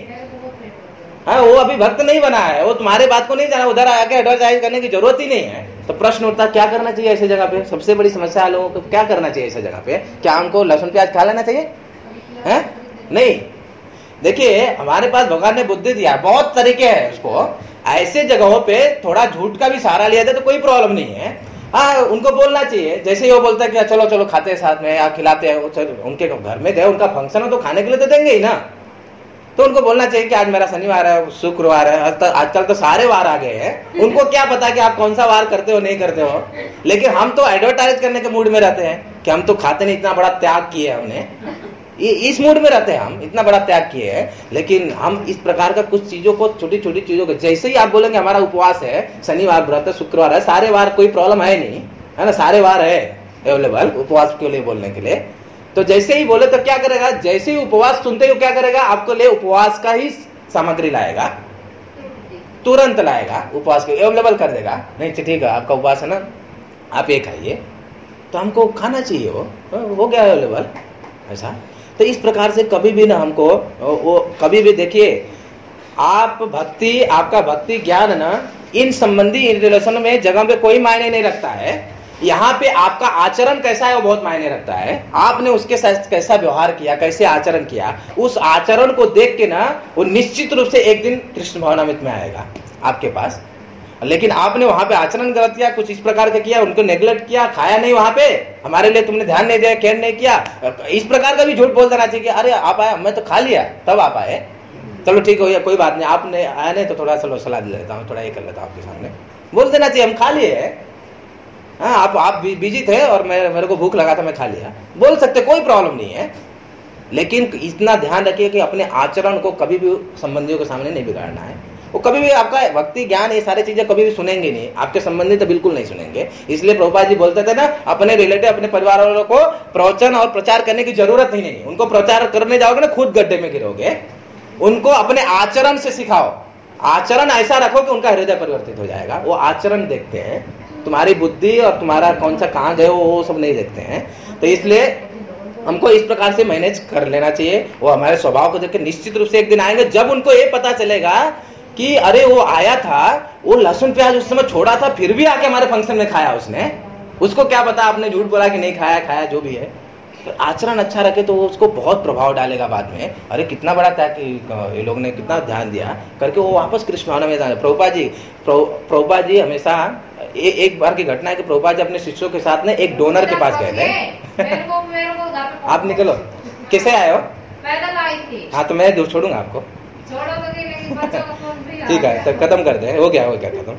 हाँ, वो अभी भक्त नहीं बना है, वो तुम्हारे बात को नहीं जाना, उधर आके एडवर्टाइज करने की जरूरत ही नहीं है। तो प्रश्न उठता क्या करना चाहिए ऐसी जगह पे, सबसे बड़ी समस्या लोगों को क्या करना चाहिए ऐसी जगह पे, क्या हमको लहसुन प्याज खा लेना चाहिए, है नहीं। देखिए हमारे पास भगवान ने बुद्धि दिया, बहुत तरीके हैं उसको, ऐसे जगहों पे थोड़ा झूठ का भी सहारा लिया जाए तो कोई प्रॉब्लम नहीं है। हाँ, उनको बोलना चाहिए, जैसे ही वो बोलता है कि चलो चलो खाते हैं साथ में या खिलाते हैं, उनके घर में गए, उनका फंक्शन हो तो खाने के लिए तो देंगे ही ना, तो उनको बोलना चाहिए कि आज मेरा शनिवार है, शुक्रवार है, आजकल तो सारे वार आ गए हैं, उनको क्या पता कि आप कौन सा वार करते हो नहीं करते हो। लेकिन हम तो एडवर्टाइज करने के मूड में रहते हैं कि हम तो खाते नहीं, इतना बड़ा त्याग किए हमने, इस मूड में रहते हैं हम, इतना बड़ा त्याग किए हैं। लेकिन हम इस प्रकार का कुछ चीजों को, छोटी छोटी चीजों को, जैसे ही आप बोलेंगे हमारा उपवास है, शनिवार व्रत है, शुक्रवार है, सारे वार कोई प्रॉब्लम है नहीं, है ना, सारे वार है अवेलेबल उपवास के लिए बोलने के लिए। तो जैसे ही बोले तो क्या करेगा, जैसे ही उपवास सुनते ही क्या करेगा, आपको लिए उपवास का ही सामग्री लाएगा, तुरंत लाएगा, उपवास के अवेलेबल कर देगा। नहीं ठीक है आपका उपवास है ना, आप ये खाइए, तो हमको खाना चाहिए, वो हो गया अवेलेबल ऐसा। तो इस प्रकार से कभी भी ना हमको वो कभी भी देखिए, आप भक्ति, आपका भक्ति ज्ञान ना इन संबंधी इन रिलेशन में जगह पे कोई मायने नहीं रखता है। यहाँ पे आपका आचरण कैसा है वो बहुत मायने रखता है। आपने उसके साथ कैसा व्यवहार किया, कैसे आचरण किया, उस आचरण को देख के ना वो निश्चित रूप से एक दिन कृष्ण भावनामृत में आएगा आपके पास। लेकिन आपने वहां पे आचरण गलत किया, कुछ इस प्रकार का किया, उनको नेग्लेक्ट किया, खाया नहीं वहां पे, हमारे लिए तुमने ध्यान नहीं दिया, केयर नहीं किया, इस प्रकार का भी झूठ बोल देना चाहिए कि अरे आप आए, मैं तो खा लिया तब आप आए, चलो ठीक हो गया कोई बात नहीं, आपने आया नहीं तो थोड़ा सा सलाह दे देता हूँ, थोड़ा ये कर लेता हूँ आपके सामने, बोल देना चाहिए हम खा लिए। हाँ, आप बिजी थे और मेरे को भूख लगा था मैं खा लिया, बोल सकते, कोई प्रॉब्लम नहीं है। लेकिन इतना ध्यान रखिए कि अपने आचरण को कभी भी संबंधियों के सामने नहीं बिगाड़ना है। वो कभी भी आपका भक्ति ज्ञान ये सारी चीजें कभी भी सुनेंगे नहीं, आपके संबंधी तो बिल्कुल नहीं सुनेंगे। इसलिए प्रभुपाद जी बोलते थे ना, अपने रिलेटिव, अपने परिवार वालों को प्रवचन और प्रचार करने की जरूरत ही नहीं। उनको प्रचार करने जाओगे ना खुद गड्ढे में गिरोगे। उनको अपने आचरण से सिखाओ, आचरण ऐसा रखो कि उनका हृदय परिवर्तित हो जाएगा। वो आचरण देखते हैं, तुम्हारी बुद्धि और तुम्हारा कौन सा कहाँ गए वो सब नहीं देखते हैं। तो इसलिए हमको इस प्रकार से मैनेज कर लेना चाहिए। वो हमारे स्वभाव को देख के निश्चित रूप से एक दिन आएंगे जब उनको ये पता चलेगा कि अरे वो आया था, वो लहसुन प्याज उस समय छोड़ा था, फिर भी आके हमारे फंक्शन में खाया उसने, उसको क्या पता आपने झूठ बोला कि नहीं खाया, खाया जो भी है। तो आचरण अच्छा रखे तो वो उसको बहुत प्रभाव डालेगा बाद में। अरे कितना बड़ा त्याग, ये लोग ने कितना ध्यान दिया करके वो वापस कृष्ण भावना में जाए। प्रभुपाद जी हमेशा एक बार की घटना है कि प्रभुपाद जी अपने शिष्यों के साथ में एक डोनर के पास गए थे। आप निकलो, कैसे आए हो? पैदल आई थी। हाँ तो मैं छोड़ूंगा आपको, ठीक है तो खत्म कर दे, हो गया खत्म।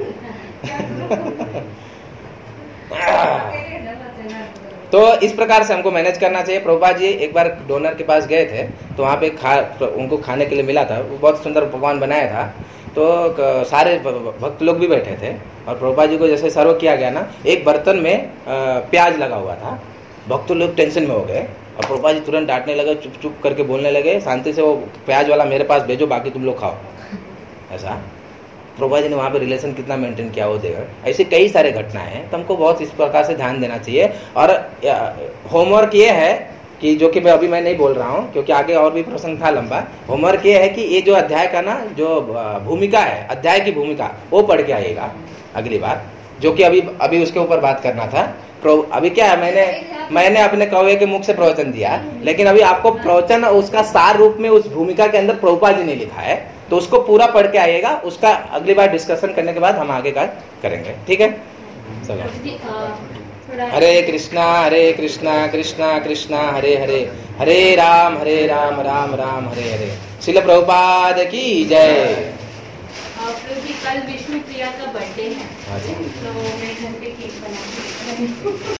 तो इस प्रकार से हमको मैनेज करना चाहिए। प्रभुपाद जी एक बार डोनर के पास गए थे तो वहाँ पे उनको खाने के लिए मिला था, वो बहुत सुंदर पकवान बनाया था। तो सारे भक्त लोग भी बैठे थे और प्रभुपाद जी को जैसे सर्व किया गया ना, एक बर्तन में प्याज लगा हुआ था। भक्त लोग टेंशन में हो गए और प्रभुपाद जी तुरंत डांटने लगे, चुप चुप करके बोलने लगे, शांति से वो प्याज वाला मेरे पास भेजो, बाकी तुम लोग खाओ, ऐसा। प्रभुपाद जी ने वहाँ पे रिलेशन कितना मेंटेन किया वो देगा। ऐसे कई सारे घटनाएं हैं, तो हमको बहुत इस प्रकार से ध्यान देना चाहिए। और होमवर्क ये है कि जो कि मैं नहीं बोल रहा हूँ क्योंकि आगे और भी प्रसंग था लंबा। होमवर्क ये है कि ये जो अध्याय का ना जो भूमिका है, अध्याय की भूमिका, वो पढ़ के आइएगा अगली बार, जो कि अभी उसके ऊपर बात करना था। अभी क्या है, मैंने अपने कौवे के मुख से प्रवचन दिया, लेकिन अभी आपको प्रवचन उसका सार रूप में उस भूमिका के अंदर प्रभुपाद जी ने लिखा है, तो उसको पूरा पढ़ के आइएगा। उसका अगली बार डिस्कशन करने के बाद हम आगे का करेंगे, ठीक है। चलो, हरे कृष्णा कृष्णा कृष्णा हरे हरे, हरे राम राम राम हरे हरे। श्रील प्रभुपाद की जय। कल विष्णु प्रिया का बर्थडे है, तो मैं घर पे केक बना